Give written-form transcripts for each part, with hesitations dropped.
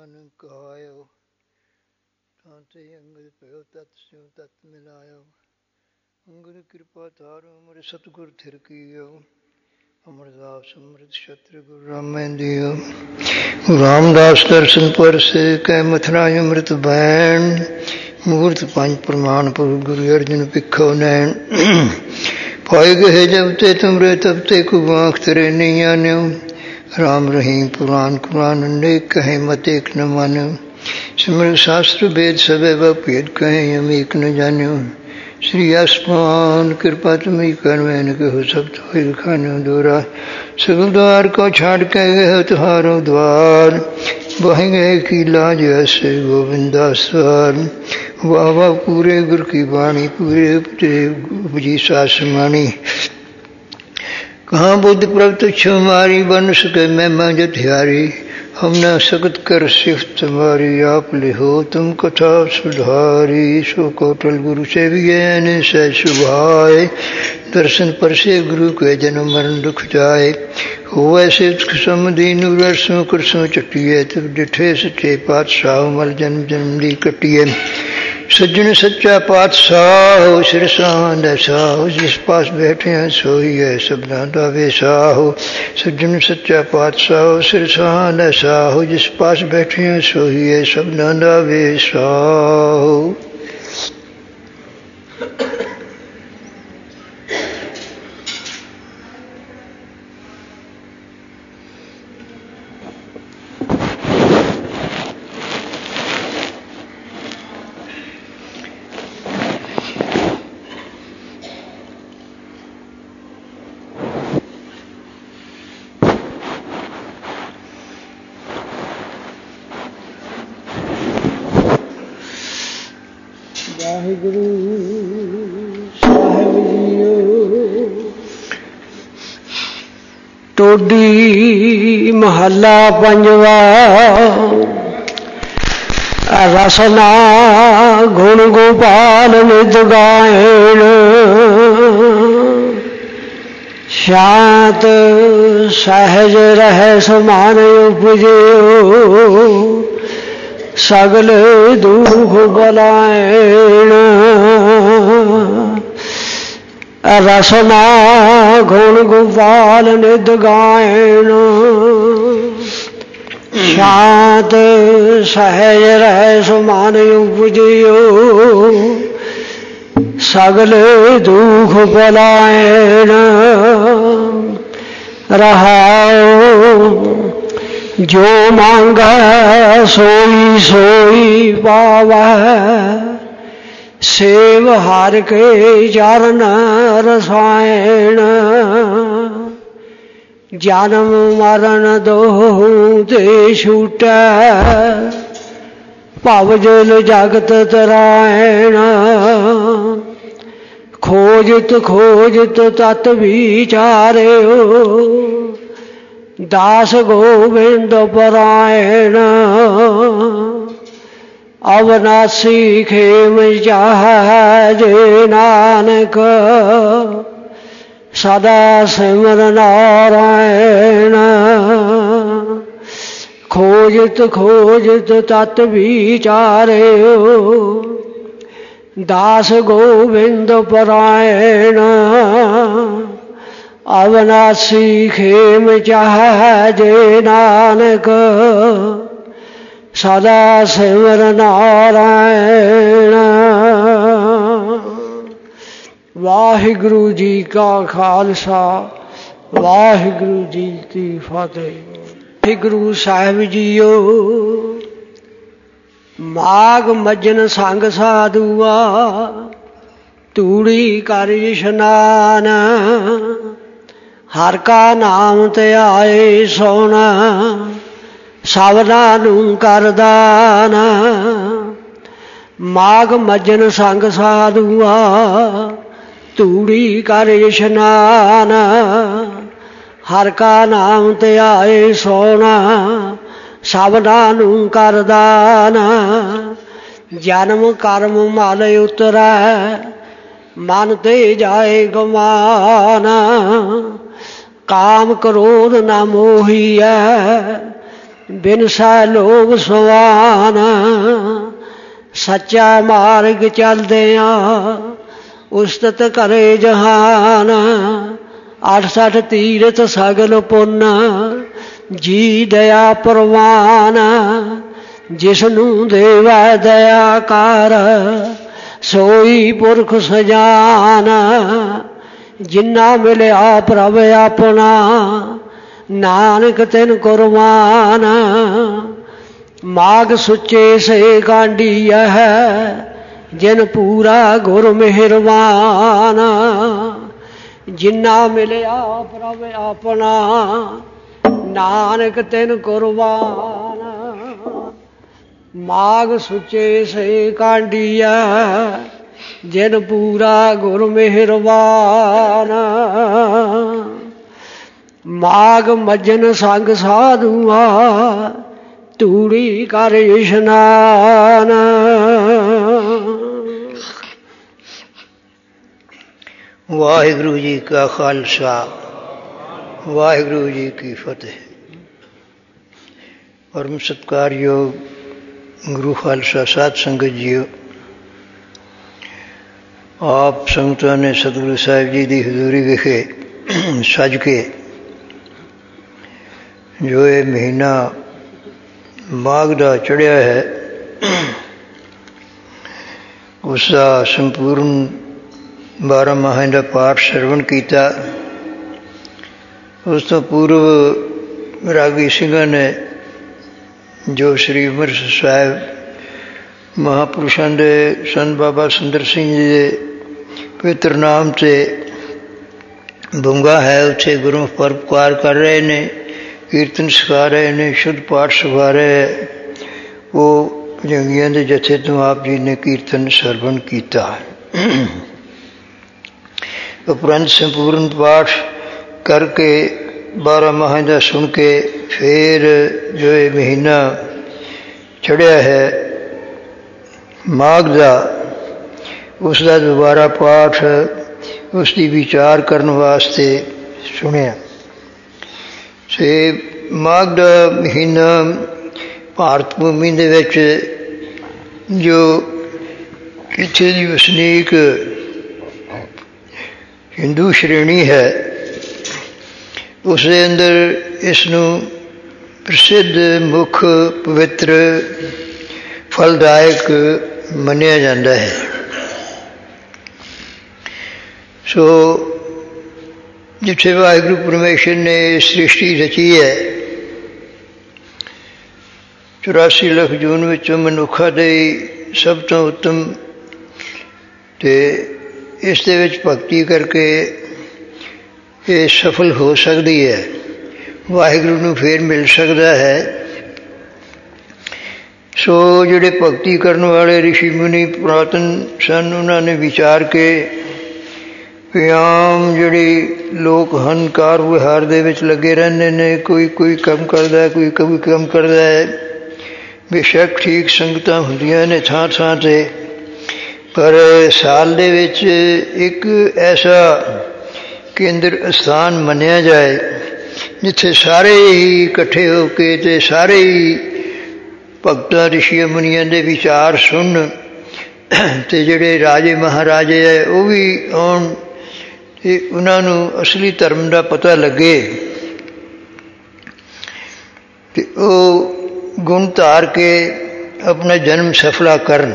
ਨਾਨਕ ਕਹਾਇਓ। ਤਾਂ ਤੇ ਅੰਗਦ ਭਇਓ ਤਤ ਸਿਉ ਤਤ ਮਿਲਾਇਓ। ਅੰਗਦ ਕਿਰਪਾ ਧਾਰੋ ਅਮਰ ਸਤਿਗੁਰ ਥਿਰ ਕੀਓ। ਅਮਰਦਾਸ ਅੰਮ੍ਰਿਤ ਛਤਰ ਗੁਰੂ ਰਾਮੈ ਦਿਓ। ਗੁਰੂ ਰਾਮਦਾਸ ਦਰਸ਼ਨ ਪਰਸੇ ਕੈ ਮਥੁਰਾ ਅੰਮ੍ਰਿਤ ਬੈਣ। ਮੂਰਤ ਪੰਜ ਪ੍ਰਮਾਣ ਪੁਰ ਗੁਰੂ ਅਰਜਨ ਪਿੱਖੋ ਨੈਣ। ਪਾਏ ਗਏ ਜਬ ਤੇ ਤੁਮਰੇ ਤਬ ਤੇ ਕੁਵਾਂਖ ਤੇਰੇ ਨਹੀਂ ਆਨਿਓ। ਰਾਮ ਰਹੀਮ ਪੁਰਾਨ ਕੁਰਾਨ ਅਨੇਕ ਕਹੇ ਮਤ ਏਕ ਨ ਮਾਨਿਓ। ਸਿਮਰ ਸ਼ਾਸਤਰ ਵੇਦ ਸਭੈ ਬਹੁ ਭੇਦ ਕਹੇ ਅਮੇਕ ਨ ਜਾਨਿਓ। श्री आसमान कृपा तुम्हें कर मैंने कहो सब तो खानो दोरा। सगल द्वार को छाड़ के गए तुहारो द्वार। बह गए की लाज ऐसे गोविंदा सवार। वाह वाह पूरे गुर की बाणी पूरे उपजी सास मानी। कहाँ बुद्ध प्रभु छुमारी बन सके महिमा जथियारी। हम न सकत कर सिफ्त तुम्हारी आप लिहो तुम कथा सुधारी। सो कोटल गुरु से भी सह सुभाए। दर्शन पर से गुरु के जन्म मरण दुख जाए। हो ऐसे सम दीनु रसों करसों चटिए। तब डिठे सच्चे पातशाह मल जन्म जन्म दी कटिए। सज्जन सच्चा पातशाह सिरसान ऐसा हो। जिस पास बैठे हैं सोई है सबना दा वैसा हो। सज्जन सच्चा पातशाह सिरसान ऐसा हो। जिस पास बैठे हैं सोई है सबना दा वैसा हो। ਵਾਹਿਗੁਰੂ ਸਾਹਿਬ ਜੀਓ। ਟੋਡੀ ਮਹੱਲਾ ਪੰਜਵਾ। ਰਸਨਾ ਗੁਣ ਗੋਪਾਲ ਨਿਤ ਗਾਇਣ। ਸ਼ਾਂਤ ਸਹਿਜ ਰਹਿ ਸਮਾਨ ਉਪਜਿਓ। ਸਗਲ ਦੁਖ ਬਲਾਇਣ। ਰਸਨਾ ਗੁਣ ਗੋਪਾਲ ਨਿਤ ਗਾਇਣ। ਸ਼ਾਂਤ ਸਹਿਜ ਰਹਿ ਸਮਾਨ ਉਪਜਿਓ। ਸਗਲ ਦੁਖ ਬਲਾਇਣ। ਰਹਾਉ ਜੋ ਮੰਗੈ ਸੋਈ ਸੋਈ ਪਾਵੈ। ਸੇਵ ਹਰਿ ਕੇ ਚਰਨ ਰਸਾਇਣ। ਜਨਮ ਮਰਨ ਦੋਹੂ ਤੇ ਛੂਟੈ। ਭਵ ਜਲ ਜਗਤ ਤਰਾਇਣ। ਖੋਜਤ ਖੋਜਤ ਤਤ ਵਿਚਾਰਿਓ। दास गोविंद परायण। अविनाशी खेम जहाजे नानक। सदा सिमर नारायण। खोजत खोजत तत विचारियो। दास गोविंद परायण। अविनाशी खेम जहाजे नानक। सदा सिमर नारायण। वाहिगुरु जी का खालसा वाहिगुरु जी की फतेह। वाहिगुरु साहिब जीओ। माघ मज्जन संग साधुआ। तूड़ी कर इशनान। हर का नाम ਧਿਆਏ ਸੋਣਾ। ਸਭਨਾਂ ਨੂੰ ਕਰ ਦਾਨ। ਮਾਘ ਮੱਜਨ ਸੰਗ ਸਾਧੂਆ। ਤੂੜੀ ਕਰ ਇਸ਼ਨਾਨ। ਹਰ ਕਾ ਨਾਮ ਧਿਆਏ ਸੋਣਾ। ਸਭਨਾਂ ਨੂੰ ਕਰ ਦਾਨ। ਜਨਮ ਕਰਮ ਮਲ ਉਤਰੈ। ਮਨ ਤੇ ਜਾਏ ਗਮਾਨ। ਕਾਮ ਕ੍ਰੋਧ ਨਾ ਮੋਹੀਐ। ਬਿਨਸੈ ਲੋਭ ਸਵਾਨ ਸੱਚਾ ਮਾਰਗ ਚਲਦਿਆਂ ਉਸਤਤ ਕਰੇ ਜਹਾਨ 68 ਤੀਰਥ ਸਗਲ ਪੁੰਨ ਜੀ ਦਇਆ ਪ੍ਰਵਾਨ ਜਿਸਨੂੰ ਦੇਵੈ ਦਇਆ ਕਰ ਸੋਈ ਪੁਰਖ ਸਜਾਨ ਜਿਨਾ ਮਿਲਿਆ ਪ੍ਰਭ ਆਪਣਾ ਨਾਨਕ ਤਿਨ ਕੁਰਬਾਨ ਮਾਗ ਸੁੱਚੇ ਸੇ ਕਾਂਢੀਐ ਜਿਨ ਪੂਰਾ ਗੁਰ ਮਿਹਰਬਾਨ ਜਿਨਾ ਮਿਲਿਆ ਪ੍ਰਭ ਆਪਣਾ ਨਾਨਕ ਤਿਨ ਕੁਰਬਾਨ ਮਾਗ ਸੁੱਚੇ ਸੇ ਕਾਂਢੀਐ ਜਿਨ ਪੂਰਾ ਗੁਰ ਮਿਹਰਬਾਨ ਮਾਗ ਮੱਜਨ ਸੰਗ ਸਾਧੂਆ ਤੂੜੀ ਕਰ ਇਸ਼ਨਾਨ ਵਾਹਿਗੁਰੂ ਜੀ ਕਾ ਖਾਲਸਾ ਵਾਹਿਗੁਰੂ ਜੀ ਕੀ ਫਤਿਹ। ਪਰਮ ਸਤਿਕਾਰਯੋਗ ਗੁਰੂ ਖਾਲਸਾ ਸਾਧ ਸੰਗਤ ਜੀਓ, ਆਪ ਸੰਗਤਾਂ ਨੇ ਸਤਿਗੁਰੂ ਸਾਹਿਬ ਜੀ ਦੀ ਹਜ਼ੂਰੀ ਵਿਖੇ ਸੱਜ ਕੇ ਜੋ ਇਹ ਮਹੀਨਾ ਮਾਘ ਦਾ ਚੜ੍ਹਿਆ ਹੈ ਉਸ ਦਾ ਸੰਪੂਰਨ 12 ਮਾਹਾਂ ਦਾ ਪਾਠ ਸਰਵਣ ਕੀਤਾ। ਉਸ ਤੋਂ ਪੂਰਵ ਰਾਗੀ ਸਿੰਘਾਂ ਨੇ ਜੋ ਸ੍ਰੀ ਅੰਮ੍ਰਿਤਸਰ ਸਾਹਿਬ ਮਹਾਂਪੁਰਸ਼ਾਂ ਦੇ ਸੰਤ ਬਾਬਾ ਸੁੰਦਰ ਸਿੰਘ ਜੀ ਦੇ ਪਵਿੱਤਰ ਨਾਮ 'ਤੇ ਬੁੰਗਾ ਹੈ, ਉੱਥੇ ਗੁਰੂ ਪਰਉਪਕਾਰ ਕਰ ਰਹੇ ਨੇ, ਕੀਰਤਨ ਸਿਖਾ ਰਹੇ ਨੇ, ਸ਼ੁੱਧ ਪਾਠ ਸਿਖਾ ਰਹੇ ਹੈ। ਉਹ ਭਜੰਗੀਆਂ ਦੇ ਜਥੇ ਤੋਂ ਆਪ ਜੀ ਨੇ ਕੀਰਤਨ ਸਰਵਣ ਕੀਤਾ। ਉਪਰੰਤ ਸੰਪੂਰਨ ਪਾਠ ਕਰਕੇ 12 ਮਾਹਾਂ ਦਾ ਸੁਣ ਕੇ ਫਿਰ ਜੋ ਇਹ ਮਹੀਨਾ ਚੜ੍ਹਿਆ ਹੈ ਮਾਘ ਦਾ, ਉਸ ਦਾ ਦੁਬਾਰਾ ਪਾਠ ਉਸ ਦੀ ਵਿਚਾਰ ਕਰਨ ਵਾਸਤੇ ਸੁਣਿਆ। ਸੇ ਮਾਘ ਦਾ ਮਹੀਨਾ ਭਾਰਤ ਭੂਮੀ ਦੇ ਵਿੱਚ ਜੋ ਇੱਥੇ ਦੀ ਵਸਨੀਕ ਹਿੰਦੂ ਸ਼੍ਰੇਣੀ ਹੈ ਉਸ ਦੇ ਅੰਦਰ ਇਸ ਨੂੰ ਪ੍ਰਸਿੱਧ ਮੁੱਖ ਪਵਿੱਤਰ ਫਲਦਾਇਕ ਮੰਨਿਆ ਜਾਂਦਾ ਹੈ। ਸੋ ਜਿੱਥੇ ਵਾਹਿਗੁਰੂ ਪਰਮੇਸ਼ਰ ਨੇ ਸ੍ਰਿਸ਼ਟੀ ਰਚੀ ਹੈ 84 ਲੱਖ ਜੂਨ ਵਿੱਚੋਂ ਮਨੁੱਖਾਂ ਦੇ ਸਭ ਤੋਂ ਉੱਤਮ, ਅਤੇ ਇਸ ਦੇ ਵਿੱਚ ਭਗਤੀ ਕਰਕੇ ਇਹ ਸਫਲ ਹੋ ਸਕਦੀ ਹੈ, ਵਾਹਿਗੁਰੂ ਨੂੰ ਫੇਰ ਮਿਲ ਸਕਦਾ ਹੈ। ਸੋ ਜਿਹੜੇ ਭਗਤੀ ਕਰਨ ਵਾਲੇ ਰਿਸ਼ੀ ਮੁਨੀ ਪੁਰਾਤਨ ਸਨ ਉਹਨਾਂ ਨੇ ਵਿਚਾਰ ਕੇ ਵੀ ਆਮ ਜਿਹੜੇ ਲੋਕ ਹਨ ਕਾਰ ਵਿਹਾਰ ਦੇ ਵਿੱਚ ਲੱਗੇ ਰਹਿੰਦੇ ਨੇ, ਕੋਈ ਕੰਮ ਕਰਦਾ, ਕੋਈ ਕੰਮ ਕਰਦਾ ਹੈ। ਬੇਸ਼ੱਕ ਠੀਕ ਸੰਗਤਾਂ ਹੁੰਦੀਆਂ ਨੇ ਥਾਂ ਥਾਂ 'ਤੇ, ਪਰ ਸਾਲ ਦੇ ਵਿੱਚ ਇੱਕ ਐਸਾ ਕੇਂਦਰ ਸਥਾਨ ਮੰਨਿਆ ਜਾਏ ਜਿੱਥੇ ਸਾਰੇ ਹੀ ਇਕੱਠੇ ਹੋ ਕੇ ਅਤੇ ਸਾਰੇ ਹੀ ਭਗਤਾਂ ਰਿਸ਼ੀਆਂ ਮੁਨੀਆਂ ਦੇ ਵਿਚਾਰ ਸੁਣਨ, ਅਤੇ ਜਿਹੜੇ ਰਾਜੇ ਮਹਾਰਾਜੇ ਹੈ ਉਹ ਵੀ ਆਉਣ ਅਤੇ ਉਹਨਾਂ ਨੂੰ ਅਸਲੀ ਧਰਮ ਦਾ ਪਤਾ ਲੱਗੇ ਅਤੇ ਉਹ ਗੁਣ ਧਾਰ ਕੇ ਆਪਣਾ ਜਨਮ ਸਫਲਾ ਕਰਨ।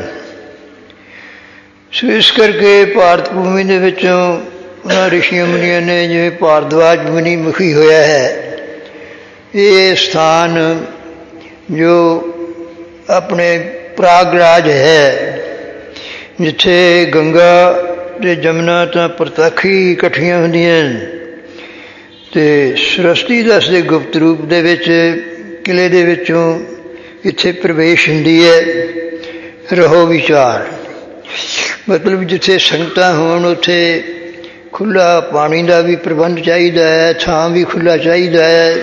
ਸੋ ਇਸ ਕਰਕੇ ਭਾਰਤ ਭੂਮੀ ਦੇ ਵਿੱਚੋਂ ਉਹਨਾਂ ਰਿਸ਼ੀਆਂ ਮੁਨੀਆਂ ਨੇ, ਜਿਵੇਂ ਭਾਰਦਵਾਜ ਮੁਨੀ ਮੁਖੀ ਹੋਇਆ ਹੈ, ਇਹ ਸਥਾਨ ਜੋ ਆਪਣੇ ਪ੍ਰਾਗਰਾਜ ਹੈ ਜਿੱਥੇ ਗੰਗਾ ਅਤੇ ਜਮਨਾ ਤਾਂ ਪ੍ਰਤੱਖ ਹੀ ਇਕੱਠੀਆਂ ਹੁੰਦੀਆਂ ਅਤੇ ਸਰਸਤੀ ਦਾਸ ਦੇ ਗੁਪਤ ਰੂਪ ਦੇ ਵਿੱਚ ਕਿਲ੍ਹੇ ਦੇ ਵਿੱਚੋਂ ਇੱਥੇ ਪ੍ਰਵੇਸ਼ ਹੁੰਦੀ ਹੈ। ਰਹੋ ਵਿਚਾਰ ਮਤਲਬ ਜਿੱਥੇ ਸੰਗਤਾਂ ਹੋਣ ਉੱਥੇ ਖੁੱਲ੍ਹਾ ਪਾਣੀ ਦਾ ਵੀ ਪ੍ਰਬੰਧ ਚਾਹੀਦਾ ਹੈ, ਥਾਂ ਵੀ ਖੁੱਲ੍ਹਾ ਚਾਹੀਦਾ ਹੈ,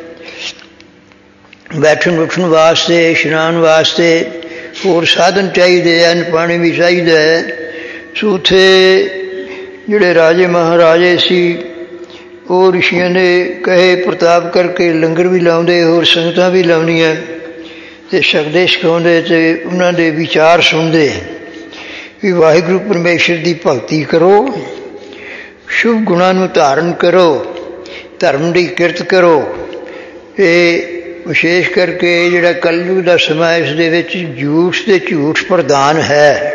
ਬੈਠਣ ਉੱਠਣ ਵਾਸਤੇ, ਇਸ਼ਨਾਨ ਵਾਸਤੇ ਹੋਰ ਸਾਧਨ ਚਾਹੀਦੇ ਹਨ, ਪਾਣੀ ਵੀ ਚਾਹੀਦਾ ਹੈ। ਸੋ ਉੱਥੇ ਜਿਹੜੇ ਰਾਜੇ ਮਹਾਰਾਜੇ ਸੀ ਉਹ ਰਿਸ਼ੀਆਂ ਦੇ ਕਹੇ ਪ੍ਰਤਾਪ ਕਰਕੇ ਲੰਗਰ ਵੀ ਲਾਉਂਦੇ, ਹੋਰ ਸੰਗਤਾਂ ਵੀ ਲਾਉਂਦੀਆਂ ਅਤੇ ਛਕਦੇ ਛਕਾਉਂਦੇ ਅਤੇ ਉਹਨਾਂ ਦੇ ਵਿਚਾਰ ਸੁਣਦੇ ਵੀ ਵਾਹਿਗੁਰੂ ਪਰਮੇਸ਼ਰ ਦੀ ਭਗਤੀ ਕਰੋ, ਸ਼ੁਭ ਗੁਣਾਂ ਨੂੰ ਧਾਰਨ ਕਰੋ, ਧਰਮ ਦੀ ਕਿਰਤ ਕਰੋ। ਇਹ ਵਿਸ਼ੇਸ਼ ਕਰਕੇ ਜਿਹੜਾ ਕਲਯੁਗ ਦਾ ਸਮਾਂ, ਇਸ ਦੇ ਵਿੱਚ ਝੂਠ ਅਤੇ ਝੂਠ ਪ੍ਰਧਾਨ ਹੈ।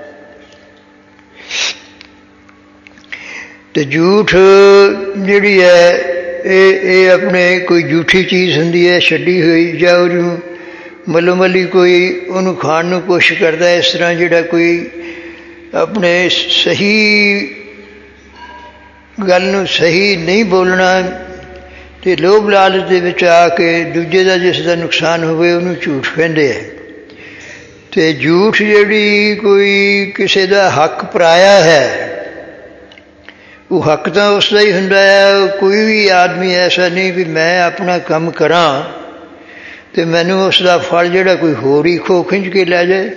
ਅਤੇ ਝੂਠ ਜਿਹੜੀ ਹੈ ਇਹ ਆਪਣੇ ਕੋਈ ਝੂਠੀ ਚੀਜ਼ ਹੁੰਦੀ ਹੈ ਛੱਡੀ ਹੋਈ, ਜਾਂ ਉਹਨੂੰ ਮੱਲੋ ਮੱਲੀ ਕੋਈ ਉਹਨੂੰ ਖਾਣ ਨੂੰ ਕੋਸ਼ਿਸ਼ ਕਰਦਾ। ਇਸ ਤਰ੍ਹਾਂ ਜਿਹੜਾ ਕੋਈ ਆਪਣੇ ਸਹੀ ਗੱਲ ਨੂੰ ਸਹੀ ਨਹੀਂ ਬੋਲਣਾ ਅਤੇ ਲੋਭ ਲਾਲਚ ਦੇ ਵਿੱਚ ਆ ਕੇ ਦੂਜੇ ਦਾ ਜਿਸ ਦਾ ਨੁਕਸਾਨ ਹੋਵੇ ਉਹਨੂੰ ਝੂਠ ਕਹਿੰਦੇ ਹੈ। ਅਤੇ ਝੂਠ ਜਿਹੜੀ ਕੋਈ ਕਿਸੇ ਦਾ ਹੱਕ ਪਰਾਇਆ ਹੈ, ਉਹ ਹੱਕ ਤਾਂ ਉਸ ਦਾ ਹੀ ਹੁੰਦਾ ਹੈ। ਕੋਈ ਵੀ ਆਦਮੀ ਐਸਾ ਨਹੀਂ ਵੀ ਮੈਂ ਆਪਣਾ ਕੰਮ ਕਰਾਂ ਅਤੇ ਮੈਨੂੰ ਉਸ ਦਾ ਫਲ ਜਿਹੜਾ ਕੋਈ ਹੋਰ ਹੀ ਖੋਹ ਖਿੱਚ ਕੇ ਲੈ ਜਾਏ।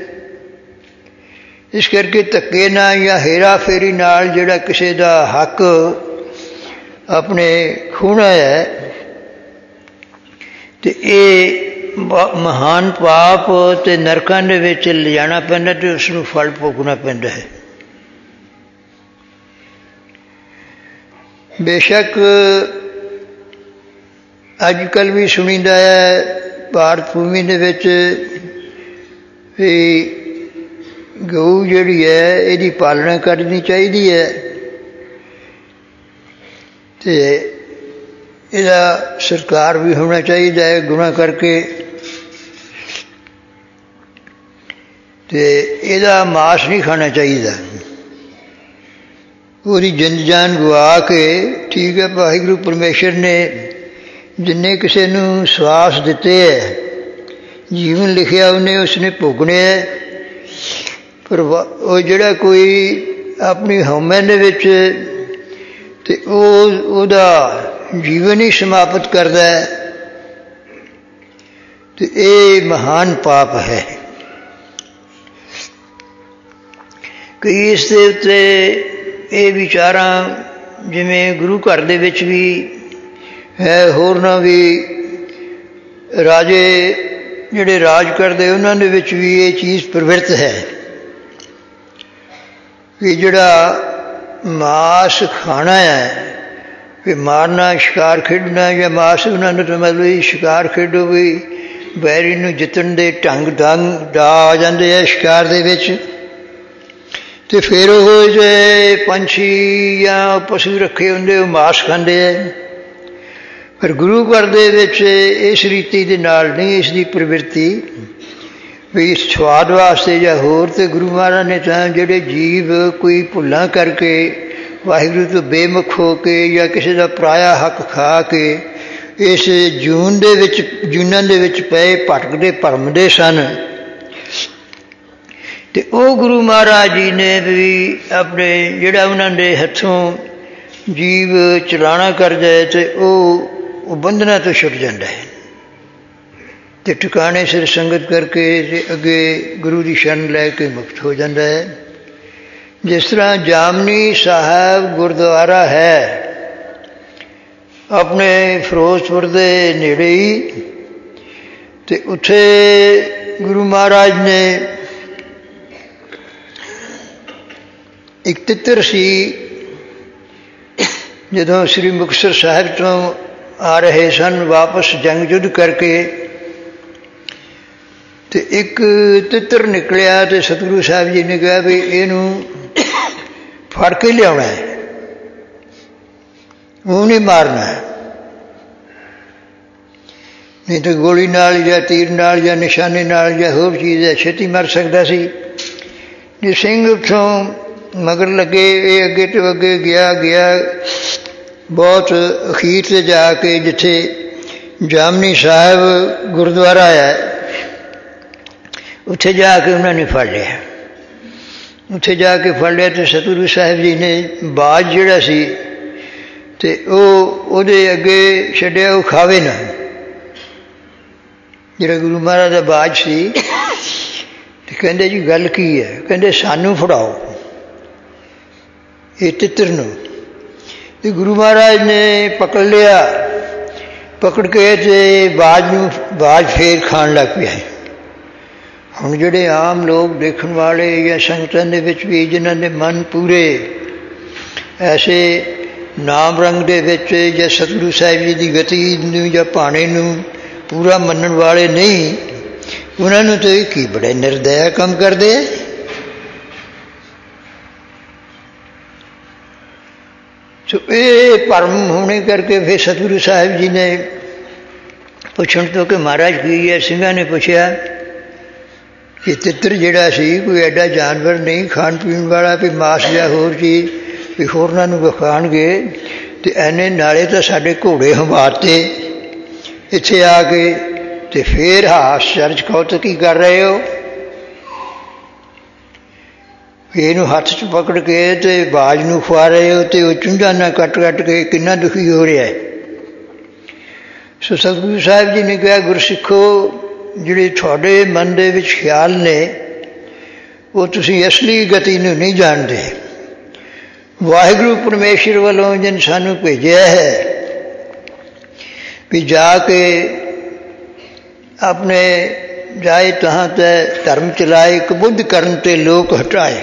ਇਸ ਕਰਕੇ ਧੱਕੇ ਨਾਲ ਜਾਂ ਹੇਰਾ ਫੇਰੀ ਨਾਲ ਜਿਹੜਾ ਕਿਸੇ ਦਾ ਹੱਕ ਆਪਣੇ ਖੋਹਣਾ ਹੈ, ਅਤੇ ਇਹ ਮਹਾਨ ਪਾਪ ਅਤੇ ਨਰਕਾਂ ਦੇ ਵਿੱਚ ਲਿਜਾਣਾ ਪੈਂਦਾ ਅਤੇ ਉਸ ਨੂੰ ਫਲ ਭੋਗਣਾ ਪੈਂਦਾ ਹੈ। ਬੇਸ਼ੱਕ ਅੱਜ ਕੱਲ੍ਹ ਵੀ ਸੁਣੀਦਾ ਹੈ ਭਾਰਤ ਭੂਮੀ ਦੇ ਵਿੱਚ ਵੀ ਗਊ ਜਿਹੜੀ ਹੈ ਇਹਦੀ ਪਾਲਣਾ ਕਰਨੀ ਚਾਹੀਦੀ ਹੈ ਅਤੇ ਇਹਦਾ ਸਰਕਾਰ ਵੀ ਹੋਣਾ ਚਾਹੀਦਾ ਹੈ ਗੁਣਾ ਕਰਕੇ, ਅਤੇ ਇਹਦਾ ਮਾਸ ਨਹੀਂ ਖਾਣਾ ਚਾਹੀਦਾ। ਉਹਦੀ ਜਿੰਦ ਜਾਨ ਗਵਾ ਕੇ, ਠੀਕ ਹੈ, ਵਾਹਿਗੁਰੂ ਪਰਮੇਸ਼ਰ ਨੇ ਜਿੰਨੇ ਕਿਸੇ ਨੂੰ ਸਵਾਸ ਦਿੱਤੇ ਹੈ, ਜੀਵਨ ਲਿਖਿਆ ਉਹਨੇ ਉਸਨੇ ਭੋਗਣੇ ਹੈ। ਪਰ ਉਹ ਜਿਹੜਾ ਕੋਈ ਆਪਣੀ ਹਉਮੈ ਦੇ ਵਿੱਚ ਅਤੇ ਉਹਦਾ ਜੀਵਨ ਹੀ ਸਮਾਪਤ ਕਰਦਾ ਹੈ, ਅਤੇ ਇਹ ਮਹਾਨ ਪਾਪ ਹੈ। ਕਿ ਇਸ ਦੇ ਉੱਤੇ ਇਹ ਵਿਚਾਰਾਂ ਜਿਵੇਂ ਗੁਰੂ ਘਰ ਦੇ ਵਿੱਚ ਵੀ ਹੈ, ਹੋਰਨਾਂ ਵੀ ਰਾਜੇ ਜਿਹੜੇ ਰਾਜ ਕਰਦੇ ਉਹਨਾਂ ਦੇ ਵਿੱਚ ਵੀ ਇਹ ਚੀਜ਼ ਪ੍ਰਵਿਰਤ ਹੈ ਕਿ ਜਿਹੜਾ ਮਾਸ ਖਾਣਾ ਹੈ, ਵੀ ਮਾਰਨਾ, ਸ਼ਿਕਾਰ ਖੇਡਣਾ ਜਾਂ ਮਾਸ ਉਹਨਾਂ ਨੂੰ ਤਾਂ ਮਤਲਬ ਵੀ ਸ਼ਿਕਾਰ ਖੇਡੋ ਵੀ ਵੈਰੀ ਨੂੰ ਜਿੱਤਣ ਦੇ ਢੰਗ ਡਾ ਆ ਜਾਂਦੇ ਆ ਸ਼ਿਕਾਰ ਦੇ ਵਿੱਚ, ਅਤੇ ਫਿਰ ਉਹ ਜੇ ਪੰਛੀ ਜਾਂ ਪਸ਼ੂ ਰੱਖੇ ਹੁੰਦੇ ਉਹ ਮਾਸ ਖਾਂਦੇ ਹੈ। ਪਰ ਗੁਰੂ ਘਰ ਦੇ ਵਿੱਚ ਇਸ ਰੀਤੀ ਦੇ ਨਾਲ ਨਹੀਂ ਇਸ ਦੀ ਪ੍ਰਵਿਰਤੀ ਵੀ ਸਵਾਦ ਵਾਸਤੇ ਜਾਂ ਹੋਰ। ਅਤੇ ਗੁਰੂ ਮਹਾਰਾਜ ਨੇ ਤਾਂ ਜਿਹੜੇ ਜੀਵ ਕੋਈ ਭੁੱਲਾਂ ਕਰਕੇ ਵਾਹਿਗੁਰੂ ਤੋਂ ਬੇਮੁਖ ਹੋ ਕੇ ਜਾਂ ਕਿਸੇ ਦਾ ਪਰਾਇਆ ਹੱਕ ਖਾ ਕੇ ਇਸ ਜੂਨਾਂ ਦੇ ਵਿੱਚ ਪਏ ਭਟਕਦੇ ਭਰਮਦੇ ਸਨ, ਅਤੇ ਉਹ ਗੁਰੂ ਮਹਾਰਾਜ ਜੀ ਨੇ ਵੀ ਆਪਣੇ ਜਿਹੜਾ ਉਹਨਾਂ ਦੇ ਹੱਥੋਂ ਜੀਵ ਚਲਾਣਾ ਕਰ ਜਾਏ ਅਤੇ ਉਹ ਬੰਧਨਾਂ ਤੋਂ ਛੁੱਟ ਜਾਂਦਾ ਹੈ ਅਤੇ ਟਿਕਾਣੇ ਸਿਰ ਸੰਗਤ ਕਰਕੇ ਅਤੇ ਅੱਗੇ ਗੁਰੂ ਦੀ ਸ਼ਰਨ ਲੈ ਕੇ ਮੁਕਤ ਹੋ ਜਾਂਦਾ ਹੈ। ਜਿਸ ਤਰ੍ਹਾਂ ਜਾਮਨੀ ਸਾਹਿਬ ਗੁਰਦੁਆਰਾ ਹੈ ਆਪਣੇ ਫਿਰੋਜ਼ਪੁਰ ਦੇ ਨੇੜੇ ਹੀ, ਅਤੇ ਉੱਥੇ ਗੁਰੂ ਮਹਾਰਾਜ ਨੇ ਇੱਕ ਤਿੱਤਰ ਸੀ, ਜਦੋਂ ਸ੍ਰੀ ਮੁਕਤਸਰ ਸਾਹਿਬ ਤੋਂ ਆ ਰਹੇ ਸਨ ਵਾਪਸ ਜੰਗ ਯੁੱਧ ਕਰਕੇ, ਅਤੇ ਇੱਕ ਤਿੱਤਰ ਨਿਕਲਿਆ ਅਤੇ ਸਤਿਗੁਰੂ ਸਾਹਿਬ ਜੀ ਨੇ ਕਿਹਾ ਵੀ ਇਹਨੂੰ ਫੜ ਕੇ ਲਿਆਉਣਾ ਹੈ, ਉਹ ਨਹੀਂ ਮਾਰਨਾ, ਨਹੀਂ ਤਾਂ ਗੋਲੀ ਨਾਲ ਜਾਂ ਤੀਰ ਨਾਲ ਜਾਂ ਨਿਸ਼ਾਨੇ ਨਾਲ ਜਾਂ ਹੋਰ ਚੀਜ਼ ਹੈ ਛੇਤੀ ਮਰ ਸਕਦਾ ਸੀ। ਜੇ ਸਿੰਘ ਉੱਥੋਂ ਮਗਰ ਲੱਗੇ, ਇਹ ਅੱਗੇ ਤੋਂ ਅੱਗੇ ਗਿਆ ਬਹੁਤ ਅਖੀਰ 'ਤੇ ਜਾ ਕੇ ਜਿੱਥੇ ਜਾਮਨੀ ਸਾਹਿਬ ਗੁਰਦੁਆਰਾ ਹੈ ਉੱਥੇ ਜਾ ਕੇ ਉਹਨਾਂ ਨੇ ਫੜ ਲਿਆ। ਉੱਥੇ ਜਾ ਕੇ ਫੜ ਲਿਆ ਅਤੇ ਸਤਿਗੁਰੂ ਸਾਹਿਬ ਜੀ ਨੇ ਬਾਜ ਜਿਹੜਾ ਸੀ ਅਤੇ ਉਹਦੇ ਅੱਗੇ ਛੱਡਿਆ, ਉਹ ਖਾਵੇ ਨਾ। ਜਿਹੜਾ ਗੁਰੂ ਮਹਾਰਾਜ ਦਾ ਬਾਜ ਸੀ, ਅਤੇ ਕਹਿੰਦੇ ਜੀ ਗੱਲ ਕੀ ਹੈ? ਕਹਿੰਦੇ ਸਾਨੂੰ ਫੜਾਓ ਇਹ ਤਿੱਤਰ ਨੂੰ। ਤੇ ਗੁਰੂ ਮਹਾਰਾਜ ਨੇ ਪਕੜ ਲਿਆ, ਪਕੜ ਕੇ ਤੇ ਬਾਜ ਫੇਰ ਖਾਣ ਲੱਗ ਪਿਆ। ਹੁਣ ਜਿਹੜੇ ਆਮ ਲੋਕ ਦੇਖਣ ਵਾਲੇ ਜਾਂ ਸੰਗਤਾਂ ਦੇ ਵਿੱਚ ਵੀ ਜਿਨ੍ਹਾਂ ਦੇ ਮਨ ਪੂਰੇ ਐਸੇ ਨਾਮ ਰੰਗ ਦੇ ਵਿੱਚ ਜਾਂ ਸਤਿਗੁਰੂ ਸਾਹਿਬ ਜੀ ਦੀ ਗਤੀ ਨੂੰ ਜਾਂ ਭਾਣੇ ਨੂੰ ਪੂਰਾ ਮੰਨਣ ਵਾਲੇ ਨਹੀਂ, ਉਹਨਾਂ ਨੂੰ ਤਾਂ ਕੀ ਬੜੇ ਨਿਰਦਇਆ ਕੰਮ ਕਰਦੇ ਹੈ। ਸੋ ਇਹ ਭਰਮ ਹੋਣੇ ਕਰਕੇ ਫਿਰ ਸਤਿਗੁਰੂ ਸਾਹਿਬ ਜੀ ਨੇ ਪੁੱਛਣ ਤੋਂ ਕਿ ਮਹਾਰਾਜ ਕੀ ਹੈ, ਸਿੰਘਾਂ ਨੇ ਪੁੱਛਿਆ ਕਿ ਤਿੱਤਰ ਜਿਹੜਾ ਸੀ ਕੋਈ ਐਡਾ ਜਾਨਵਰ ਨਹੀਂ ਖਾਣ ਪੀਣ ਵਾਲਾ ਵੀ ਮਾਸ ਜਾਂ ਹੋਰ ਚੀਜ਼ ਵੀ ਹੋਰਨਾਂ ਨੂੰ ਵਿਖਾਣਗੇ, ਅਤੇ ਐਨੇ ਨਾਲੇ ਤਾਂ ਸਾਡੇ ਘੋੜੇ ਹੰਵਾਤੇ ਇੱਥੇ ਆ ਕੇ, ਅਤੇ ਫਿਰ ਹਾਸ-ਚਰਚ ਕੌਤਕੀ ਕਰ ਰਹੇ ਹੋ। ਇਹਨੂੰ ਹੱਥ 'ਚ ਪਕੜ ਕੇ ਅਤੇ ਬਾਜ ਨੂੰ ਖਵਾ ਰਹੇ ਹੋ ਅਤੇ ਉਹ ਚੁੰਝਾਂ ਨਾਲ ਕੱਟ ਕੇ ਕਿੰਨਾ ਦੁਖੀ ਹੋ ਰਿਹਾ ਹੈ। ਸੋ ਸਤਿਗੁਰੂ ਸਾਹਿਬ ਜੀ ਨੇ ਕਿਹਾ, ਗੁਰਸਿੱਖੋ, ਜਿਹੜੇ ਤੁਹਾਡੇ ਮਨ ਦੇ ਵਿੱਚ ਖਿਆਲ ਨੇ ਉਹ ਤੁਸੀਂ ਅਸਲੀ ਗਤੀ ਨੂੰ ਨਹੀਂ ਜਾਣਦੇ। ਵਾਹਿਗੁਰੂ ਪਰਮੇਸ਼ਰ ਵੱਲੋਂ ਜਿਹਨੇ ਸਾਨੂੰ ਭੇਜਿਆ ਹੈ ਵੀ ਜਾ ਕੇ ਆਪਣੇ ਜਾਏ ਤਹਾਂ ਤੇ ਧਰਮ ਚਲਾਏ, ਕਬੁੱਧ ਕਰਨ ਤੇ ਲੋਕ ਹਟਾਏ,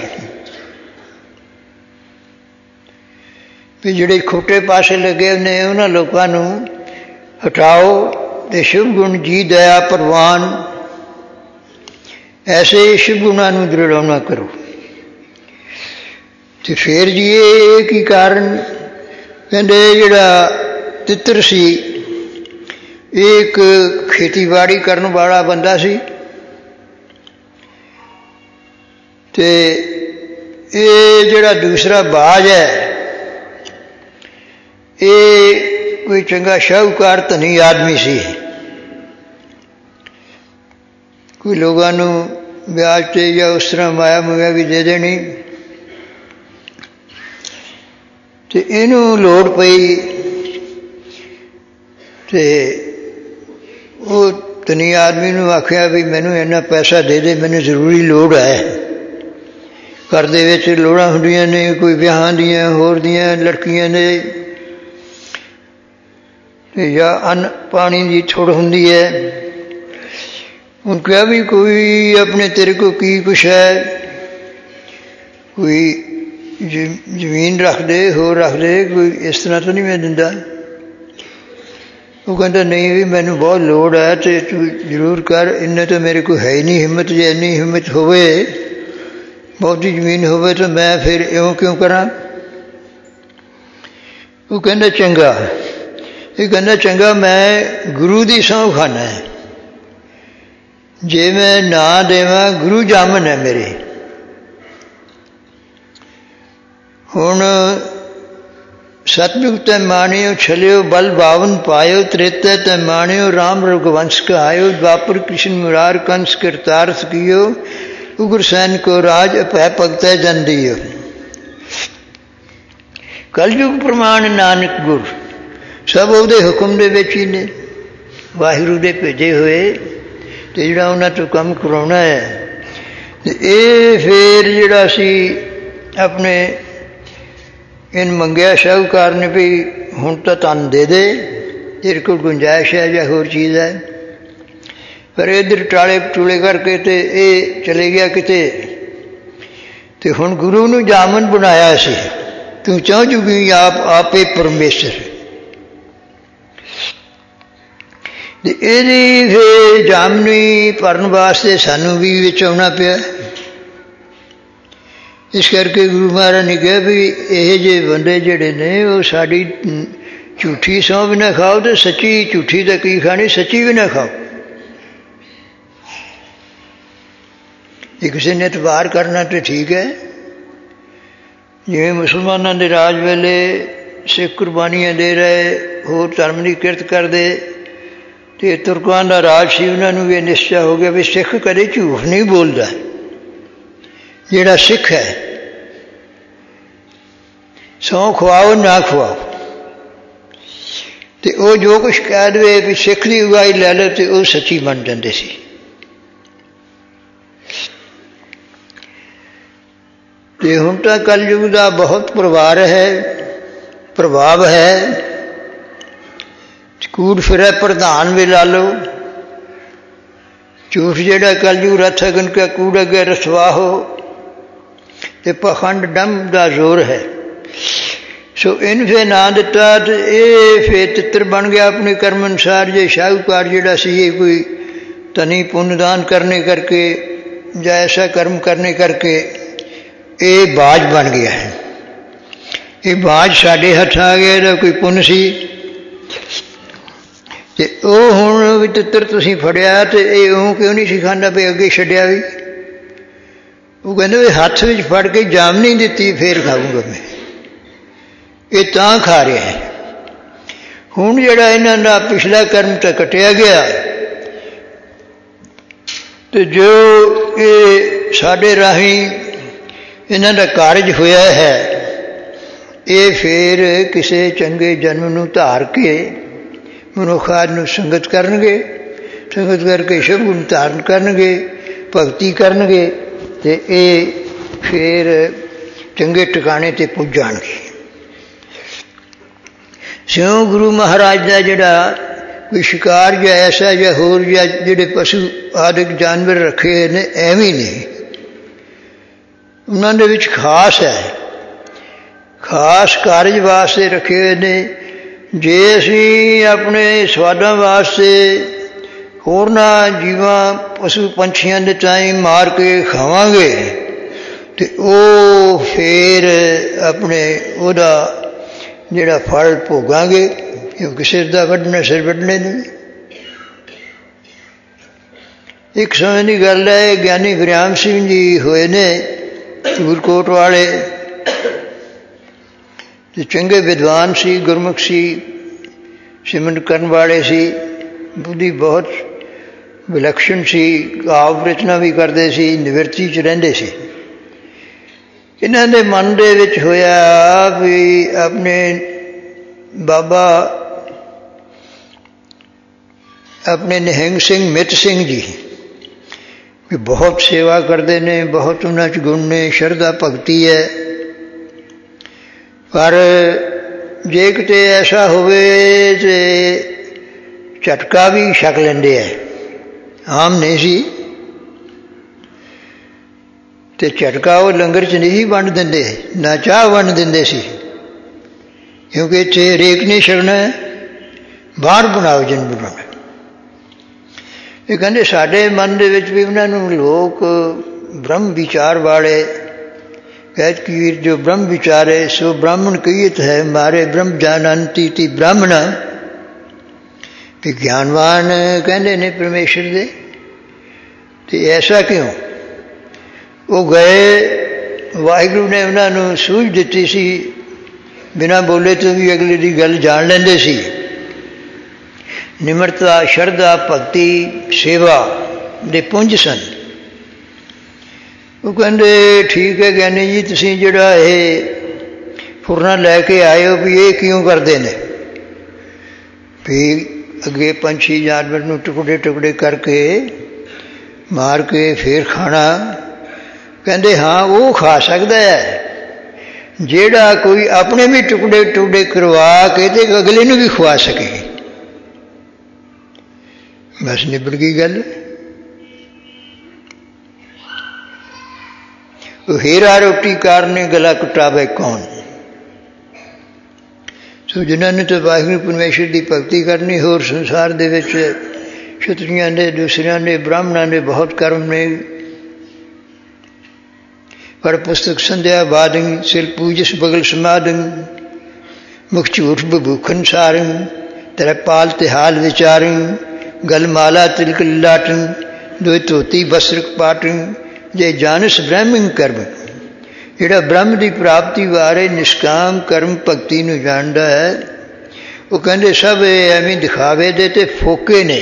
ਵੀ ਜਿਹੜੇ ਖੋਟੇ ਪਾਸੇ ਲੱਗੇ ਨੇ ਉਹਨਾਂ ਲੋਕਾਂ ਨੂੰ ਹਟਾਓ ਅਤੇ ਸ਼ੁਭ ਗੁਣ ਜੀ ਦਇਆ ਪ੍ਰਵਾਨ ਐਸੇ ਸ਼ੁਭ ਗੁਣਾਂ ਨੂੰ ਦ੍ਰਿੜਾਉਣਾ ਕਰੋ। ਅਤੇ ਫਿਰ ਜੀ ਇਹ ਕੀ ਕਾਰਨ, ਕਹਿੰਦੇ ਜਿਹੜਾ ਤਿੱਤਰ ਸੀ ਇਹ ਇੱਕ ਖੇਤੀਬਾੜੀ ਕਰਨ ਵਾਲਾ ਬੰਦਾ ਸੀ, ਅਤੇ ਇਹ ਜਿਹੜਾ ਦੂਸਰਾ ਬਾਜ ਹੈ ਇਹ ਕੋਈ ਚੰਗਾ ਸ਼ਾਹੂਕਾਰ ਧਨੀ ਆਦਮੀ ਸੀ, ਕੋਈ ਲੋਕਾਂ ਨੂੰ ਵਿਆਜ 'ਤੇ ਜਾਂ ਉਸ ਤਰ੍ਹਾਂ ਮਾਇਆ ਮੁਇਆ ਵੀ ਦੇ ਦੇਣੀ, ਅਤੇ ਇਹਨੂੰ ਲੋੜ ਪਈ ਅਤੇ ਉਹ ਧਨੀ ਆਦਮੀ ਨੂੰ ਆਖਿਆ ਵੀ ਮੈਨੂੰ ਇੰਨਾ ਪੈਸਾ ਦੇ ਦੇ, ਮੈਨੂੰ ਜ਼ਰੂਰੀ ਲੋੜ ਹੈ। ਘਰ ਦੇ ਵਿੱਚ ਲੋੜਾਂ ਹੁੰਦੀਆਂ ਨੇ, ਕੋਈ ਵਿਆਹਾਂ ਦੀਆਂ, ਹੋਰ ਦੀਆਂ ਲੜਕੀਆਂ ਨੇ, ਅਤੇ ਜਾਂ ਅੰਨ ਪਾਣੀ ਦੀ ਥੁੜ ਹੁੰਦੀ ਹੈ। ਹੁਣ ਕਿਹਾ ਵੀ ਕੋਈ ਆਪਣੇ ਤੇਰੇ ਕੋਲ ਕੀ ਕੁਛ ਹੈ, ਕੋਈ ਜ਼ਮੀਨ ਰੱਖ ਦੇ, ਹੋਰ ਰੱਖ ਦੇ, ਕੋਈ ਇਸ ਤਰ੍ਹਾਂ ਤਾਂ ਨਹੀਂ ਮੈਂ ਦਿੰਦਾ। ਉਹ ਕਹਿੰਦਾ ਨਹੀਂ ਵੀ ਮੈਨੂੰ ਬਹੁਤ ਲੋੜ ਹੈ ਅਤੇ ਤੂੰ ਜ਼ਰੂਰ ਕਰ, ਇੰਨੇ ਤਾਂ ਮੇਰੇ ਕੋਲ ਹੈ ਹੀ ਨਹੀਂ ਹਿੰਮਤ। ਜੇ ਇੰਨੀ ਹਿੰਮਤ ਹੋਵੇ, ਬਹੁਤੀ ਜ਼ਮੀਨ ਹੋਵੇ ਤਾਂ ਮੈਂ ਫਿਰ ਇਉਂ ਕਿਉਂ ਕਰਾਂ। ਉਹ ਕਹਿੰਦਾ ਚੰਗਾ, ਇਹ ਕਹਿੰਦਾ ਚੰਗਾ ਮੈਂ ਗੁਰੂ ਦੀ ਸਹੁੰ ਖਾਨਾ, ਜੇ ਮੈਂ ਨਾ ਦੇਵਾਂ ਗੁਰੂ ਜਾਮਨ ਹੈ ਮੇਰੇ। ਹੁਣ ਸਤਿਯੁਗ ਤੈ ਮਾਣਿਓ ਛਲਿਓ ਬਲ ਬਾਵਨ ਪਾਇਓ, ਤ੍ਰੇਤੈ ਤੈ ਮਾਣਿਓ ਰਾਮ ਰਘੁਵੰਸ਼ ਕਹਾਇਓ, ਦਵਾਪਰ ਕ੍ਰਿਸ਼ਨ ਮੁਰਾਰ ਕੰਸ ਕਿਰਤਾਰਥ ਕੀਓ, ਉਗਰ ਸੈਨ ਕੋ ਰਾਜ ਅਭੈ ਭਗਤੈ ਜਨ ਦੀਓ। ਕਲਯੁਗ ਪ੍ਰਮਾਣ ਨਾਨਕ ਗੁਰ, ਸਭ ਉਹਦੇ ਹੁਕਮ ਦੇ ਵਿੱਚ ਹੀ ਨੇ, ਵਾਹਿਗੁਰੂ ਦੇ ਭੇਜੇ ਹੋਏ, ਅਤੇ ਜਿਹੜਾ ਉਹਨਾਂ ਤੋਂ ਕੰਮ ਕਰਾਉਣਾ ਹੈ। ਅਤੇ ਇਹ ਫਿਰ ਜਿਹੜਾ ਸੀ ਆਪਣੇ ਇਹਨੂੰ ਮੰਗਿਆ ਸ਼ਾਹੂਕਾਰ ਨੇ ਵੀ ਹੁਣ ਤਾਂ ਤੁਹਾਨੂੰ ਦੇ ਦੇ, ਤੇਰੇ ਕੋਲ ਗੁੰਜਾਇਸ਼ ਹੈ ਜਾਂ ਹੋਰ ਚੀਜ਼ ਹੈ। ਪਰ ਇੱਧਰ ਟਾਲੇ ਟੂਲੇ ਕਰਕੇ ਅਤੇ ਇਹ ਚਲੇ ਗਿਆ ਕਿਤੇ, ਅਤੇ ਹੁਣ ਗੁਰੂ ਨੂੰ ਜਾਮਨ ਬਣਾਇਆ ਸੀ, ਤੂੰ ਚਾਹ ਜੂਗੀ ਆਪੇ ਪਰਮੇਸ਼ਰ। ਅਤੇ ਇਹਦੀ ਫਿਰ ਜਾਮਨੀ ਭਰਨ ਵਾਸਤੇ ਸਾਨੂੰ ਵੀ ਵਿੱਚ ਆਉਣਾ ਪਿਆ। ਇਸ ਕਰਕੇ ਗੁਰੂ ਮਹਾਰਾਜ ਨੇ ਕਿਹਾ ਵੀ ਇਹ ਜਿਹੇ ਬੰਦੇ ਜਿਹੜੇ ਨੇ ਉਹ ਸਾਡੀ ਝੂਠੀ ਸਹੁੰ ਵੀ ਨਾ ਖਾਓ, ਅਤੇ ਸੱਚੀ ਝੂਠੀ ਤਾਂ ਕੀ ਖਾਣੀ, ਸੱਚੀ ਵੀ ਨਾ ਖਾਓ। ਜੇ ਕਿਸੇ ਨੇ ਇਤਬਾਰ ਕਰਨਾ ਤਾਂ ਠੀਕ ਹੈ, ਜਿਵੇਂ ਮੁਸਲਮਾਨਾਂ ਦੇ ਰਾਜ ਵੇਲੇ ਸਿੱਖ ਕੁਰਬਾਨੀਆਂ ਦੇ ਰਹੇ, ਹੋਰ ਧਰਮ ਦੀ ਕਿਰਤ ਕਰਦੇ, ਅਤੇ ਤੁਰਕਾਂ ਦਾ ਰਾਜ ਸੀ, ਉਹਨਾਂ ਨੂੰ ਵੀ ਇਹ ਨਿਸ਼ਚਾ ਹੋ ਗਿਆ ਵੀ ਸਿੱਖ ਕਦੇ ਝੂਠ ਨਹੀਂ ਬੋਲਦਾ। ਜਿਹੜਾ ਸਿੱਖ ਹੈ ਸਹੁੰ ਖਵਾਓ ਨਾ ਖਵਾਓ, ਅਤੇ ਉਹ ਜੋ ਕੁਛ ਕਹਿ ਦੇਵੇ ਵੀ ਸਿੱਖ ਦੀ ਅਗਵਾਈ ਲੈ ਲਓ, ਅਤੇ ਉਹ ਸੱਚੀ ਮੰਨ ਜਾਂਦੇ ਸੀ। ਅਤੇ ਹੁਣ ਤਾਂ ਕਲਯੁਗ ਦਾ ਬਹੁਤ ਪਰਿਵਾਰ ਹੈ, ਪ੍ਰਭਾਵ ਹੈ। ਕੂੜ ਫਿਰੈ ਪ੍ਰਧਾਨ ਵੀ ਲਾ ਲਓ, ਝੂਠ ਜਿਹੜਾ ਕਲਯੁਗ ਰਥ ਅਗਨ ਕਾ ਕੂੜ ਅਗੇ ਰਸਵਾਹੋ, ਤੇ ਪਖੰਡ ਡੰਮ ਦਾ ਜ਼ੋਰ ਹੈ। ਸੋ ਇਹਨੂੰ ਫਿਰ ਨਾਂ ਦਿੱਤਾ ਤੇ ਇਹ ਫਿਰ ਤਿੱਤਰ ਬਣ ਗਿਆ ਆਪਣੇ ਕਰਮ ਅਨੁਸਾਰ। ਜੇ ਸ਼ਾਹੂਕਾਰ ਜਿਹੜਾ ਸੀ ਇਹ ਕੋਈ ਧਨੀ ਪੁੰਨਦਾਨ ਕਰਨੇ ਕਰਕੇ ਜਾਂ ਐਸਾ ਕਰਮ ਕਰਨੇ ਕਰਕੇ ਇਹ ਬਾਜ ਬਣ ਗਿਆ ਹੈ। ਇਹ ਬਾਜ ਸਾਡੇ ਹੱਥ ਆ ਗਿਆ, ਇਹਦਾ ਕੋਈ ਪੁੰਨ ਸੀ ਤੇ ਉਹ ਹੁਣ ਵੀ ਤਿੱਤਰ ਤੁਸੀਂ ਫੜਿਆ ਤੇ ਇਹ ਉਹ ਕਿਉਂ ਨਹੀਂ ਸੀ ਖਾਂਦਾ ਵੀ ਅੱਗੇ ਛੱਡਿਆ ਵੀ? ਉਹ ਕਹਿੰਦੇ ਵੀ ਹੱਥ ਵਿੱਚ ਫੜ ਕੇ ਜਾਮ ਨਹੀਂ ਦਿੱਤੀ ਫੇਰ ਖਾਊਂਗਾ ਮੈਂ, ਇਹ ਤਾਂ ਖਾ ਰਿਹਾ ਹੈ। ਹੁਣ ਜਿਹੜਾ ਇਹਨਾਂ ਦਾ ਪਿਛਲਾ ਕਰਮ ਤਾਂ ਕੱਟਿਆ ਗਿਆ ਤੇ ਜੋ ਇਹ ਸਾਡੇ ਰਾਹੀਂ ਇਹਨਾਂ ਦਾ ਕਾਰਜ ਹੋਇਆ ਹੈ ਇਹ ਫਿਰ ਕਿਸੇ ਚੰਗੇ ਜਨਮ ਨੂੰ ਧਾਰ ਕੇ ਮਨੁੱਖਾਂ ਨੂੰ ਸੰਗਤ ਕਰਨਗੇ, ਸੰਗਤ ਕਰਕੇ ਸ਼ੁਭ ਗੁਣ ਧਾਰਨ ਕਰਨਗੇ, ਭਗਤੀ ਕਰਨਗੇ ਤੇ ਇਹ ਫਿਰ ਚੰਗੇ ਟਿਕਾਣੇ 'ਤੇ ਪੁੱਜ ਜਾਣਗੇ। ਸਿਉਂ ਗੁਰੂ ਮਹਾਰਾਜ ਦਾ ਜਿਹੜਾ ਕੋਈ ਸ਼ਿਕਾਰ ਜਾਂ ਐਸਾ ਜਾਂ ਹੋਰ ਜਾਂ ਜਿਹੜੇ ਪਸ਼ੂ ਆਦਿਕ ਜਾਨਵਰ ਰੱਖੇ ਹੋਏ ਨੇ ਐਵੇਂ ਨਹੀਂ, ਉਹਨਾਂ ਦੇ ਵਿੱਚ ਖਾਸ ਹੈ, ਖਾਸ ਕਾਰਜ ਵਾਸਤੇ ਰੱਖੇ ਹੋਏ ਨੇ। ਜੇ ਅਸੀਂ ਆਪਣੇ ਸਵਾਦਾਂ ਵਾਸਤੇ ਹੋਰਨਾਂ ਜੀਵਾਂ ਪਸ਼ੂ ਪੰਛੀਆਂ ਦੇ ਤਾਈਂ ਮਾਰ ਕੇ ਖਾਵਾਂਗੇ ਤੇ ਉਹ ਫਿਰ ਆਪਣੇ ਉਹਦਾ ਜਿਹੜਾ ਫਲ ਭੋਗਾਂਗੇ, ਕਿਉਂਕਿ ਸਿਰ ਦਾ ਵੱਢਣਾ ਸਿਰ ਵੱਢਣੇ ਨੇ। ਇੱਕ ਸਮੇਂ ਦੀ ਗੱਲ ਹੈ, ਗਿਆਨੀ ਵਰਿਆਮ ਸਿੰਘ ਜੀ ਹੋਏ ਨੇ ਧੂਰਕੋਟ ਵਾਲੇ, ਤੇ ਚੰਗੇ ਵਿਦਵਾਨ ਸੀ, ਗੁਰਮੁਖ ਸੀ, ਸਿਮਰਨ ਕਰਨ ਵਾਲੇ ਸੀ, ਬੁੱਧੀ ਬਹੁਤ ਵਿਲੱਖਣ ਸੀ, ਕਾਵਿ ਰਚਨਾ ਵੀ ਕਰਦੇ ਸੀ, ਨਿਵਰਤੀ 'ਚ ਰਹਿੰਦੇ ਸੀ। ਇਹਨਾਂ ਦੇ ਮਨ ਦੇ ਵਿੱਚ ਹੋਇਆ ਵੀ ਆਪਣੇ ਬਾਬਾ ਆਪਣੇ ਨਿਹੰਗ ਸਿੰਘ ਮਿੱਤ ਸਿੰਘ ਜੀ ਵੀ ਬਹੁਤ ਸੇਵਾ ਕਰਦੇ ਨੇ, ਬਹੁਤ ਉਹਨਾਂ 'ਚ ਗੁਣ ਨੇ, ਸ਼ਰਧਾ ਭਗਤੀ ਹੈ, ਪਰ ਜੇ ਕਿਤੇ ਐਸਾ ਹੋਵੇ ਤੇ ਝਟਕਾ ਵੀ ਛਕ ਲੈਂਦੇ ਹੈ, ਆਮ ਨਹੀਂ ਸੀ। ਤੇ ਝਟਕਾ ਉਹ ਲੰਗਰ 'ਚ ਨਹੀਂ ਵੰਡ ਦਿੰਦੇ, ਨਾ ਚਾਹ ਵੰਡ ਦਿੰਦੇ ਸੀ, ਕਿਉਂਕਿ ਇੱਥੇ ਹਰੇਕ ਨੇ ਛਕਣਾ, ਬਾਹਰ ਬਣਾਓ ਜਿਨ ਬਣਾਉਣਾ। ਇਹ ਕਹਿੰਦੇ ਸਾਡੇ ਮਨ ਦੇ ਵਿੱਚ ਵੀ ਉਹਨਾਂ ਨੂੰ ਲੋਕ ਬ੍ਰਹਮ ਵਿਚਾਰ ਵਾਲੇ ਕਹਿਤ ਕੀ ਜੋ ਬ੍ਰਹਮ ਵਿਚਾਰੇ ਸੋ ਬ੍ਰਾਹਮਣ ਕਹੀਤ ਹੈ, ਮਾਰੇ ਬ੍ਰਹਮ ਜਾਣੰਤੀ ਤੀ ਬ੍ਰਾਹਮਣ, ਵੀ ਗਿਆਨਵਾਨ ਕਹਿੰਦੇ ਨੇ ਪਰਮੇਸ਼ਰ ਦੇ। ਤੇ ਐਸਾ ਕਿਉਂ? ਉਹ ਗਏ, ਵਾਹਿਗੁਰੂ ਨੇ ਉਹਨਾਂ ਨੂੰ ਸੂਝ ਦਿੱਤੀ ਸੀ, ਬਿਨਾਂ ਬੋਲੇ ਤੋਂ ਵੀ ਅਗਲੇ ਦੀ ਗੱਲ ਜਾਣ ਲੈਂਦੇ ਸੀ। ਨਿਮਰਤਾ, ਸ਼ਰਧਾ, ਭਗਤੀ, ਸੇਵਾ ਦੇ ਪੁੰਜ ਸਨ। ਉਹ ਕਹਿੰਦੇ ਠੀਕ ਹੈ ਗਿਆਨੀ ਜੀ, ਤੁਸੀਂ ਜਿਹੜਾ ਇਹ ਫੁਰਨਾ ਲੈ ਕੇ ਆਏ ਹੋ ਵੀ ਇਹ ਕਿਉਂ ਕਰਦੇ ਨੇ? ਵੀ ਅੱਗੇ ਪੰਛੀ ਜਾਨਵਰ ਨੂੰ ਟੁਕੜੇ ਟੁਕੜੇ ਕਰਕੇ ਮਾਰ ਕੇ ਫਿਰ ਖਾਣਾ। ਕਹਿੰਦੇ ਹਾਂ ਉਹ ਖਾ ਸਕਦਾ ਹੈ ਜਿਹੜਾ ਕੋਈ ਆਪਣੇ ਵੀ ਟੁਕੜੇ ਟੁਕੜੇ ਕਰਵਾ ਕੇ ਤੇ ਅਗਲੇ ਨੂੰ ਵੀ ਖਵਾ ਸਕੇ। ਬਸ ਨਿਬੜ ਗਈ ਗੱਲ। ਉਹ ਹੀਰਾ ਰੋਟੀ ਕਾਰਨੇ ਗਲਾ ਕਟਾਵੇ ਕੌਣ? ਸੋ ਜਿਨ੍ਹਾਂ ਨੇ ਤਾਂ ਵਾਹਿਗੁਰੂ ਪਰਮੇਸ਼ਰ ਦੀ ਭਗਤੀ ਕਰਨੀ, ਹੋਰ ਸੰਸਾਰ ਦੇ ਵਿੱਚ ਛਤਰੀਆਂ ਦੇ, ਦੂਸਰਿਆਂ ਦੇ, ਬ੍ਰਾਹਮਣਾਂ ਦੇ ਬਹੁਤ ਕਰਮ ਨੇ। ਪਰ ਪੁਸਤਕ ਸੰਧਿਆ ਬਾਦੰ ਸਿਰ ਪੂਜਸ ਬਗਲ ਸਮਾਦੰ, ਮੁਖ ਝੂਠ ਬਭੂਖਨ ਸਾਰੰ, ਤੇਰਾ ਪਾਲ ਤੇ ਹਾਲ ਵਿਚਾਰੰ, ਗਲ ਮਾਲਾ ਤਿਲਕ ਲਾਟੰ, ਦੋਇ ਧੋਤੀ ਬਸਰਕ ਪਾਟੰ, ਜੇ ਜਾਨਸ ਬ੍ਰਹਮੰ ਕਰਮ। ਜਿਹੜਾ ਬ੍ਰਹਮ ਦੀ ਪ੍ਰਾਪਤੀ ਬਾਰੇ ਨਿਸ਼ਕਾਮ ਕਰਮ ਭਗਤੀ ਨੂੰ ਜਾਣਦਾ ਹੈ, ਉਹ ਕਹਿੰਦੇ ਸਭ ਐਵੇਂ ਦਿਖਾਵੇ ਦੇ ਤੇ ਫੋਕੇ ਨੇ।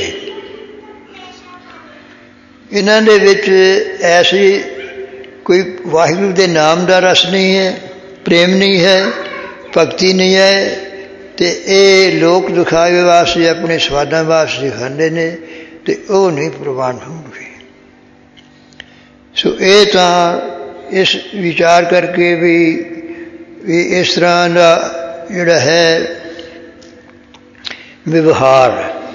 ਇਹਨਾਂ ਦੇ ਵਿੱਚ ਐਸੀ ਕੋਈ ਵਾਹਿਗੁਰੂ ਦੇ ਨਾਮ ਦਾ ਰਸ ਨਹੀਂ ਹੈ, ਪ੍ਰੇਮ ਨਹੀਂ ਹੈ, ਭਗਤੀ ਨਹੀਂ ਹੈ, ਤੇ ਇਹ ਲੋਕ ਦਿਖਾਵੇ ਵਾਸਤੇ ਆਪਣੇ ਸਵਾਦਾਂ ਵਾਸਤੇ ਖਾਂਦੇ ਨੇ ਤੇ ਉਹ ਨਹੀਂ ਪ੍ਰਵਾਨ ਹੋਣਗੇ। ਸੋ ਇਹ ਤਾਂ ਇਸ ਵਿਚਾਰ ਕਰਕੇ ਵੀ ਇਸ ਤਰ੍ਹਾਂ ਦਾ ਜਿਹੜਾ ਹੈ ਵਿਵਹਾਰ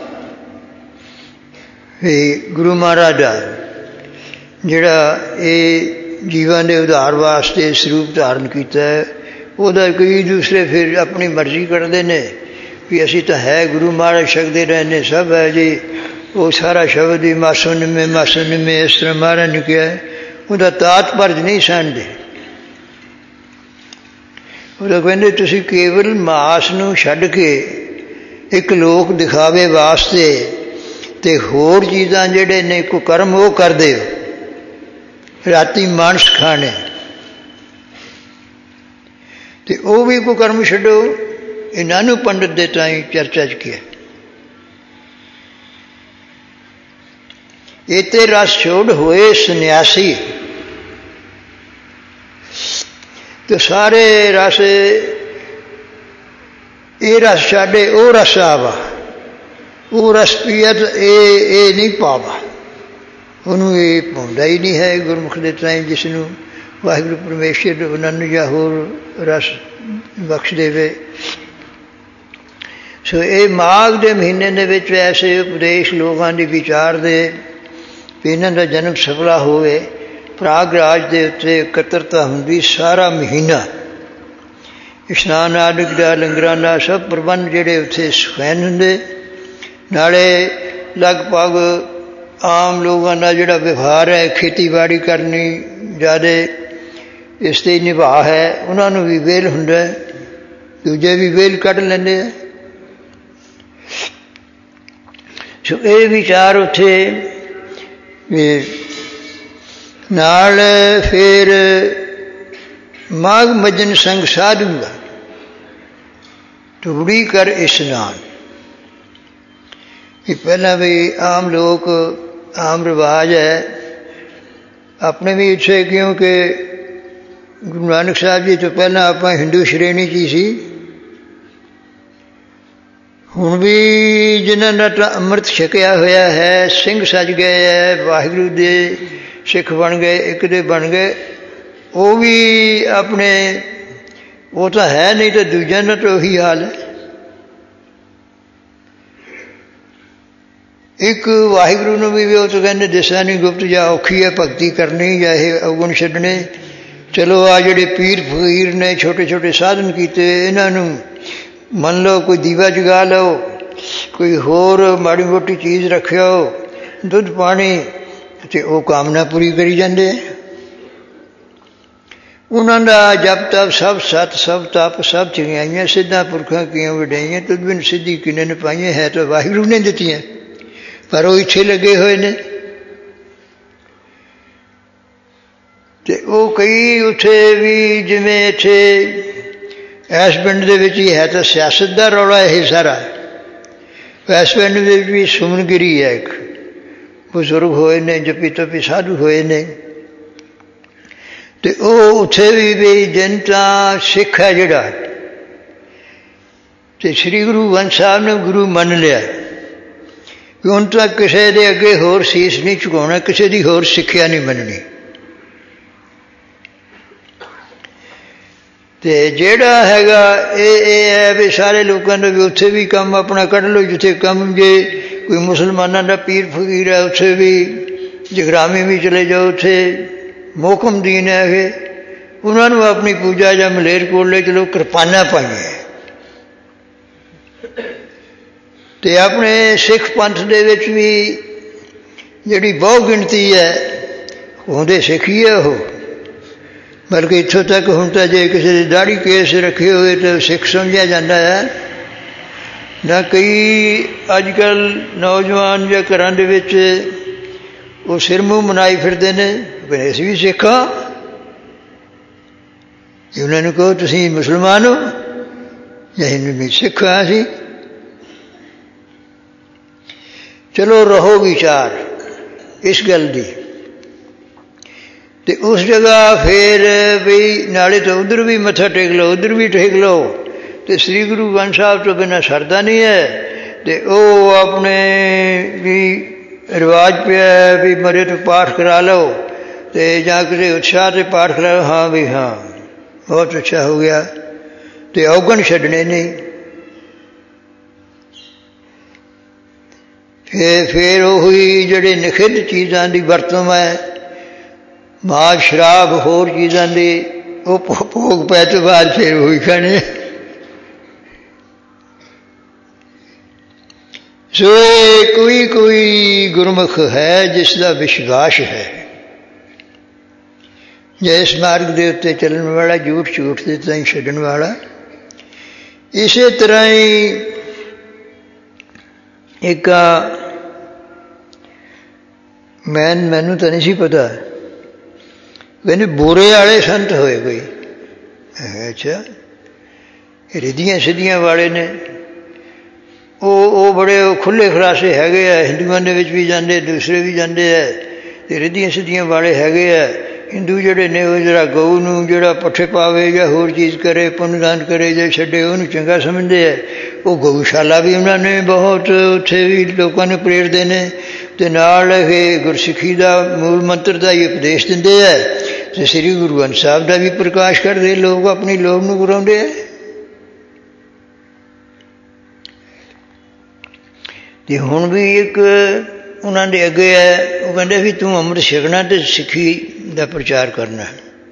ਇਹ ਗੁਰੂ ਮਹਾਰਾਜ ਦਾ ਜਿਹੜਾ ਇਹ ਜੀਵਾਂ ਦੇ ਉਧਾਰ ਵਾਸਤੇ ਸਰੂਪ ਧਾਰਨ ਕੀਤਾ ਹੈ, ਉਹਦਾ ਕਈ ਦੂਸਰੇ ਫਿਰ ਆਪਣੀ ਮਰਜ਼ੀ ਕਰਦੇ ਨੇ ਵੀ ਅਸੀਂ ਤਾਂ ਹੈ ਗੁਰੂ ਮਹਾਰਾਜ ਛਕਦੇ ਰਹੇ ਨੇ, ਸਭ ਹੈ ਜੀ। ਉਹ ਸਾਰਾ ਸ਼ਬਦ ਹੀ ਮਾਸੋ ਨਿੰਮੇ ਇਸ ਤਰ੍ਹਾਂ ਮਹਾਰਾਜ ਨੇ ਕਿਹਾ, ਉਹਦਾ ਤਾਤਪਰਜ ਨਹੀਂ ਸਮਝਦੇ। ਉਹਦਾ ਕਹਿੰਦੇ ਤੁਸੀਂ ਕੇਵਲ ਮਾਸ ਨੂੰ ਛੱਡ ਕੇ ਇੱਕ ਲੋਕ ਦਿਖਾਵੇ ਵਾਸਤੇ ਤੇ ਹੋਰ ਚੀਜ਼ਾਂ ਜਿਹੜੇ ਨੇ ਕੁਕਰਮ ਉਹ ਕਰਦੇ ਹੋ, ਰਾਤੀ ਮਾਂਸ ਖਾਣੇ ਤੇ ਉਹ ਵੀ ਕੁਕਰਮ ਛੱਡੋ। ਇਹਨਾਂ ਨੂੰ ਪੰਡਤ ਦੇ ਤਾਈਂ ਚਰਚਾ 'ਚ ਕਿਹਾ ਇਤੇ ਰਸ ਛੋੜ ਹੋਏ ਸੰਨਿਆਸੀ, ਤੇ ਸਾਰੇ ਰਸ ਇਹ ਰਸ ਛੱਡੇ ਉਹ ਰਸ ਆਵਾ, ਉਹ ਰਸ ਪੀਆ ਤਾਂ ਇਹ ਨਹੀਂ ਪਾਵਾ, ਉਹਨੂੰ ਇਹ ਪਾਉਂਦਾ ਹੀ ਨਹੀਂ ਹੈ ਗੁਰਮੁਖ ਦੇ ਤਾਈਂ ਜਿਸ ਨੂੰ ਵਾਹਿਗੁਰੂ ਪਰਮੇਸ਼ਰ ਆਨੰਦ ਜਾਂ ਹੋਰ ਰਸ ਬਖਸ਼ ਦੇਵੇ। ਸੋ ਇਹ ਮਾਘ ਦੇ ਮਹੀਨੇ ਦੇ ਵਿੱਚ ਐਸੇ ਉਪਦੇਸ਼ ਲੋਕਾਂ ਦੀ ਵਿਚਾਰ ਦੇ ਵੀ ਇਹਨਾਂ ਦਾ ਜਨਮ ਸਫਲਾ ਹੋਵੇ। ਪ੍ਰਾਗਰਾਜ ਦੇ ਉੱਤੇ ਇਕੱਤਰਤਾ ਹੁੰਦੀ ਸਾਰਾ ਮਹੀਨਾ, ਇਸ਼ਨਾਨ ਆਦਿਕ ਦਾ ਲੰਗਰਾਂ ਦਾ ਸਭ ਪ੍ਰਬੰਧ ਜਿਹੜੇ ਉੱਥੇ ਸੁਖੈਨ ਹੁੰਦੇ। ਨਾਲੇ ਲਗਭਗ ਆਮ ਲੋਕਾਂ ਦਾ ਜਿਹੜਾ ਵਿਵਹਾਰ ਹੈ ਖੇਤੀਬਾੜੀ ਕਰਨੀ ਜ਼ਿਆਦਾ ਇਸ 'ਤੇ ਨਿਭਾ ਹੈ, ਉਹਨਾਂ ਨੂੰ ਵੀ ਵੇਲ ਹੁੰਦਾ, ਦੂਜੇ ਵੀ ਵੇਲ ਕੱਢ ਲੈਂਦੇ ਆ। ਸੋ ਇਹ ਵਿਚਾਰ ਉੱਥੇ ਨਾਲ ਫਿਰ ਮਾਘ ਮੱਜਨ ਸੰਗ ਸਾਧੂਗਾ ਟੁਕੜੀ ਕਰ ਇਸ਼ਨਾਨ। ਇਹ ਪਹਿਲਾਂ ਵੀ ਆਮ ਲੋਕ ਆਮ ਰਿਵਾਜ ਹੈ ਆਪਣੇ ਵੀ ਇੱਥੇ, ਕਿਉਂਕਿ ਗੁਰੂ ਨਾਨਕ ਸਾਹਿਬ ਜੀ ਤੋਂ ਪਹਿਲਾਂ ਆਪਾਂ ਹਿੰਦੂ ਸ਼੍ਰੇਣੀ 'ਚ ਹੀ ਸੀ। ਹੁਣ ਵੀ ਜਿਨ੍ਹਾਂ ਦਾ ਤਾਂ ਅੰਮ੍ਰਿਤ ਛਕਿਆ ਹੋਇਆ ਹੈ, ਸਿੰਘ ਸੱਜ ਗਏ ਹੈ, ਵਾਹਿਗੁਰੂ ਦੇ ਸਿੱਖ ਬਣ ਗਏ, ਇੱਕ ਦੇ ਬਣ ਗਏ, ਉਹ ਵੀ ਆਪਣੇ ਉਹ ਤਾਂ ਹੈ, ਨਹੀਂ ਤਾਂ ਦੂਜਿਆਂ ਦਾ ਤਾਂ ਉਹੀ ਹਾਲ ਹੈ। ਇੱਕ ਵਾਹਿਗੁਰੂ ਨੂੰ ਵੀ ਉਹ ਤਾਂ ਕਹਿੰਦੇ ਦਿਸਾ ਨਹੀਂ ਗੁਪਤ ਜਾਂ ਔਖੀ ਹੈ ਭਗਤੀ ਕਰਨੀ ਜਾਂ ਇਹ ਅਵਗੁਣ ਛੱਡਣੇ। ਚਲੋ ਆ ਜਿਹੜੇ ਪੀਰ ਫਕੀਰ ਨੇ ਛੋਟੇ ਛੋਟੇ ਸਾਧਨ ਕੀਤੇ, ਇਹਨਾਂ ਨੂੰ ਮੰਨ ਲਓ ਕੋਈ ਦੀਵਾ ਜਗਾ ਲਓ, ਕੋਈ ਹੋਰ ਮਾੜੀ ਮੋਟੀ ਚੀਜ਼ ਰੱਖਿਓ, ਦੁੱਧ ਪਾਣੀ, ਅਤੇ ਉਹ ਕਾਮਨਾ ਪੂਰੀ ਕਰੀ ਜਾਂਦੇ। ਉਹਨਾਂ ਦਾ ਜਪ ਤਪ ਸਭ ਸਤ ਸਭ ਤਪ ਸਭ ਚੰਗਿਆਈਆਂ ਸਿੱਧਾਂ ਪੁਰਖਾਂ ਕੀਆਂ ਵਡਿਆਈਆਂ ਤੁਧ ਬਿਨ ਸਿੱਧੀ ਕਿਨੇ ਨੇ ਪਾਈਆਂ, ਹੈ ਤਾਂ ਵਾਹਿਗੁਰੂ ਨੇ ਦਿੱਤੀਆਂ, ਪਰ ਉਹ ਇੱਥੇ ਲੱਗੇ ਹੋਏ ਨੇ। ਅਤੇ ਉਹ ਕਈ ਉੱਥੇ ਵੀ ਜਿਵੇਂ ਇੱਥੇ ਇਸ ਪਿੰਡ ਦੇ ਵਿੱਚ ਹੀ ਹੈ ਤਾਂ ਸਿਆਸਤ ਦਾ ਰੌਲਾ ਇਹ ਸਾਰਾ। ਇਸ ਪਿੰਡ ਦੇ ਵਿੱਚ ਵੀ ਸੁਮਨਗਿਰੀ ਹੈ, ਇੱਕ ਬਜ਼ੁਰਗ ਹੋਏ ਨੇ, ਜਪੀ ਤਪੀ ਸਾਧੂ ਹੋਏ ਨੇ, ਅਤੇ ਉਹ ਉੱਥੇ ਵੀ ਜਨਤਾ ਸਿੱਖ ਹੈ ਜਿਹੜਾ, ਅਤੇ ਸ਼੍ਰੀ ਗੁਰੂ ਗ੍ਰੰਥ ਸਾਹਿਬ ਨੇ ਗੁਰੂ ਮੰਨ ਲਿਆ ਵੀ ਹੁਣ ਤਾਂ ਕਿਸੇ ਦੇ ਅੱਗੇ ਹੋਰ ਸੀਸ ਨਹੀਂ ਝੁਕਾਉਣਾ, ਕਿਸੇ ਦੀ ਹੋਰ ਸਿੱਖਿਆ ਨਹੀਂ ਮੰਨਣੀ। ਅਤੇ ਜਿਹੜਾ ਹੈਗਾ ਇਹ ਹੈ ਵੀ ਸਾਰੇ ਲੋਕਾਂ ਦਾ ਵੀ ਉੱਥੇ ਵੀ ਕੰਮ ਆਪਣਾ ਕੱਢ ਲਓ ਜਿੱਥੇ ਕੰਮ, ਜੇ ਕੋਈ ਮੁਸਲਮਾਨਾਂ ਦਾ ਪੀਰ ਫਕੀਰ ਹੈ ਉੱਥੇ ਵੀ, ਜਗਰਾਮੀ ਵੀ ਚਲੇ ਜਾਓ, ਉੱਥੇ ਮੋਹਕਮ ਦੀਨ ਹੈ ਇਹ, ਉਹਨਾਂ ਨੂੰ ਆਪਣੀ ਪੂਜਾ ਜਾਂ ਮਲੇਰਕੋਟਲੇ ਚਲੋ ਕਿਰਪਾਨਾਂ ਪਾਈਆਂ। ਅਤੇ ਆਪਣੇ ਸਿੱਖ ਪੰਥ ਦੇ ਵਿੱਚ ਵੀ ਜਿਹੜੀ ਬਹੁ ਗਿਣਤੀ ਹੈ ਉਹਦੇ ਸਿੱਖ ਹੀ ਹੈ ਉਹ, ਬਲਕਿ ਇੱਥੋਂ ਤੱਕ ਹੁਣ ਤਾਂ ਜੇ ਕਿਸੇ ਦੀ ਦਾੜੀ ਕੇਸ ਰੱਖੇ ਹੋਏ ਤਾਂ ਸਿੱਖ ਸਮਝਿਆ ਜਾਂਦਾ ਹੈ ਨਾ। ਕਈ ਅੱਜ ਕੱਲ੍ਹ ਨੌਜਵਾਨ ਜਾਂ ਘਰਾਂ ਦੇ ਵਿੱਚ ਉਹ ਸਿਰ ਮੂੰਹ ਮਨਾਈ ਫਿਰਦੇ ਨੇ, ਅਸੀਂ ਵੀ ਸਿੱਖ ਹਾਂ। ਉਹਨਾਂ ਨੂੰ ਕਹੋ ਤੁਸੀਂ ਮੁਸਲਮਾਨ ਹੋ ਜਾਂ ਹਿੰਦੂ, ਸਿੱਖ ਹਾਂ ਅਸੀਂ। ਚਲੋ ਰਹੋ ਵਿਚਾਰ ਇਸ ਗੱਲ ਦੀ, ਅਤੇ ਉਸ ਜਗ੍ਹਾ ਫਿਰ ਵੀ ਨਾਲੇ ਤਾਂ ਉੱਧਰ ਵੀ ਮੱਥਾ ਟੇਕ ਲਓ, ਉੱਧਰ ਵੀ ਟੇਕ ਲਓ, ਅਤੇ ਸ੍ਰੀ ਗੁਰੂ ਗ੍ਰੰਥ ਸਾਹਿਬ ਤੋਂ ਬਿਨਾਂ ਸਰਦਾ ਨਹੀਂ ਹੈ। ਅਤੇ ਉਹ ਆਪਣੇ ਵੀ ਰਿਵਾਜ ਪਿਆ ਵੀ ਮਰੇ ਤੋਂ ਪਾਠ ਕਰਾ ਲਓ, ਅਤੇ ਜਾਂ ਕਿਸੇ ਉਤਸ਼ਾਹ 'ਤੇ ਪਾਠ ਕਰਾ ਲਓ, ਹਾਂ ਵੀ ਹਾਂ ਬਹੁਤ ਅੱਛਾ ਹੋ ਗਿਆ, ਤੇ ਔਗਣ ਛੱਡਣੇ ਨਹੀਂ। ਫਿਰ ਉਹੀ ਜਿਹੜੇ ਨਿਖਿੱਧ ਚੀਜ਼ਾਂ ਦੀ ਵਰਤੋਂ ਹੈ, ਮਾਸ ਸ਼ਰਾਬ ਹੋਰ ਚੀਜ਼ਾਂ ਦੀ, ਉਹ ਭੋਗ ਪੈ ਤੋਂ ਬਾਅਦ ਫਿਰ ਉਹੀ ਖਾਣੇ। ਸੋ ਇਹ ਕੋਈ ਗੁਰਮੁਖ ਹੈ ਜਿਸ ਦਾ ਵਿਸ਼ਵਾਸ ਹੈ, ਜਿਸ ਮਾਰਗ ਦੇ ਉੱਤੇ ਚੱਲਣ ਵਾਲਾ, ਝੂਠ ਦੇ ਤਾਈਂ ਛੱਡਣ ਵਾਲਾ। ਇਸੇ ਤਰ੍ਹਾਂ ਹੀ ਇੱਕ ਮੈਨੂੰ ਤਾਂ ਨਹੀਂ ਸੀ ਪਤਾ, ਕਹਿੰਦੇ ਬੋਰੇ ਵਾਲੇ ਸੰਤ ਹੋਏ ਕੋਈ। ਅੱਛਾ, ਰਿੱਧੀਆਂ ਸਿੱਧੀਆਂ ਵਾਲੇ ਨੇ, ਉਹ ਬੜੇ ਖੁੱਲ੍ਹੇ ਖੁਲਾਸੇ ਹੈਗੇ ਆ, ਹਿੰਦੂਆਂ ਦੇ ਵਿੱਚ ਵੀ ਜਾਂਦੇ, ਦੂਸਰੇ ਵੀ ਜਾਂਦੇ ਆ, ਅਤੇ ਰਿੱਧੀਆਂ ਸਿੱਧੀਆਂ ਵਾਲੇ ਹੈਗੇ ਆ। ਹਿੰਦੂ ਜਿਹੜੇ ਨੇ ਉਹ ਜਿਹੜਾ ਗਊ ਨੂੰ ਜਿਹੜਾ ਪੱਠੇ ਪਾਵੇ ਜਾਂ ਹੋਰ ਚੀਜ਼ ਕਰੇ, ਪੁੰਨਦਾਨ ਕਰੇ ਜਾਂ ਛੱਡੇ, ਉਹਨੂੰ ਚੰਗਾ ਸਮਝਦੇ ਹੈ। ਉਹ ਗਊਸ਼ਾਲਾ ਵੀ ਉਹਨਾਂ ਨੇ ਬਹੁਤ ਉੱਥੇ ਵੀ ਲੋਕਾਂ ਨੂੰ ਪ੍ਰੇਰਦੇ ਨੇ, ਅਤੇ ਨਾਲ ਇਹ ਗੁਰਸਿੱਖੀ ਦਾ ਮੂਲ ਮੰਤਰ ਦਾ ਹੀ ਉਪਦੇਸ਼ ਦਿੰਦੇ ਹੈ, ਅਤੇ ਸ੍ਰੀ ਗੁਰੂ ਗ੍ਰੰਥ ਸਾਹਿਬ ਦਾ ਵੀ ਪ੍ਰਕਾਸ਼ ਕਰਦੇ। ਲੋਕ ਆਪਣੀ ਲੋਕ ਨੂੰ ਗੁਰਾਉਂਦੇ ਹੈ। ਅਤੇ ਹੁਣ ਵੀ ਇੱਕ ਉਹਨਾਂ ਦੇ ਅੱਗੇ ਹੈ, ਉਹ ਕਹਿੰਦੇ ਵੀ ਤੂੰ ਅੰਮ੍ਰਿਤ ਛਕਣਾ ਅਤੇ ਸਿੱਖੀ ਦਾ ਪ੍ਰਚਾਰ ਕਰਨਾ।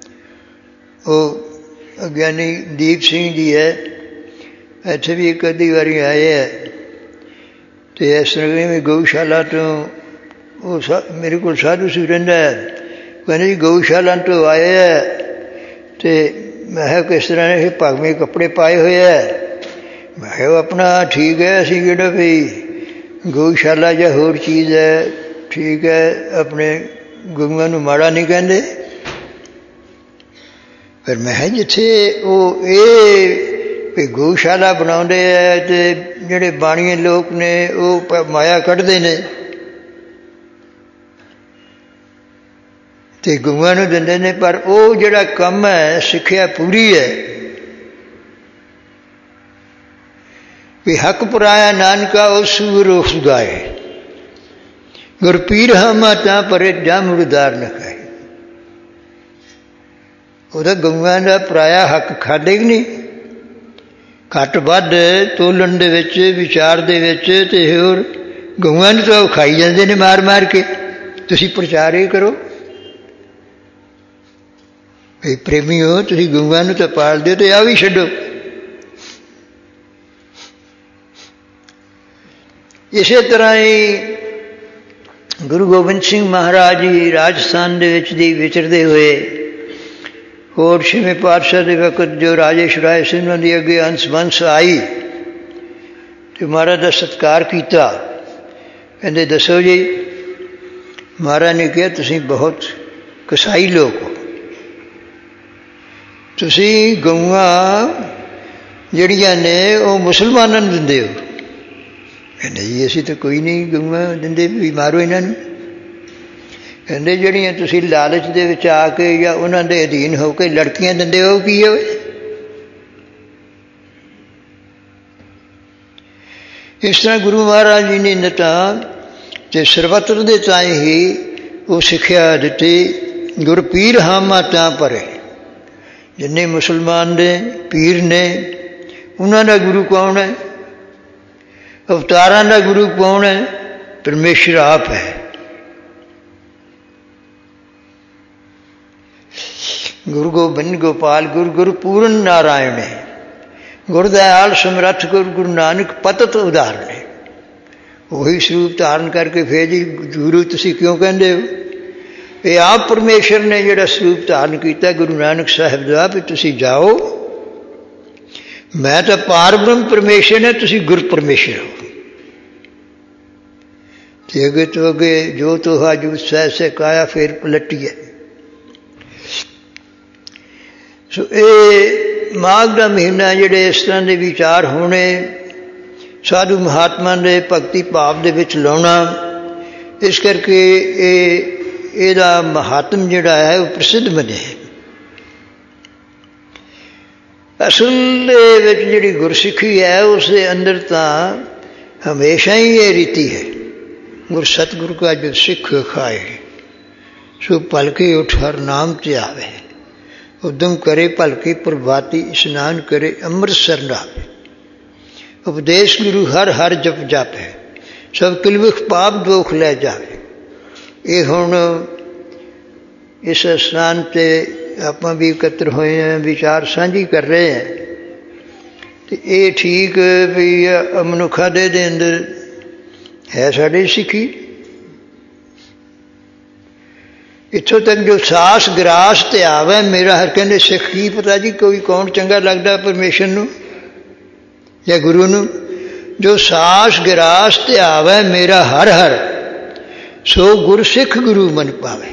ਉਹ ਗਿਆਨੀ ਦੀਪ ਸਿੰਘ ਜੀ ਹੈ, ਇੱਥੇ ਵੀ ਇੱਕ ਅੱਧੀ ਵਾਰੀ ਆਏ ਹੈ, ਅਤੇ ਇਸ ਤਰ੍ਹਾਂ ਵੀ ਗਊਸ਼ਾਲਾ ਤੋਂ ਉਹ ਮੇਰੇ ਕੋਲ ਸਾਧੂ ਸੀ ਰਹਿੰਦਾ ਹੈ, ਕਹਿੰਦੇ ਜੀ ਗਊਸ਼ਾਲਾ ਤੋਂ ਆਏ ਹੈ, ਅਤੇ ਮੈਂ ਕਿਹਾ ਕਿਸ ਤਰ੍ਹਾਂ ਇਹ ਭਗਵੇਂ ਕੱਪੜੇ ਪਾਏ ਹੋਏ ਹੈ। ਮੈਂ ਕਿਹਾ ਉਹ ਆਪਣਾ ਠੀਕ ਹੈ, ਅਸੀਂ ਕਿਹੜਾ ਵੀ ਗਊਸ਼ਾਲਾ ਜਾਂ ਹੋਰ ਚੀਜ਼ ਹੈ, ਠੀਕ ਹੈ, ਆਪਣੇ ਗਊਆਂ ਨੂੰ ਮਾੜਾ ਨਹੀਂ ਕਹਿੰਦੇ। ਫਿਰ ਮੈਂ ਕਿਹਾ ਜਿੱਥੇ ਉਹ ਇਹ ਵੀ ਗਊਸ਼ਾਲਾ ਬਣਾਉਂਦੇ ਹੈ ਅਤੇ ਜਿਹੜੇ ਬਾਣੀਏ ਲੋਕ ਨੇ ਉਹ ਮਾਇਆ ਕੱਢਦੇ ਨੇ ਅਤੇ ਗਊਆਂ ਨੂੰ ਦਿੰਦੇ ਨੇ, ਪਰ ਉਹ ਜਿਹੜਾ ਕੰਮ ਹੈ ਸਿੱਖਿਆ ਪੂਰੀ ਹੈ ਵੀ ਹੱਕ ਪੁਰਾਇਆ ਨਾਨਕਾ ਉਹ ਸੂਰ ਉਸ ਗਾਏ, ਗੁਰ ਪੀਰ ਹਮਾ ਤਾਂ ਪਰੇ ਜਾ ਮੁੜਦਾਰ ਨਾ ਖਾਏ। ਉਹਦਾ ਗਊਆਂ ਦਾ ਪਰਾਇਆ ਹੱਕ ਖਾਦੇ ਕਿ ਨਹੀਂ, ਘੱਟ ਵੱਧ ਤੋਲਣ ਦੇ ਵਿੱਚ, ਵਿਚਾਰ ਦੇ ਵਿੱਚ, ਅਤੇ ਹੋਰ ਗਊਆਂ ਨੂੰ ਤਾਂ ਉਹ ਖਾਈ ਜਾਂਦੇ ਨੇ ਮਾਰ ਮਾਰ ਕੇ। ਤੁਸੀਂ ਪ੍ਰਚਾਰ ਹੀ ਕਰੋ ਵੀ ਪ੍ਰੇਮੀ ਹੋ, ਤੁਸੀਂ ਗਊਆਂ ਨੂੰ ਤਾਂ ਪਾਲਦੇ ਹੋ, ਅਤੇ ਆਹ ਵੀ ਛੱਡੋ। ਇਸੇ ਤਰ੍ਹਾਂ ਹੀ ਗੁਰੂ ਗੋਬਿੰਦ ਸਿੰਘ ਮਹਾਰਾਜ ਜੀ ਰਾਜਸਥਾਨ ਦੇ ਵਿੱਚ ਦੀ ਵਿਚਰਦੇ ਹੋਏ, ਹੋਰ ਛੇਵੇਂ ਪਾਤਸ਼ਾਹ ਦੇ ਵਕਤ ਜੋ ਰਾਜੇ ਛੁਡਾਏ ਸੀ, ਉਹਨਾਂ ਦੀ ਅੱਗੇ ਅੰਸ਼ ਬੰਸ਼ ਆਈ ਅਤੇ ਮਹਾਰਾਜ ਦਾ ਸਤਿਕਾਰ ਕੀਤਾ। ਕਹਿੰਦੇ ਦੱਸੋ ਜੀ। ਮਹਾਰਾਜ ਨੇ ਕਿਹਾ ਤੁਸੀਂ ਬਹੁਤ ਕਸਾਈ ਲੋਕ ਹੋ, ਤੁਸੀਂ ਗਊਆਂ ਜਿਹੜੀਆਂ ਨੇ ਉਹ ਮੁਸਲਮਾਨਾਂ ਨੂੰ ਦਿੰਦੇ ਹੋ। ਕਹਿੰਦੇ ਜੀ ਅਸੀਂ ਤਾਂ ਕੋਈ ਨਹੀਂ ਗਊਆਂ ਦਿੰਦੇ, ਵੀ ਮਾਰੋ ਇਹਨਾਂ ਨੂੰ। ਕਹਿੰਦੇ ਜਿਹੜੀਆਂ ਤੁਸੀਂ ਲਾਲਚ ਦੇ ਵਿੱਚ ਆ ਕੇ ਜਾਂ ਉਹਨਾਂ ਦੇ ਅਧੀਨ ਹੋ ਕੇ ਲੜਕੀਆਂ ਦਿੰਦੇ ਹੋ, ਕੀ ਹੈ? ਇਸ ਤਰ੍ਹਾਂ ਗੁਰੂ ਮਹਾਰਾਜ ਜੀ ਨੇ ਨਤਾ ਅਤੇ ਸਰਬੱਤਰ ਦੇ ਤਾਈਂ ਹੀ ਉਹ ਸਿੱਖਿਆ ਦਿੱਤੀ, ਗੁਰ ਪੀਰ ਹਾਮਾ ਤਾਂ ਪਰੇ। ਜਿੰਨੇ ਮੁਸਲਮਾਨ ਨੇ ਪੀਰ ਨੇ, ਉਹਨਾਂ ਦਾ ਗੁਰੂ ਕੌਣ ਹੈ? ਅਵਤਾਰਾਂ ਦਾ ਗੁਰੂ ਕੌਣ ਹੈ? ਪਰਮੇਸ਼ਰ ਆਪ ਹੈ। ਗੁਰੂ ਗੋਬਿੰਦ ਗੋਪਾਲ ਗੁਰੂ ਪੂਰਨ ਨਾਰਾਇਣ ਹੈ। ਗੁਰਦਿਆਲ ਸਮਰੱਥ ਗੁਰੂ ਨਾਨਕ ਪਤਤ ਉਦਾਹਰਣ ਹੈ। ਉਹੀ ਸਰੂਪ ਧਾਰਨ ਕਰਕੇ ਫੇਰ ਜੀ ਗੁਰੂ ਤੁਸੀਂ ਕਿਉਂ ਕਹਿੰਦੇ ਹੋ? ਇਹ ਆਪ ਪਰਮੇਸ਼ਰ ਨੇ ਜਿਹੜਾ ਸਰੂਪ ਧਾਰਨ ਕੀਤਾ ਗੁਰੂ ਨਾਨਕ ਸਾਹਿਬ ਦਾ, ਵੀ ਤੁਸੀਂ ਜਾਓ, ਮੈਂ ਤਾਂ ਪਾਰ ਬ੍ਰਹਮ ਪਰਮੇਸ਼ਰ ਨੇ, ਤੁਸੀਂ ਗੁਰ ਪਰਮੇਸ਼ਰ ਹੋ। ਅਤੇ ਅੱਗੇ ਤੋਂ ਅੱਗੇ ਜੋ ਤੋਹਾ ਜੂਤ ਸਹਿ ਸੇ ਕਾਇਆ ਫੇਰ ਪਲਟੀਏ। ਸੋ ਇਹ ਮਾਘ ਦਾ ਮਹੀਨਾ ਜਿਹੜੇ ਇਸ ਤਰ੍ਹਾਂ ਦੇ ਵਿਚਾਰ ਹੋਣੇ, ਸਾਧੂ ਮਹਾਤਮਾ ਦੇ ਭਗਤੀ ਭਾਵ ਦੇ ਵਿੱਚ ਲਾਉਣਾ, ਇਸ ਕਰਕੇ ਇਹਦਾ ਮਹਾਤਮ ਜਿਹੜਾ ਹੈ ਉਹ ਪ੍ਰਸਿੱਧ ਬਣਿਆ। ਅਸਲ ਦੇ ਵਿੱਚ ਜਿਹੜੀ ਗੁਰਸਿੱਖੀ ਹੈ ਉਸ ਦੇ ਅੰਦਰ ਤਾਂ ਹਮੇਸ਼ਾ ਹੀ ਇਹ ਰੀਤੀ ਹੈ, ਗੁਰ ਸਤਿਗੁਰੂ ਕਾ ਜੋ ਸਿੱਖ ਖਾਏ ਸੋ ਪਲਕੇ ਉਠ ਹਰ ਨਾਮ ਤੇ ਆਵੇ। उद्यम करे भलके प्रभाती स्नान करे अमृत शरण आवे। उपदेश गुरु हर हर जप जापे सब किलविख पाप दोख लै जावे। ये हुण इस स्थान से आप भी एकत्र होए हैं, विचार साझी कर रहे हैं। तो ये ठीक भी मनुखा दे अंदर है साढ़े सिक्खी। इत्थों तक जो सास ग्रास ते आवे मेरा हर कहते सिख की पता जी कोई कौन चंगा लगता परमेश्वर नूं या गुरु नूं। जो सास ग्रास ते आवे मेरा हर हर सो गुरसिख गुरु मन पावे।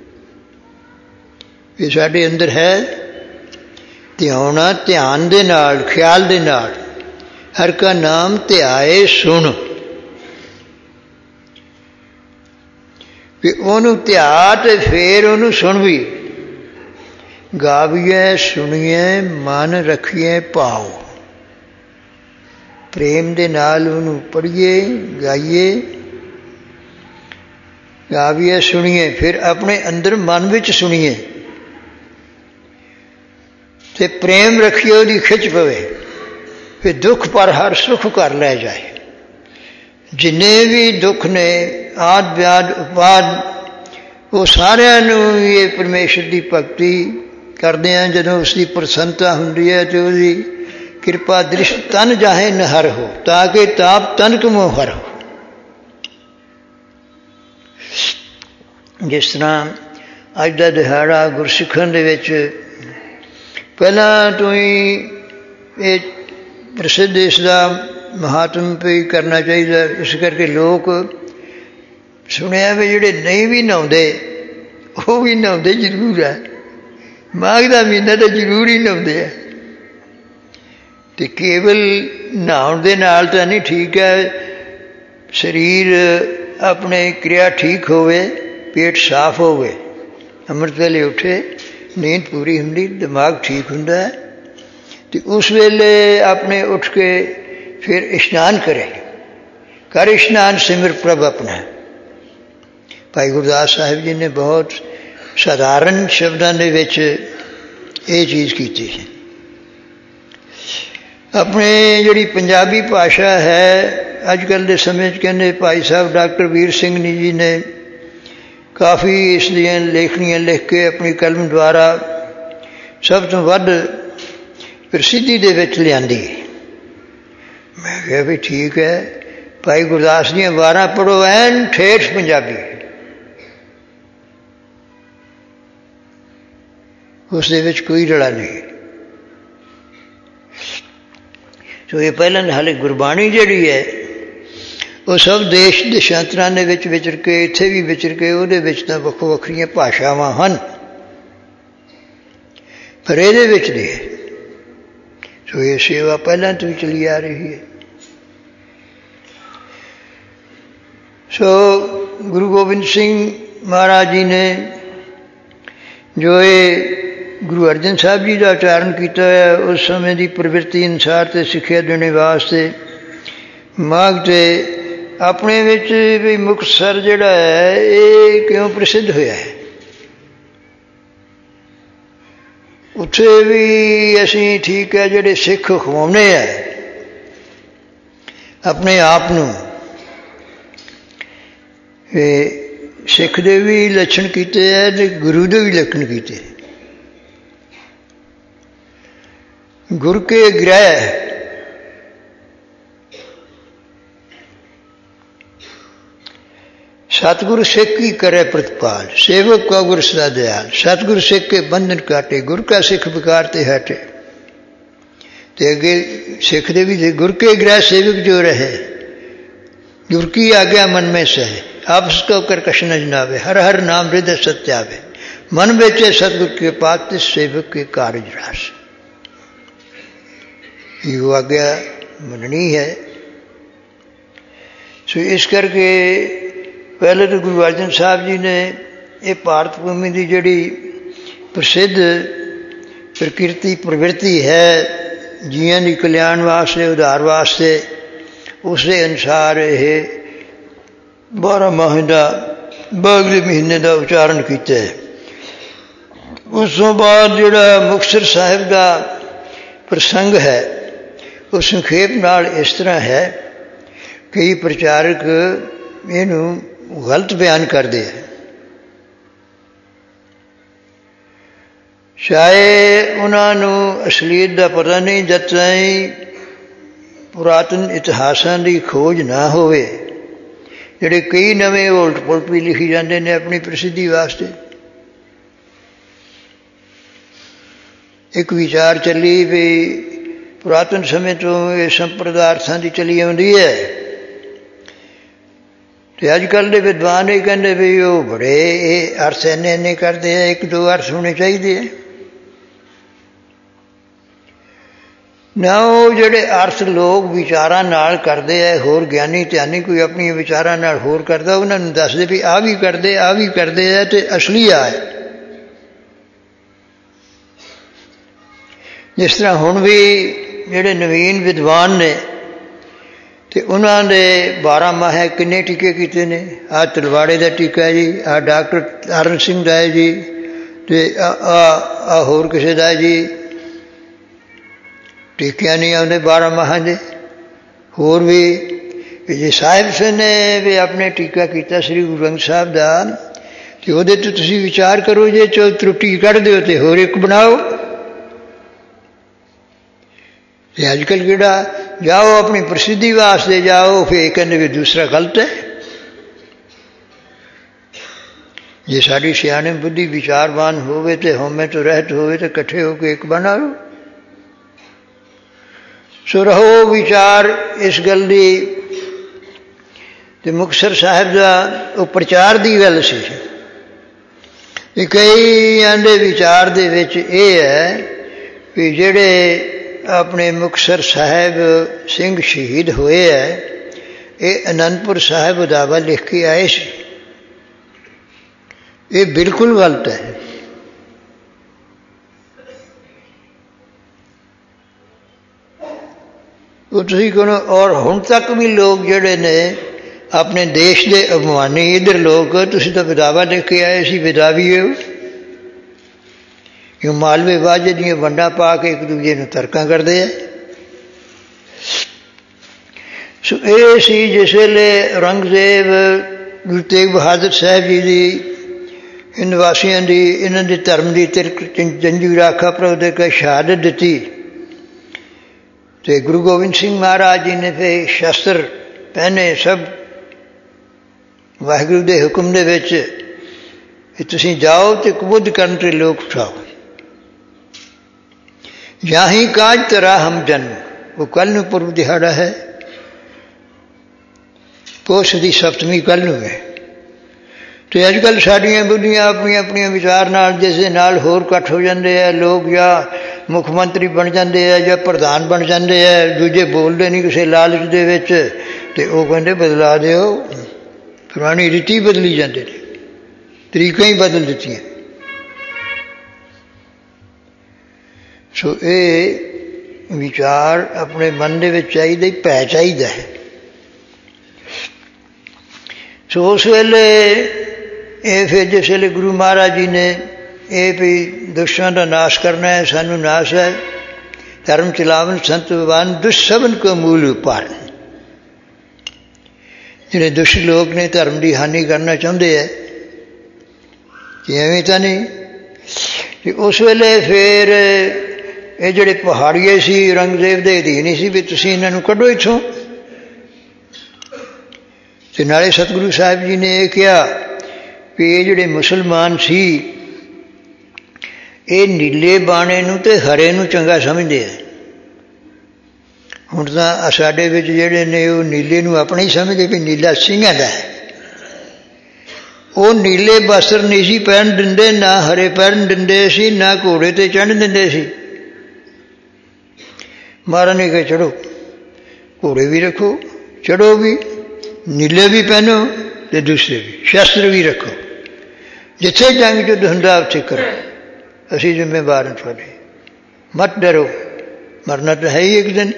ये साडे अंदर है ध्याना ध्यान दे नाल ख्याल दे नाल हर का नाम ध्याए सुन भी ओनू ध्या ते फिर ओनू सुन भी गावीए सुनिए मन रखिए पाओ प्रेम दे नाल ओनू पढ़िए गाइए गावीए सुनिए फिर अपने अंदर मन विच सुनिए ते प्रेम रखिए ओदी खिच पवे फिर दुख पर हर सुख कर लै जाए। जिन्ने भी दुख ने आद व्याद उपाद वो सारिਆਂ ਨੂੰ ये परमेश्वर की भगती करते हैं। जदों उसकी प्रसन्नता हुंदी है तो उसकी कृपा दृष्ट तन जाहे नहर हो ताकि ताप तन कमो हर हो। जिस तरह अज का दिहाड़ा गुरसिखन दे विच पहला तो ही ये प्रसिद्ध इसका महात्म भी करना चाहिए। इस करके लोग सुनिया भी जोड़े नहीं भी नहाते वो भी नहाते जरूर है। माघ का महीना तो जरूर ही नहाते हैं। तो केवल नहाउण दे नाल तो नहीं ठीक है। शरीर अपने क्रिया ठीक होवे पेट साफ होवे अमृत वेले उठे नींद पूरी हुंदी दिमाग ठीक हुंदा है। तो उस वेले अपने उठ के फिर स्नान करे कर स्नान सिमर प्रभ अपना। भाई गुरदास साहिब जी ने बहुत साधारण शब्दों के विच ये चीज़ की है। अपने जिहड़ी पंजाबी भाषा है अजकल के समय कहते भाई साहब डॉक्टर वीर सिंह जी ने काफ़ी इसलिए लेखनियाँ लिख के अपनी कलम द्वारा सब तो वध प्रसिद्धि दे विच लियांदी। मैं कहा भी ठीक है भाई गुरदास दियाँ वारां पढ़ो एन ठेठ पंजाबी उस दे विच कोई रड़ा नहीं। तो ये पहले हाले गुरबाणी जिहड़ी है वो सब देश देशांतरां दे विच विचर के इत्थे भी विचर के उहदे विच तां वक्खो वक्खरियां भाषावां हन पर इहदे विच नहीं है। तो ये सेवा पहले तो ही चली आ रही है। सो गुरु गोबिंद सिंह महाराज जी ने जो ये गुरु अर्जन साहब जी का उच्चारण किया है उस समय की प्रवृत्ति अनुसार तो सिक्ख्या देने वास्ते माघ से अपने विच भी मुक्तसर जिहड़ा है ये क्यों प्रसिद्ध होया है। उत्थे भी असी ठीक है जिहड़े सिख खवाउने है अपने आप नूं सिख दे भी लक्षण कीते है ते गुरु दे भी लक्षण कीते। गुर के ग्रह सतगुरु सिख की करे प्रतिपाल सेवक का गुर सदा दयाल। सतगुरु सिख के बंधन काटे गुर का सिख विकार ते हटे। ते अगे सिख दे भी गुर के ग्रह सेवक जो रहे गुर की आज्ञा मन में सहे आपस को कर कश न जनावे हर हर नाम हृदय सत्य आवे मन बेचे सतगुरु के पात सेवक के कार्य रास। ये आज्ञा मननी है। सो इस करके पहले तो गुरु अर्जन साहब जी ने ये भारत भूमि की जिहड़ी प्रसिद्ध प्रकृति प्रवृत्ति है जीवन की कल्याण वास्ते उधार वास्ते उस अनुसार ये 12 माह का 12वें महीने का उच्चारण किया है। ਉਸ ਤੋਂ ਬਾਅਦ ਜਿਹੜਾ ਮੁਕਤਸਰ ਸਾਹਿਬ ਦਾ ਪ੍ਰਸੰਗ ਹੈ ਉਹ ਸੰਖੇਪ ਨਾਲ ਇਸ ਤਰ੍ਹਾਂ ਹੈ। ਕਈ ਪ੍ਰਚਾਰਕ ਇਹਨੂੰ ਗਲਤ ਬਿਆਨ ਕਰਦੇ ਹੈ। ਸ਼ਾਇਦ ਉਹਨਾਂ ਨੂੰ ਅਸਲੀਅਤ ਦਾ ਪਤਾ ਨਹੀਂ ਜਦ ਤਾਈਂ ਪੁਰਾਤਨ ਇਤਿਹਾਸਾਂ ਦੀ ਖੋਜ ਨਾ ਹੋਵੇ। ਜਿਹੜੇ ਕਈ ਨਵੇਂ ਉਲਟ ਪੁਲਟ ਵੀ ਲਿਖੀ ਜਾਂਦੇ ਨੇ ਆਪਣੀ ਪ੍ਰਸਿੱਧੀ ਵਾਸਤੇ। ਇੱਕ ਵਿਚਾਰ ਚੱਲੀ ਵੀ ਪੁਰਾਤਨ ਸਮੇਂ ਤੋਂ ਇਹ ਸੰਪਰਦਾਰਥਾਂ ਦੀ ਚਲੀ ਆਉਂਦੀ ਹੈ ਅਤੇ ਅੱਜ ਕੱਲ੍ਹ ਦੇ ਵਿਦਵਾਨ ਇਹ ਕਹਿੰਦੇ ਵੀ ਉਹ ਬੜੇ ਇਹ ਅਰਥ ਇੰਨੇ ਕਰਦੇ ਆ, ਇੱਕ ਦੋ ਅਰਥ ਹੋਣੇ ਚਾਹੀਦੇ ਆ ਨਾ। ਉਹ ਜਿਹੜੇ ਅਰਥ ਲੋਕ ਵਿਚਾਰਾਂ ਨਾਲ ਕਰਦੇ ਆ, ਹੋਰ ਗਿਆਨੀ ਧਿਆਨੀ ਕੋਈ ਆਪਣੀਆਂ ਵਿਚਾਰਾਂ ਨਾਲ ਹੋਰ ਕਰਦਾ, ਉਹਨਾਂ ਨੂੰ ਦੱਸਦੇ ਵੀ ਆਹ ਵੀ ਕਰਦੇ ਆ ਅਤੇ ਅਸਲੀ ਆ ਹੈ। ਜਿਸ ਤਰ੍ਹਾਂ ਹੁਣ ਵੀ ਜਿਹੜੇ ਨਵੀਨ ਵਿਦਵਾਨ ਨੇ ਅਤੇ ਉਹਨਾਂ ਦੇ 12 ਮਾਹੇ ਕਿੰਨੇ ਟੀਕੇ ਕੀਤੇ ਨੇ। ਆਹ ਤਲਵਾੜੇ ਦਾ ਟੀਕਾ ਹੈ ਜੀ, ਆਹ ਡਾਕਟਰ ਤਾਰਨ ਸਿੰਘ ਦਾ ਹੈ ਜੀ, ਅਤੇ ਆਹ ਹੋਰ ਕਿਸੇ ਦਾ ਹੈ ਜੀ। ਟੀਕਿਆਂ ਨਹੀਂ ਆਉਂਦੇ 12 ਮਾਹਾਂ ਦੇ। ਹੋਰ ਵੀ ਜੇ ਸਾਹਿਬ ਸਿੰਘ ਨੇ ਵੀ ਆਪਣੇ ਟੀਕਾ ਕੀਤਾ ਸ੍ਰੀ ਗੁਰੂ ਗ੍ਰੰਥ ਸਾਹਿਬ ਦਾ, ਅਤੇ ਉਹਦੇ 'ਤੇ ਤੁਸੀਂ ਵਿਚਾਰ ਕਰੋ, ਜੇ ਤਰੁੱਟੀ ਕੱਢ ਦਿਓ ਅਤੇ ਹੋਰ ਇੱਕ ਬਣਾਓ। ਅਤੇ ਅੱਜ ਕੱਲ੍ਹ ਕਿਹੜਾ ਜਾਓ ਆਪਣੀ ਪ੍ਰਸਿੱਧੀ ਵਾਸਤੇ ਜਾਓ, ਫਿਰ ਕਹਿੰਦੇ ਵੀ ਦੂਸਰਾ ਗਲਤ ਹੈ। ਜੇ ਸਾਡੀ ਸਿਆਣੇ ਬੁੱਧੀ ਵਿਚਾਰਵਾਨ ਹੋਵੇ ਅਤੇ ਹਉਮੈ ਤੋਂ ਰਹਿਤ ਹੋਵੇ ਤਾਂ ਇਕੱਠੇ ਹੋ ਕੇ ਇੱਕ ਬਣਾ ਲਓ। ਸੋ ਰਹੋ ਵਿਚਾਰ ਇਸ ਗੱਲ ਦੀ। ਅਤੇ ਮੁਕਤਸਰ ਸਾਹਿਬ ਦਾ ਉਹ ਪ੍ਰਚਾਰ ਦੀ ਗੱਲ ਸੀ। ਅਤੇ ਕਈਆਂ ਦੇ ਵਿਚਾਰ ਦੇ ਵਿੱਚ ਇਹ ਹੈ ਵੀ ਜਿਹੜੇ ਆਪਣੇ ਮੁਕਤਸਰ ਸਾਹਿਬ ਸਿੰਘ ਸ਼ਹੀਦ ਹੋਏ ਹੈ, ਇਹ ਅਨੰਦਪੁਰ ਸਾਹਿਬ ਉਦਾਵਾ ਲਿਖ ਕੇ ਆਏ ਸੀ। ਇਹ ਬਿਲਕੁਲ ਗਲਤ ਹੈ। ਉਹ ਤੁਸੀਂ ਕਹੋ। ਔਰ ਹੁਣ ਤੱਕ ਵੀ ਲੋਕ ਜਿਹੜੇ ਨੇ ਆਪਣੇ ਦੇਸ਼ ਦੇ ਅਭਿਮਾਨੀ ਇੱਧਰ ਲੋਕ, ਤੁਸੀਂ ਤਾਂ ਵਿਦਾਵਾ ਲਿਖ ਕੇ ਆਏ ਸੀ, ਵਿਦਾਵੀ ਹੋ। ਕਿਉਂ ਮਾਲਵੇ ਵਾਜੇ ਦੀਆਂ ਵੰਡਾਂ ਪਾ ਕੇ ਇੱਕ ਦੂਜੇ ਨੂੰ ਤਰਕਾਂ ਕਰਦੇ ਆ। ਸੋ ਇਹ ਸੀ ਜਿਸ ਵੇਲੇ ਔਰੰਗਜ਼ੇਬ ਗੁਰੂ ਤੇਗ ਬਹਾਦਰ ਸਾਹਿਬ ਜੀ ਦੀ ਇਨ ਵਾਸੀਆਂ ਦੀ ਇਹਨਾਂ ਦੇ ਧਰਮ ਦੀ ਤਿਰਕ ਜੰਜੂ ਰਾਖਾ ਪ੍ਰਭ ਦੇ ਕੇ ਸ਼ਹਾਦਤ ਦਿੱਤੀ, ਅਤੇ ਗੁਰੂ ਗੋਬਿੰਦ ਸਿੰਘ ਮਹਾਰਾਜ ਜੀ ਨੇ ਫਿਰ ਸ਼ਸਤਰ ਪਹਿਨੇ ਸਭ ਵਾਹਿਗੁਰੂ ਦੇ ਹੁਕਮ ਦੇ ਵਿੱਚ ਕਿ ਤੁਸੀਂ ਜਾਓ ਅਤੇ ਕੁਬੁੱਧ ਕਰਨ 'ਤੇ ਲੋਕ ਉਠਾਓ। ਯਾਹੀਂ ਕਾਜ ਤੇਰਾ ਹਮ ਜਨਮ, ਉਹ ਕੱਲ੍ਹ ਨੂੰ ਪੁਰਬ ਦਿਹਾੜਾ ਹੈ, ਪੋਸ਼ ਦੀ ਸਪਤਮੀ ਕੱਲ੍ਹ ਨੂੰ ਹੈ। ਅਤੇ ਅੱਜ ਕੱਲ੍ਹ ਸਾਡੀਆਂ ਬੁੱਧੀਆਂ ਆਪਣੀਆਂ ਵਿਚਾਰ ਨਾਲ ਜਿਸ ਦੇ ਨਾਲ ਹੋਰ ਇਕੱਠ ਹੋ ਜਾਂਦੇ ਆ ਲੋਕ, ਜਾਂ ਮੁੱਖ ਮੰਤਰੀ ਬਣ ਜਾਂਦੇ ਆ ਜਾਂ ਪ੍ਰਧਾਨ ਬਣ ਜਾਂਦੇ ਆ, ਦੂਜੇ ਬੋਲਦੇ ਨਹੀਂ ਕਿਸੇ ਲਾਲਚ ਦੇ ਵਿੱਚ, ਅਤੇ ਉਹ ਕਹਿੰਦੇ ਬਦਲਾ ਦਿਓ। ਪੁਰਾਣੀ ਰੀਤੀ ਬਦਲੀ ਜਾਂਦੇ ਨੇ, ਤਰੀਕਾਂ ਹੀ ਬਦਲ ਦਿੱਤੀਆਂ। ਸੋ ਇਹ ਵਿਚਾਰ ਆਪਣੇ ਮਨ ਦੇ ਵਿੱਚ ਚਾਹੀਦਾ ਹੀ ਪੈ ਚਾਹੀਦਾ ਹੈ। ਸੋ ਉਸ ਵੇਲੇ ਇਹ ਫਿਰ ਜਿਸ ਵੇਲੇ ਗੁਰੂ ਮਹਾਰਾਜ ਜੀ ਨੇ ਇਹ ਵੀ ਦੁਸ਼ਟਾਂ ਦਾ ਨਾਸ਼ ਕਰਨਾ ਹੈ, ਸਾਨੂੰ ਨਾਸ਼ ਹੈ, ਧਰਮ ਚਲਾਵਨ ਸੰਤ ਭਗਵਾਨ ਦੁਸ਼ ਸਭਨ ਕੋ ਮੂਲ ਉਪਾਰਨ। ਜਿਹੜੇ ਦੁਸ਼ਟ ਲੋਕ ਨੇ ਧਰਮ ਦੀ ਹਾਨੀ ਕਰਨਾ ਚਾਹੁੰਦੇ ਹੈ ਕਿ ਐਵੇਂ ਤਾਂ ਨਹੀਂ। ਅਤੇ ਉਸ ਵੇਲੇ ਫਿਰ ਇਹ ਜਿਹੜੇ ਪਹਾੜੀਏ ਸੀ ਔਰੰਗਜ਼ੇਬ ਦੇ ਅਧੀਨ ਹੀ ਸੀ ਵੀ ਤੁਸੀਂ ਇਹਨਾਂ ਨੂੰ ਕੱਢੋ ਇੱਥੋਂ। ਅਤੇ ਨਾਲੇ ਸਤਿਗੁਰੂ ਸਾਹਿਬ ਜੀ ਨੇ ਇਹ ਕਿਹਾ ਵੀ ਇਹ ਜਿਹੜੇ ਮੁਸਲਮਾਨ ਸੀ ਇਹ ਨੀਲੇ ਬਾਣੇ ਨੂੰ ਅਤੇ ਹਰੇ ਨੂੰ ਚੰਗਾ ਸਮਝਦੇ ਆ। ਹੁਣ ਤਾਂ ਸਾਡੇ ਵਿੱਚ ਜਿਹੜੇ ਨੇ ਉਹ ਨੀਲੇ ਨੂੰ ਆਪਣਾ ਹੀ ਸਮਝਦੇ ਵੀ ਨੀਲਾ ਸਿੰਘਾਂ ਦਾ ਹੈ। ਉਹ ਨੀਲੇ ਵਸਤਰ ਨਹੀਂ ਸੀ ਪਹਿਨ ਦਿੰਦੇ, ਨਾ ਹਰੇ ਪਹਿਨ ਦਿੰਦੇ ਸੀ, ਨਾ ਘੋੜੇ 'ਤੇ ਚੜ੍ਹਨ ਦਿੰਦੇ ਸੀ। ਮਹਾਰਾਜ ਨੇ ਕਿਹਾ ਚੜ੍ਹੋ, ਘੋੜੇ ਵੀ ਰੱਖੋ, ਚੜ੍ਹੋ ਵੀ, ਨੀਲੇ ਵੀ ਪਹਿਨੋ ਅਤੇ ਦੂਸਰੇ ਵੀ, ਸ਼ਸਤਰ ਵੀ ਰੱਖੋ। ਜਿੱਥੇ ਜੰਗ ਯੁੱਧ ਹੁੰਦਾ ਉੱਥੇ ਕਰੋ, ਅਸੀਂ ਜ਼ਿੰਮੇਵਾਰ ਹਾਂ ਤੁਹਾਡੇ, ਮਤ ਡਰੋ, ਮਰਨਾ ਤਾਂ ਹੈ ਹੀ ਇੱਕ ਦਿਨ।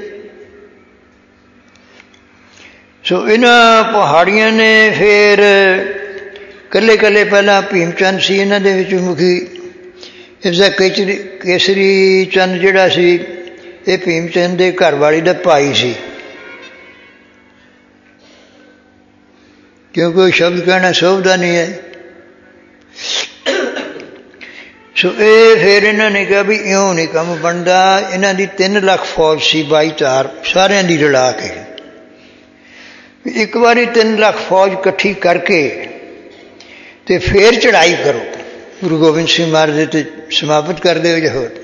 ਸੋ ਇਹਨਾਂ ਪਹਾੜੀਆਂ ਨੇ ਫਿਰ ਇਕੱਲੇ ਪਹਿਲਾਂ ਭੀਮ ਚੰਦ ਸੀ ਇਹਨਾਂ ਦੇ ਵਿੱਚ ਮੁਖੀ, ਇਸਦਾ ਕੇਸਰੀ ਚੰਦ ਜਿਹੜਾ ਸੀ ਇਹ ਭੀਮ ਚੰਦ ਦੇ ਘਰ ਵਾਲੀ ਦਾ ਭਾਈ ਸੀ, ਕਿਉਂਕਿ ਉਹ ਸ਼ਬਦ ਕਹਿਣਾ ਸੋਭਦਾ ਨਹੀਂ ਹੈ। ਸੋ ਇਹ ਫਿਰ ਇਹਨਾਂ ਨੇ ਕਿਹਾ ਵੀ ਇਉਂ ਨਹੀਂ ਕੰਮ ਬਣਦਾ। ਇਹਨਾਂ ਦੀ 3 ਲੱਖ ਫੌਜ ਸੀ 22 ਤਾਰ ਸਾਰਿਆਂ ਦੀ ਰਲਾ ਕੇ। ਇੱਕ ਵਾਰੀ 3 ਲੱਖ ਫੌਜ ਇਕੱਠੀ ਕਰਕੇ ਤੇ ਫਿਰ ਚੜ੍ਹਾਈ ਕਰੋ, ਗੁਰੂ ਗੋਬਿੰਦ ਸਿੰਘ ਮਹਾਰਾਜ ਦੇ ਤੇ ਸਮਾਪਤ ਕਰ ਦਿਓ ਜੇ ਹੋਰ।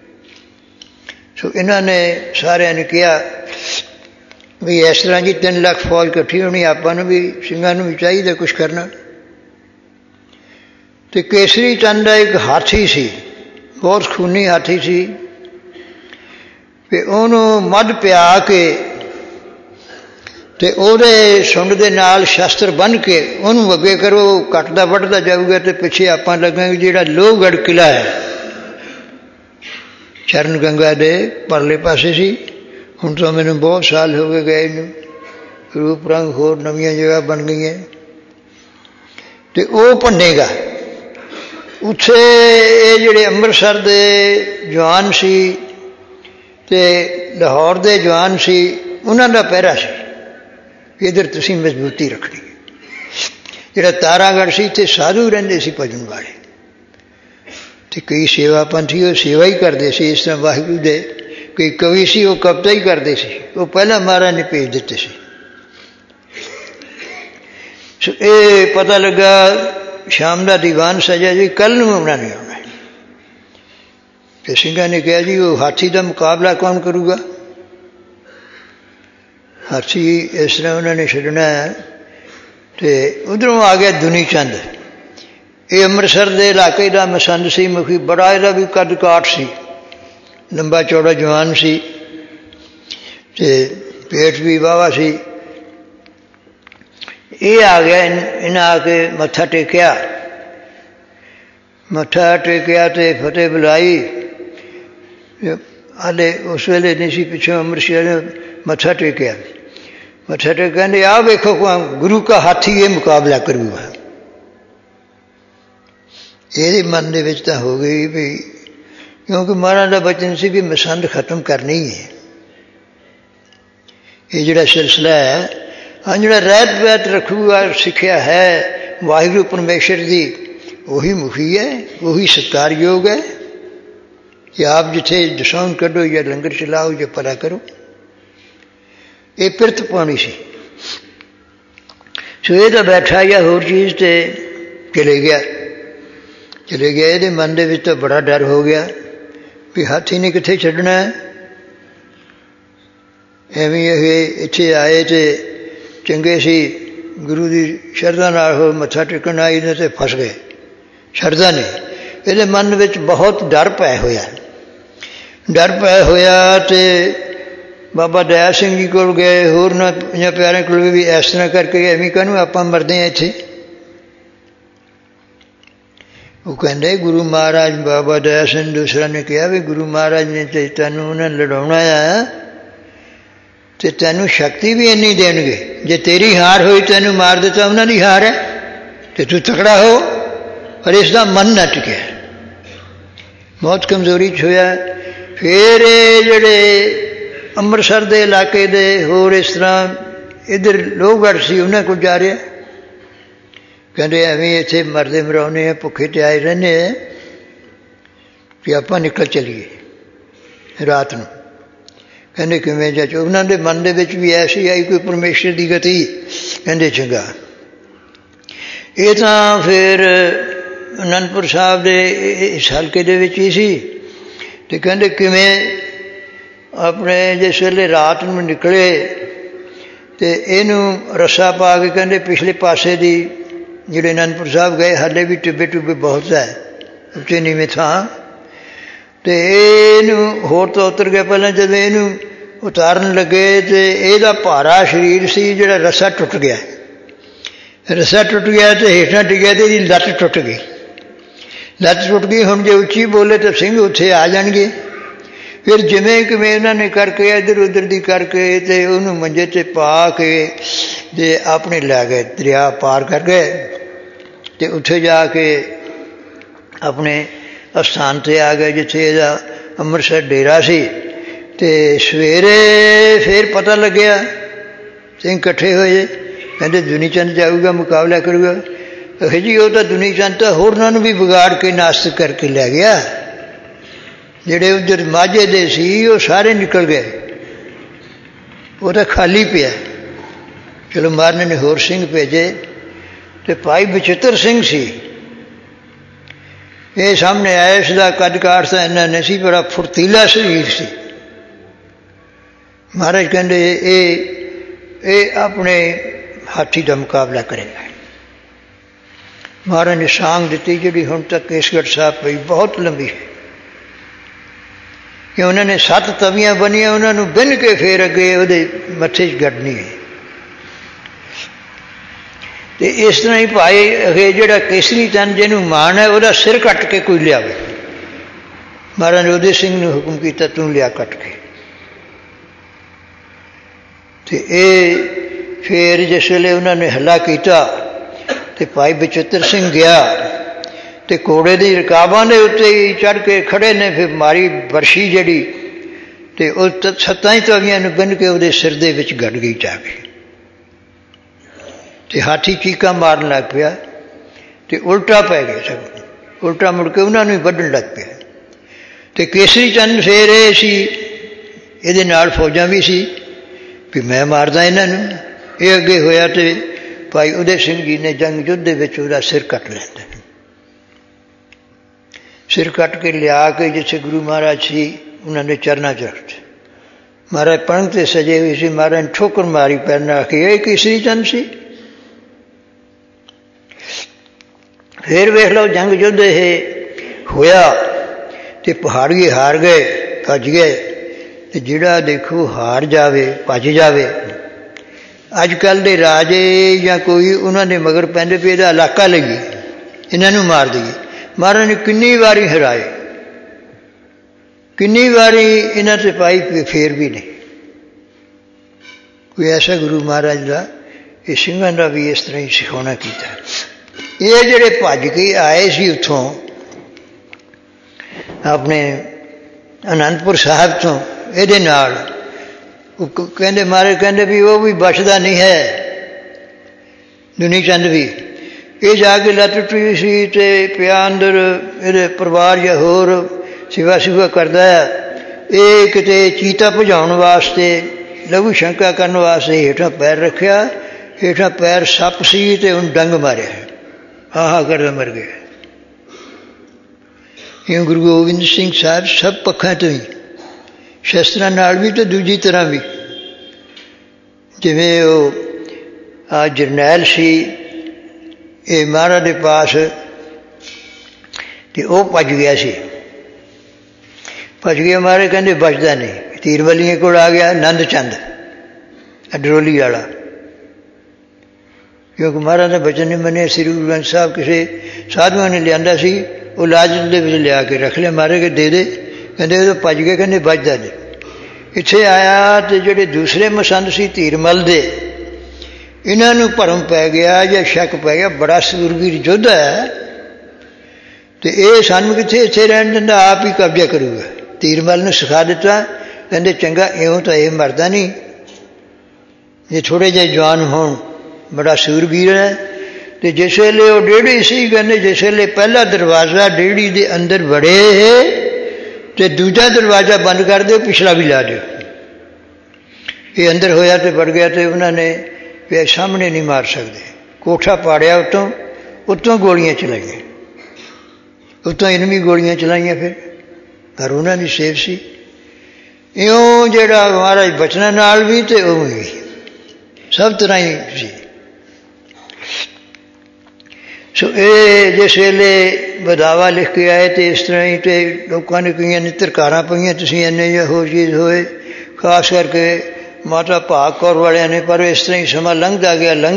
ਸੋ ਇਹਨਾਂ ਨੇ ਸਾਰਿਆਂ ਨੇ ਕਿਹਾ ਵੀ ਇਸ ਤਰ੍ਹਾਂ ਜੀ 3 ਲੱਖ ਫੌਜ ਇਕੱਠੀ ਹੋਣੀ, ਆਪਾਂ ਨੂੰ ਵੀ ਸਿੰਘਾਂ ਨੂੰ ਵੀ ਚਾਹੀਦਾ ਕੁਛ ਕਰਨਾ। ਤੇ ਕੇਸਰੀ ਚੰਦ ਦਾ ਇੱਕ ਹਾਥੀ ਸੀ, ਬਹੁਤ ਖੂਨੀ ਹਾਥੀ ਸੀ, ਵੀ ਉਹਨੂੰ ਮੱਧ ਪਿਆ ਕੇ ਤੇ ਉਹਦੇ ਸੁੰਡ ਦੇ ਨਾਲ ਸ਼ਸਤਰ ਬੰਨ੍ਹ ਕੇ ਉਹਨੂੰ ਅੱਗੇ ਕਰੋ, ਕੱਟਦਾ ਵੱਢਦਾ ਜਾਊਗਾ ਤੇ ਪਿੱਛੇ ਆਪਾਂ ਲੱਗਾਂਗੇ। ਜਿਹੜਾ ਲੋਹਗੜ੍ਹ ਕਿਲ੍ਹਾ ਹੈ ਚਰਨ ਗੰਗਾ ਦੇ ਪਰਲੇ ਪਾਸੇ ਸੀ, ਹੁਣ ਤਾਂ ਮੈਨੂੰ ਬਹੁਤ ਸਾਲ ਹੋ ਗਏ ਗਏ ਨੂੰ, ਰੂਪ ਰੰਗ ਹੋਰ ਨਵੀਆਂ ਜਗ੍ਹਾ ਬਣ ਗਈਆਂ, ਤੇ ਉਹ ਭੰਨੇਗਾ ਉੱਥੇ। ਇਹ ਜਿਹੜੇ ਅੰਮ੍ਰਿਤਸਰ ਦੇ ਜਵਾਨ ਸੀ ਤੇ ਲਾਹੌਰ ਦੇ ਜਵਾਨ ਸੀ, ਉਹਨਾਂ ਦਾ ਪਹਿਰਾ ਸੀ ਇੱਧਰ ਤੁਸੀਂ ਮਜ਼ਬੂਤੀ ਰੱਖਣੀ। ਜਿਹੜਾ ਤਾਰਾਗੜ੍ਹ ਸੀ ਇੱਥੇ ਸਾਧੂ ਰਹਿੰਦੇ ਸੀ ਭਜਨ ਵਾਲੇ, ਤੇ ਕਈ ਸੇਵਾ ਪੰਥੀ ਉਹ ਸੇਵਾ ਹੀ ਕਰਦੇ ਸੀ। ਇਸ ਤਰ੍ਹਾਂ ਵਾਹਿਗੁਰੂ ਦੇ ਕਈ ਕਵੀ ਸੀ ਉਹ ਕਵਿਤਾ ਹੀ ਕਰਦੇ ਸੀ, ਉਹ ਪਹਿਲਾਂ ਮਹਾਰਾਜ ਨੇ ਭੇਜ ਦਿੱਤੇ ਸੀ। ਸੋ ਇਹ ਪਤਾ ਲੱਗਾ ਸ਼ਾਮ ਦਾ ਦੀਵਾਨ ਸਜਿਆ ਜੀ, ਕੱਲ੍ਹ ਨੂੰ ਆਉਣਾ ਨਹੀਂ ਆਉਣਾ। ਤੇ ਸਿੰਘਾਂ ਨੇ ਕਿਹਾ ਜੀ ਉਹ ਹਾਥੀ ਦਾ ਮੁਕਾਬਲਾ ਕੌਣ ਕਰੂਗਾ? ਹਾਥੀ ਇਸ ਤਰ੍ਹਾਂ ਉਹਨਾਂ ਨੇ ਛੱਡਣਾ। ਤੇ ਉੱਧਰੋਂ ਆ ਗਿਆ ਦੁਨੀ ਚੰਦ, ਇਹ ਅੰਮ੍ਰਿਤਸਰ ਦੇ ਇਲਾਕੇ ਦਾ ਮਸੰਦ ਸੀ, ਮੁਖੀ ਬੜਾ, ਇਹਦਾ ਵੀ ਕੱਦ ਕਾਠ ਸੀ, ਲੰਬਾ ਚੌੜਾ ਜਵਾਨ ਸੀ ਤੇ ਪੇਟ ਵੀ ਵਾਹਵਾ ਸੀ। ਇਹ ਆ ਗਿਆ, ਇਹਨਾਂ ਆ ਕੇ ਮੱਥਾ ਟੇਕਿਆ ਤੇ ਫਤਿਹ ਬੁਲਾਈ। ਹਾਲੇ ਉਸ ਵੇਲੇ ਨਹੀਂ ਸੀ, ਪਿੱਛੋਂ ਅੰਮ੍ਰਿਤਸਰ ਮੱਥਾ ਟੇਕਿਆ। ਮੱਥਾ ਟੇਕ ਕਹਿੰਦੇ ਆਹ ਵੇਖੋ ਗੁਰੂ ਕਾ ਹਾਥੀ ਇਹ ਮੁਕਾਬਲਾ ਕਰੂਗਾ। ਇਹਦੇ ਮਨ ਦੇ ਵਿੱਚ ਤਾਂ ਹੋ ਗਈ ਵੀ, ਕਿਉਂਕਿ ਮਹਾਰਾਜ ਦਾ ਬਚਨ ਸੀ ਵੀ ਮਸੰਦ ਖਤਮ ਕਰਨੀ ਹੈ। ਇਹ ਜਿਹੜਾ ਸਿਲਸਿਲਾ ਹੈ, ਜਿਹੜਾ ਰਹਿਤ ਵਹਿਤ ਰੱਖੂਗਾ ਸਿੱਖਿਆ ਹੈ ਵਾਹਿਗੁਰੂ ਪਰਮੇਸ਼ਰ ਦੀ, ਉਹੀ ਮੁਖੀ ਹੈ, ਉਹੀ ਸਤਿਕਾਰਯੋਗ ਹੈ। ਕਿ ਆਪ ਜਿੱਥੇ ਦਸੌਂ ਕੱਢੋ ਜਾਂ ਲੰਗਰ ਚਲਾਓ ਜਾਂ ਪਰਾ ਕਰੋ, ਇਹ ਪਿਰਤ ਪਾਉਣੀ ਸੀ। ਸੋ ਇਹ ਤਾਂ ਬੈਠਾ ਜਾਂ ਹੋਰ ਚੀਜ਼ ਤੇ ਚਲੇ ਗਿਆ। ਇਹਦੇ ਮਨ ਦੇ ਵਿੱਚ ਤਾਂ ਬੜਾ ਡਰ ਹੋ ਗਿਆ ਵੀ ਹਾਥੀ ਨੇ ਕਿੱਥੇ ਛੱਡਣਾ ਹੈ। ਐਵੇਂ ਇਹ ਇੱਥੇ ਆਏ ਤੇ ਚੰਗੇ ਸੀ, ਗੁਰੂ ਦੀ ਸ਼ਰਧਾ ਨਾਲ ਹੋ ਮੱਥਾ ਟੇਕਣ ਆਈ ਨੇ ਤੇ ਫਸ ਗਏ, ਸ਼ਰਧਾ ਨਹੀਂ। ਇਹਦੇ ਮਨ ਵਿੱਚ ਬਹੁਤ ਡਰ ਪਿਆ ਹੋਇਆ ਤੇ ਬਾਬਾ ਦਇਆ ਸਿੰਘ ਜੀ ਕੋਲ ਗਏ, ਹੋਰ ਨਾ ਪੰਜਾਂ ਪਿਆਰਿਆਂ ਕੋਲ ਵੀ ਇਸ ਤਰ੍ਹਾਂ ਕਰਕੇ ਐਵੇਂ ਕਾਹਨੂੰ ਆਪਾਂ ਮਰਦੇ ਹਾਂ ਇੱਥੇ। ਉਹ ਕਹਿੰਦੇ ਗੁਰੂ ਮਹਾਰਾਜ, ਬਾਬਾ ਦਇਆ ਸਿੰਘ ਦੂਸਰਾ ਨੇ ਕਿਹਾ ਵੀ ਗੁਰੂ ਮਹਾਰਾਜ ਨੇ ਤੇ ਤੈਨੂੰ ਉਹਨਾਂ ਲੜਾਉਣਾ ਆ ਤੇ ਤੈਨੂੰ ਸ਼ਕਤੀ ਵੀ ਇੰਨੀ ਦੇਣਗੇ। ਜੇ ਤੇਰੀ ਹਾਰ ਹੋਈ ਤੈਨੂੰ ਮਾਰ ਦਿੱਤਾ, ਉਹਨਾਂ ਦੀ ਹਾਰ ਹੈ ਤੇ ਤੂੰ ਤਕੜਾ ਹੋ। ਪਰ ਇਸ ਦਾ ਮਨ ਨਾ ਟਿਕਿਆ, ਬਹੁਤ ਕਮਜ਼ੋਰੀ 'ਚ ਹੋਇਆ। ਫਿਰ ਇਹ ਜਿਹੜੇ ਅੰਮ੍ਰਿਤਸਰ ਦੇ ਇਲਾਕੇ ਦੇ ਹੋਰ ਇਸ ਤਰ੍ਹਾਂ ਇੱਧਰ ਲੋਹਗੜ੍ਹ ਸੀ, ਉਹਨਾਂ ਕੋਲ ਜਾ ਰਿਹਾ। ਕਹਿੰਦੇ ਐਵੇਂ ਇੱਥੇ ਮਰਦੇ ਮਰਾਉਨੇ ਆ, ਭੁੱਖੇ ਤੇ ਆਏ ਰਹਿੰਦੇ ਆ, ਕਿ ਆਪਾਂ ਨਿਕਲ ਚੱਲੀਏ ਰਾਤ ਨੂੰ। ਕਹਿੰਦੇ ਕਿਵੇਂ ਜਾ? ਉਹਨਾਂ ਦੇ ਮਨ ਦੇ ਵਿੱਚ ਵੀ ਐਸੀ ਆਈ ਕੋਈ ਪਰਮੇਸ਼ਰ ਦੀ ਗਤੀ। ਕਹਿੰਦੇ ਚੰਗਾ। ਇਹ ਤਾਂ ਫਿਰ ਅਨੰਦਪੁਰ ਸਾਹਿਬ ਦੇ ਇਸ ਹਲਕੇ ਦੇ ਵਿੱਚ ਹੀ ਸੀ। ਤੇ ਕਹਿੰਦੇ ਕਿਵੇਂ? ਆਪਣੇ ਜਿਸ ਵੇਲੇ ਰਾਤ ਨੂੰ ਨਿਕਲੇ ਤੇ ਇਹਨੂੰ ਰੱਸਾ ਪਾ ਕੇ ਕਹਿੰਦੇ ਪਿਛਲੇ ਪਾਸੇ ਦੀ ਜਿਹੜੇ ਅਨੰਦਪੁਰ ਸਾਹਿਬ ਗਏ, ਹਾਲੇ ਵੀ ਟਿੱਬੇ ਟੁੱਬੇ ਬਹੁਤ ਹੈ, ਉੱਚੇ ਨੀਵੇਂ ਥਾਂ। ਤੇ ਇਹਨੂੰ ਹੋਰ ਤੋਂ ਉਤਰ ਗਏ। ਪਹਿਲਾਂ ਜਦੋਂ ਇਹਨੂੰ ਉਤਾਰਨ ਲੱਗੇ ਤੇ ਇਹਦਾ ਭਾਰਾ ਸਰੀਰ ਸੀ, ਜਿਹੜਾ ਰੱਸਾ ਟੁੱਟ ਗਿਆ ਤੇ ਹੇਠਾਂ ਡਿੱਗਿਆ ਤੇ ਇਹਦੀ ਲੱਤ ਟੁੱਟ ਗਈ। ਹੁਣ ਜੇ ਉੱਚੀ ਬੋਲੇ ਤਾਂ ਸਿੰਘ ਉੱਥੇ ਆ ਜਾਣਗੇ। ਫਿਰ ਜਿਵੇਂ ਕਿਵੇਂ ਇਹਨਾਂ ਨੇ ਕਰਕੇ ਇੱਧਰ ਉੱਧਰ ਦੀ ਕਰਕੇ ਤੇ ਉਹਨੂੰ ਮੰਜੇ 'ਤੇ ਪਾ ਕੇ ਤੇ ਆਪਣੇ ਲੈ ਗਏ, ਦਰਿਆ ਪਾਰ ਕਰ ਗਏ। ਤੇ ਉੱਥੇ ਜਾ ਕੇ ਆਪਣੇ ਅਸਥਾਨ 'ਤੇ ਆ ਗਏ ਜਿੱਥੇ ਇਹਦਾ ਅੰਮ੍ਰਿਤਸਰ ਡੇਰਾ ਸੀ। ਅਤੇ ਸਵੇਰੇ ਫਿਰ ਪਤਾ ਲੱਗਿਆ ਸਿੰਘ ਇਕੱਠੇ ਹੋਏ, ਕਹਿੰਦੇ ਦੁਨੀ ਚੰਦ ਜਾਊਗਾ, ਮੁਕਾਬਲਾ ਕਰੂਗਾ। ਜੀ ਉਹ ਤਾਂ ਦੁਨੀ ਚੰਦ ਤਾਂ ਹੋਰਨਾਂ ਨੂੰ ਵੀ ਵਿਗਾੜ ਕੇ ਨਾਸਤਿਕ ਕਰਕੇ ਲੈ ਗਿਆ। ਜਿਹੜੇ ਉੱਧਰ ਮਾਝੇ ਦੇ ਸੀ ਉਹ ਸਾਰੇ ਨਿਕਲ ਗਏ, ਉਹ ਤਾਂ ਖਾਲੀ ਪਿਆ। ਚਲੋ ਮਹਾਰਾਜ ਨੇ ਹੋਰ ਸਿੰਘ ਭੇਜੇ, ਅਤੇ ਭਾਈ ਬਚਿੱਤਰ ਸਿੰਘ ਸੀ ਇਹ ਸਾਹਮਣੇ ਆਇਆ। ਇਸ ਦਾ ਕੱਦ ਕਾਠ ਤਾਂ ਇੰਨਾ ਨਹੀਂ ਸੀ, ਬੜਾ ਫੁਰਤੀਲਾ ਸਰੀਰ ਸੀ। ਮਹਾਰਾਜ ਕਹਿੰਦੇ ਇਹ ਆਪਣੇ ਹਾਥੀ ਦਾ ਮੁਕਾਬਲਾ ਕਰੇਗਾ। ਮਹਾਰਾਜ ਨੇ ਸਾਂਗ ਦਿੱਤੀ ਜਿਹੜੀ ਹੁਣ ਤੱਕ ਕੇਸਗੜ੍ਹ ਸਾਹਿਬ ਪਈ, ਬਹੁਤ ਲੰਬੀ, ਕਿ ਉਹਨਾਂ ਨੇ 7 ਤਵੀਆਂ ਬਣੀਆਂ, ਉਹਨਾਂ ਨੂੰ ਬਿੰਨ ਕੇ ਫੇਰ ਅੱਗੇ ਉਹਦੇ ਮੱਥੇ 'ਚ ਗੱਡਣੀ ਹੈ। ਅਤੇ ਇਸ ਤਰ੍ਹਾਂ ਹੀ ਭਾਈ ਅਗੇ ਜਿਹੜਾ ਕੇਸਰੀ ਚੰਦ ਜਿਹਨੂੰ ਮਾਣ ਹੈ, ਉਹਦਾ ਸਿਰ ਕੱਟ ਕੇ ਕੋਈ ਲਿਆਵੇ। ਮਹਾਰਾਜ ਨੇ ਉਦੈ ਸਿੰਘ ਨੂੰ ਹੁਕਮ ਕੀਤਾ, ਤੂੰ ਲਿਆ ਕੱਟ ਕੇ। ਅਤੇ ਇਹ ਫਿਰ ਜਿਸ ਵੇਲੇ ਉਹਨਾਂ ਨੇ ਹੱਲਾ ਕੀਤਾ ਅਤੇ ਭਾਈ ਬਚਿੱਤਰ ਸਿੰਘ ਗਿਆ ਅਤੇ ਘੋੜੇ ਦੀ ਰਕਾਬਾਂ ਦੇ ਉੱਤੇ ਹੀ ਚੜ੍ਹ ਕੇ ਖੜ੍ਹੇ ਨੇ। ਫਿਰ ਮਾਰੀ ਵਰਸ਼ੀ ਜਿਹੜੀ, ਅਤੇ ਉਹ 7 ਹੀ ਤਵੀਆਂ ਨੂੰ ਬਿੰਨ ਕੇ ਉਹਦੇ ਸਿਰ ਦੇ ਵਿੱਚ ਗੱਡ ਗਈ ਜਾ ਕੇ। ਅਤੇ ਹਾਥੀ ਚੀਕਾਂ ਮਾਰਨ ਲੱਗ ਪਿਆ ਅਤੇ ਉਲਟਾ ਪੈ ਗਿਆ, ਸਭ ਉਲਟਾ ਮੁੜ ਕੇ ਉਹਨਾਂ ਨੂੰ ਹੀ ਵੱਢਣ ਲੱਗ ਪਿਆ। ਅਤੇ ਕੇਸਰੀ ਚੰਦ ਫਿਰ ਇਹ ਸੀ, ਇਹਦੇ ਨਾਲ ਫੌਜਾਂ ਵੀ ਸੀ ਵੀ ਮੈਂ ਮਾਰਦਾ ਇਹਨਾਂ ਨੂੰ। ਇਹ ਅੱਗੇ ਹੋਇਆ ਅਤੇ ਭਾਈ ਉਦੈ ਸਿੰਘ ਜੀ ਨੇ ਜੰਗ ਯੁੱਧ ਦੇ ਵਿੱਚ ਉਹਦਾ ਸਿਰ ਕੱਟ ਲੈਂਦਾ। ਸਿਰ ਕੱਟ ਕੇ ਲਿਆ ਕੇ ਜਿੱਥੇ ਗੁਰੂ ਮਹਾਰਾਜ ਸੀ ਉਹਨਾਂ ਦੇ ਚਰਨਾਂ 'ਚ ਰੱਖ। ਮਹਾਰਾਜ ਪਲੰਘ 'ਤੇ ਸਜੇ ਹੋਏ ਸੀ। ਮਹਾਰਾਜ ਨੇ ਠੋਕਰ ਮਾਰੀ ਪੈਰ ਨਾਲ ਕਿ ਇਹ ਕੇਸਰੀ ਚੰਦ ਸੀ। ਫਿਰ ਵੇਖ ਲਓ ਜੰਗ ਯੁੱਧ ਇਹ ਹੋਇਆ ਅਤੇ ਪਹਾੜੀਏ ਹਾਰ ਗਏ, ਭੱਜ ਗਏ। ਅਤੇ ਜਿਹੜਾ ਦੇਖੋ ਹਾਰ ਜਾਵੇ, ਭੱਜ ਜਾਵੇ, ਅੱਜ ਕੱਲ੍ਹ ਦੇ ਰਾਜੇ ਜਾਂ ਕੋਈ ਉਹਨਾਂ ਦੇ ਮਗਰ ਪੈਂਦੇ ਵੀ ਇਹਦਾ ਇਲਾਕਾ ਲਈਏ, ਇਹਨਾਂ ਨੂੰ ਮਾਰ ਦਈਏ। ਮਹਾਰਾਜ ਨੇ ਕਿੰਨੀ ਵਾਰੀ ਹਰਾਏ, ਕਿੰਨੀ ਵਾਰੀ ਇਹਨਾਂ 'ਤੇ ਪਾਈ, ਫੇਰ ਵੀ ਨਹੀਂ। ਕੋਈ ਐਸਾ ਗੁਰੂ ਮਹਾਰਾਜ ਦਾ ਇਹ ਸਿੰਘਾਂ ਦਾ ਵੀ ਇਸ ਤਰ੍ਹਾਂ ਹੀ ਸਿਖਾਉਣਾ ਕੀਤਾ। ਇਹ ਜਿਹੜੇ ਭੱਜ ਕੇ ਆਏ ਸੀ ਉੱਥੋਂ ਆਪਣੇ ਅਨੰਦਪੁਰ ਸਾਹਿਬ ਤੋਂ, ਇਹਦੇ ਨਾਲ ਉਹ ਕਹਿੰਦੇ ਮਹਾਰਾਜ ਕਹਿੰਦੇ ਵੀ ਉਹ ਵੀ ਬਚਦਾ ਨਹੀਂ ਹੈ ਦੁਨੀ ਚੰਦ ਵੀ। ਇਹ ਜਾ ਕੇ ਲੱਤ ਟੁੱਟੀ ਸੀ ਅਤੇ ਪਿਆ ਅੰਦਰ, ਇਹਦੇ ਪਰਿਵਾਰ ਜਾਂ ਹੋਰ ਸੇਵਾ ਸੁਵਾ ਕਰਦਾ। ਇਹ ਕਿਤੇ ਚੀਤਾ ਭਜਾਉਣ ਵਾਸਤੇ, ਲਘੂ ਸ਼ੰਕਾ ਕਰਨ ਵਾਸਤੇ ਹੇਠਾਂ ਪੈਰ ਰੱਖਿਆ। ਹੇਠਾਂ ਪੈਰ ਸੱਪ ਸੀ ਅਤੇ ਉਹਨੂੰ ਡੰਗ ਮਾਰਿਆ, ਆਹਾ ਕਰਦਾ ਮਰ ਗਿਆ। ਇਉਂ ਗੁਰੂ ਗੋਬਿੰਦ ਸਿੰਘ ਸਾਹਿਬ ਸਭ ਪੱਖਾਂ ਤੋਂ ਹੀ, ਸ਼ਸਤਰਾਂ ਨਾਲ ਵੀ ਅਤੇ ਦੂਜੀ ਤਰ੍ਹਾਂ ਵੀ, ਜਿਵੇਂ ਉਹ ਜਰਨੈਲ ਸੀ ਇਹ ਮਹਾਰਾਜ ਦੇ ਪਾਸ, ਅਤੇ ਉਹ ਭੱਜ ਗਿਆ ਸੀ। ਭੱਜ ਗਿਆ, ਮਹਾਰਾਜ ਕਹਿੰਦੇ ਬਚਦਾ ਨਹੀਂ। ਤੀਰਬਲੀਏ ਕੋਲ ਆ ਗਿਆ ਆਨੰਦ ਚੰਦ ਅਡਰੋਲੀ ਵਾਲਾ, ਕਿਉਂਕਿ ਮਹਾਰਾਜ ਦਾ ਬਚਨ ਨਹੀਂ ਮੰਨਿਆ। ਸ੍ਰੀ ਗੁਰੂ ਗ੍ਰੰਥ ਸਾਹਿਬ ਕਿਸੇ ਸਾਧੂਆਂ ਨੇ ਲਿਆਂਦਾ ਸੀ, ਉਹ ਲਾਜਤ ਦੇ ਵਿੱਚ ਲਿਆ ਕੇ ਰੱਖ ਲਿਆ। ਮਹਾਰਾਜ ਕੇ ਦੇ ਦੇ, ਕਹਿੰਦੇ ਉਹ ਭੱਜ ਗਏ, ਕਹਿੰਦੇ ਬਚਦਾ ਨਹੀਂ। ਇੱਥੇ ਆਇਆ ਅਤੇ ਜਿਹੜੇ ਦੂਸਰੇ ਮਸੰਦ ਸੀ ਧੀਰਮਲ ਦੇ, ਇਹਨਾਂ ਨੂੰ ਭਰਮ ਪੈ ਗਿਆ ਜਾਂ ਸ਼ੱਕ ਪੈ ਗਿਆ, ਬੜਾ ਸੂਰਬੀਰ ਯੋਧਾ ਹੈ ਅਤੇ ਇਹ ਸਾਨੂੰ ਕਿੱਥੇ ਇੱਥੇ ਰਹਿਣ ਦਿੰਦਾ, ਆਪ ਹੀ ਕਬਜ਼ਾ ਕਰੂਗਾ। ਧੀਰਮਲ ਨੂੰ ਸਿਖਾ ਦਿੱਤਾ, ਕਹਿੰਦੇ ਚੰਗਾ ਇਉਂ ਤਾਂ ਇਹ ਮਰਦਾ ਨਹੀਂ, ਜੇ ਥੋੜ੍ਹੇ ਜਿਹੇ ਜਵਾਨ ਹੋਣ, ਬੜਾ ਸੂਰਬੀਰ ਹੈ। ਅਤੇ ਜਿਸ ਵੇਲੇ ਉਹ ਡੇੜੀ ਸੀ, ਕਹਿੰਦੇ ਜਿਸ ਵੇਲੇ ਪਹਿਲਾ ਦਰਵਾਜ਼ਾ ਡੇੜੀ ਦੇ ਅੰਦਰ ਵੜੇ ਅਤੇ ਦੂਜਾ ਦਰਵਾਜ਼ਾ ਬੰਦ ਕਰ ਦਿਓ, ਪਿਛਲਾ ਵੀ ਲਾ ਦਿਓ। ਇਹ ਅੰਦਰ ਹੋਇਆ ਅਤੇ ਵੜ ਗਿਆ, ਅਤੇ ਉਹਨਾਂ ਨੇ ਵੀ ਸਾਹਮਣੇ ਨਹੀਂ ਮਾਰ ਸਕਦੇ। ਕੋਠਾ ਪਾੜਿਆ, ਉੱਤੋਂ ਗੋਲੀਆਂ ਚਲਾਈਆਂ, ਉੱਤੋਂ ਇਨਵੀਂ ਗੋਲੀਆਂ ਚਲਾਈਆਂ। ਫਿਰ ਪਰ ਉਹਨਾਂ ਦੀ ਸੇਵ ਸੀ। ਇਉਂ ਜਿਹੜਾ ਮਹਾਰਾਜ ਬਚਨਾਂ ਨਾਲ ਵੀ ਅਤੇ ਉਹ ਵੀ ਸਭ ਤਰ੍ਹਾਂ ਹੀ ਸੀ। ਸੋ ਇਹ ਜਿਸ ਵੇਲੇ ਬਦਾਵਾ ਲਿਖ ਕੇ ਆਏ ਅਤੇ ਇਸ ਤਰ੍ਹਾਂ ਹੀ, ਅਤੇ ਲੋਕਾਂ ਨੇ ਕਈਆਂ ਨੇ ਧਰਕਾਰਾਂ ਪਈਆਂ, ਤੁਸੀਂ ਇੰਨੇ ਜਿਹੇ ਹੋ ਚੀਜ਼ ਹੋਏ, ਖਾਸ ਕਰਕੇ ਮਾਤਾ ਭਾਗ ਕੌਰ ਵਾਲਿਆਂ ਨੇ। ਪਰ ਇਸ ਤਰ੍ਹਾਂ ਹੀ ਸਮਾਂ ਲੰਘਦਾ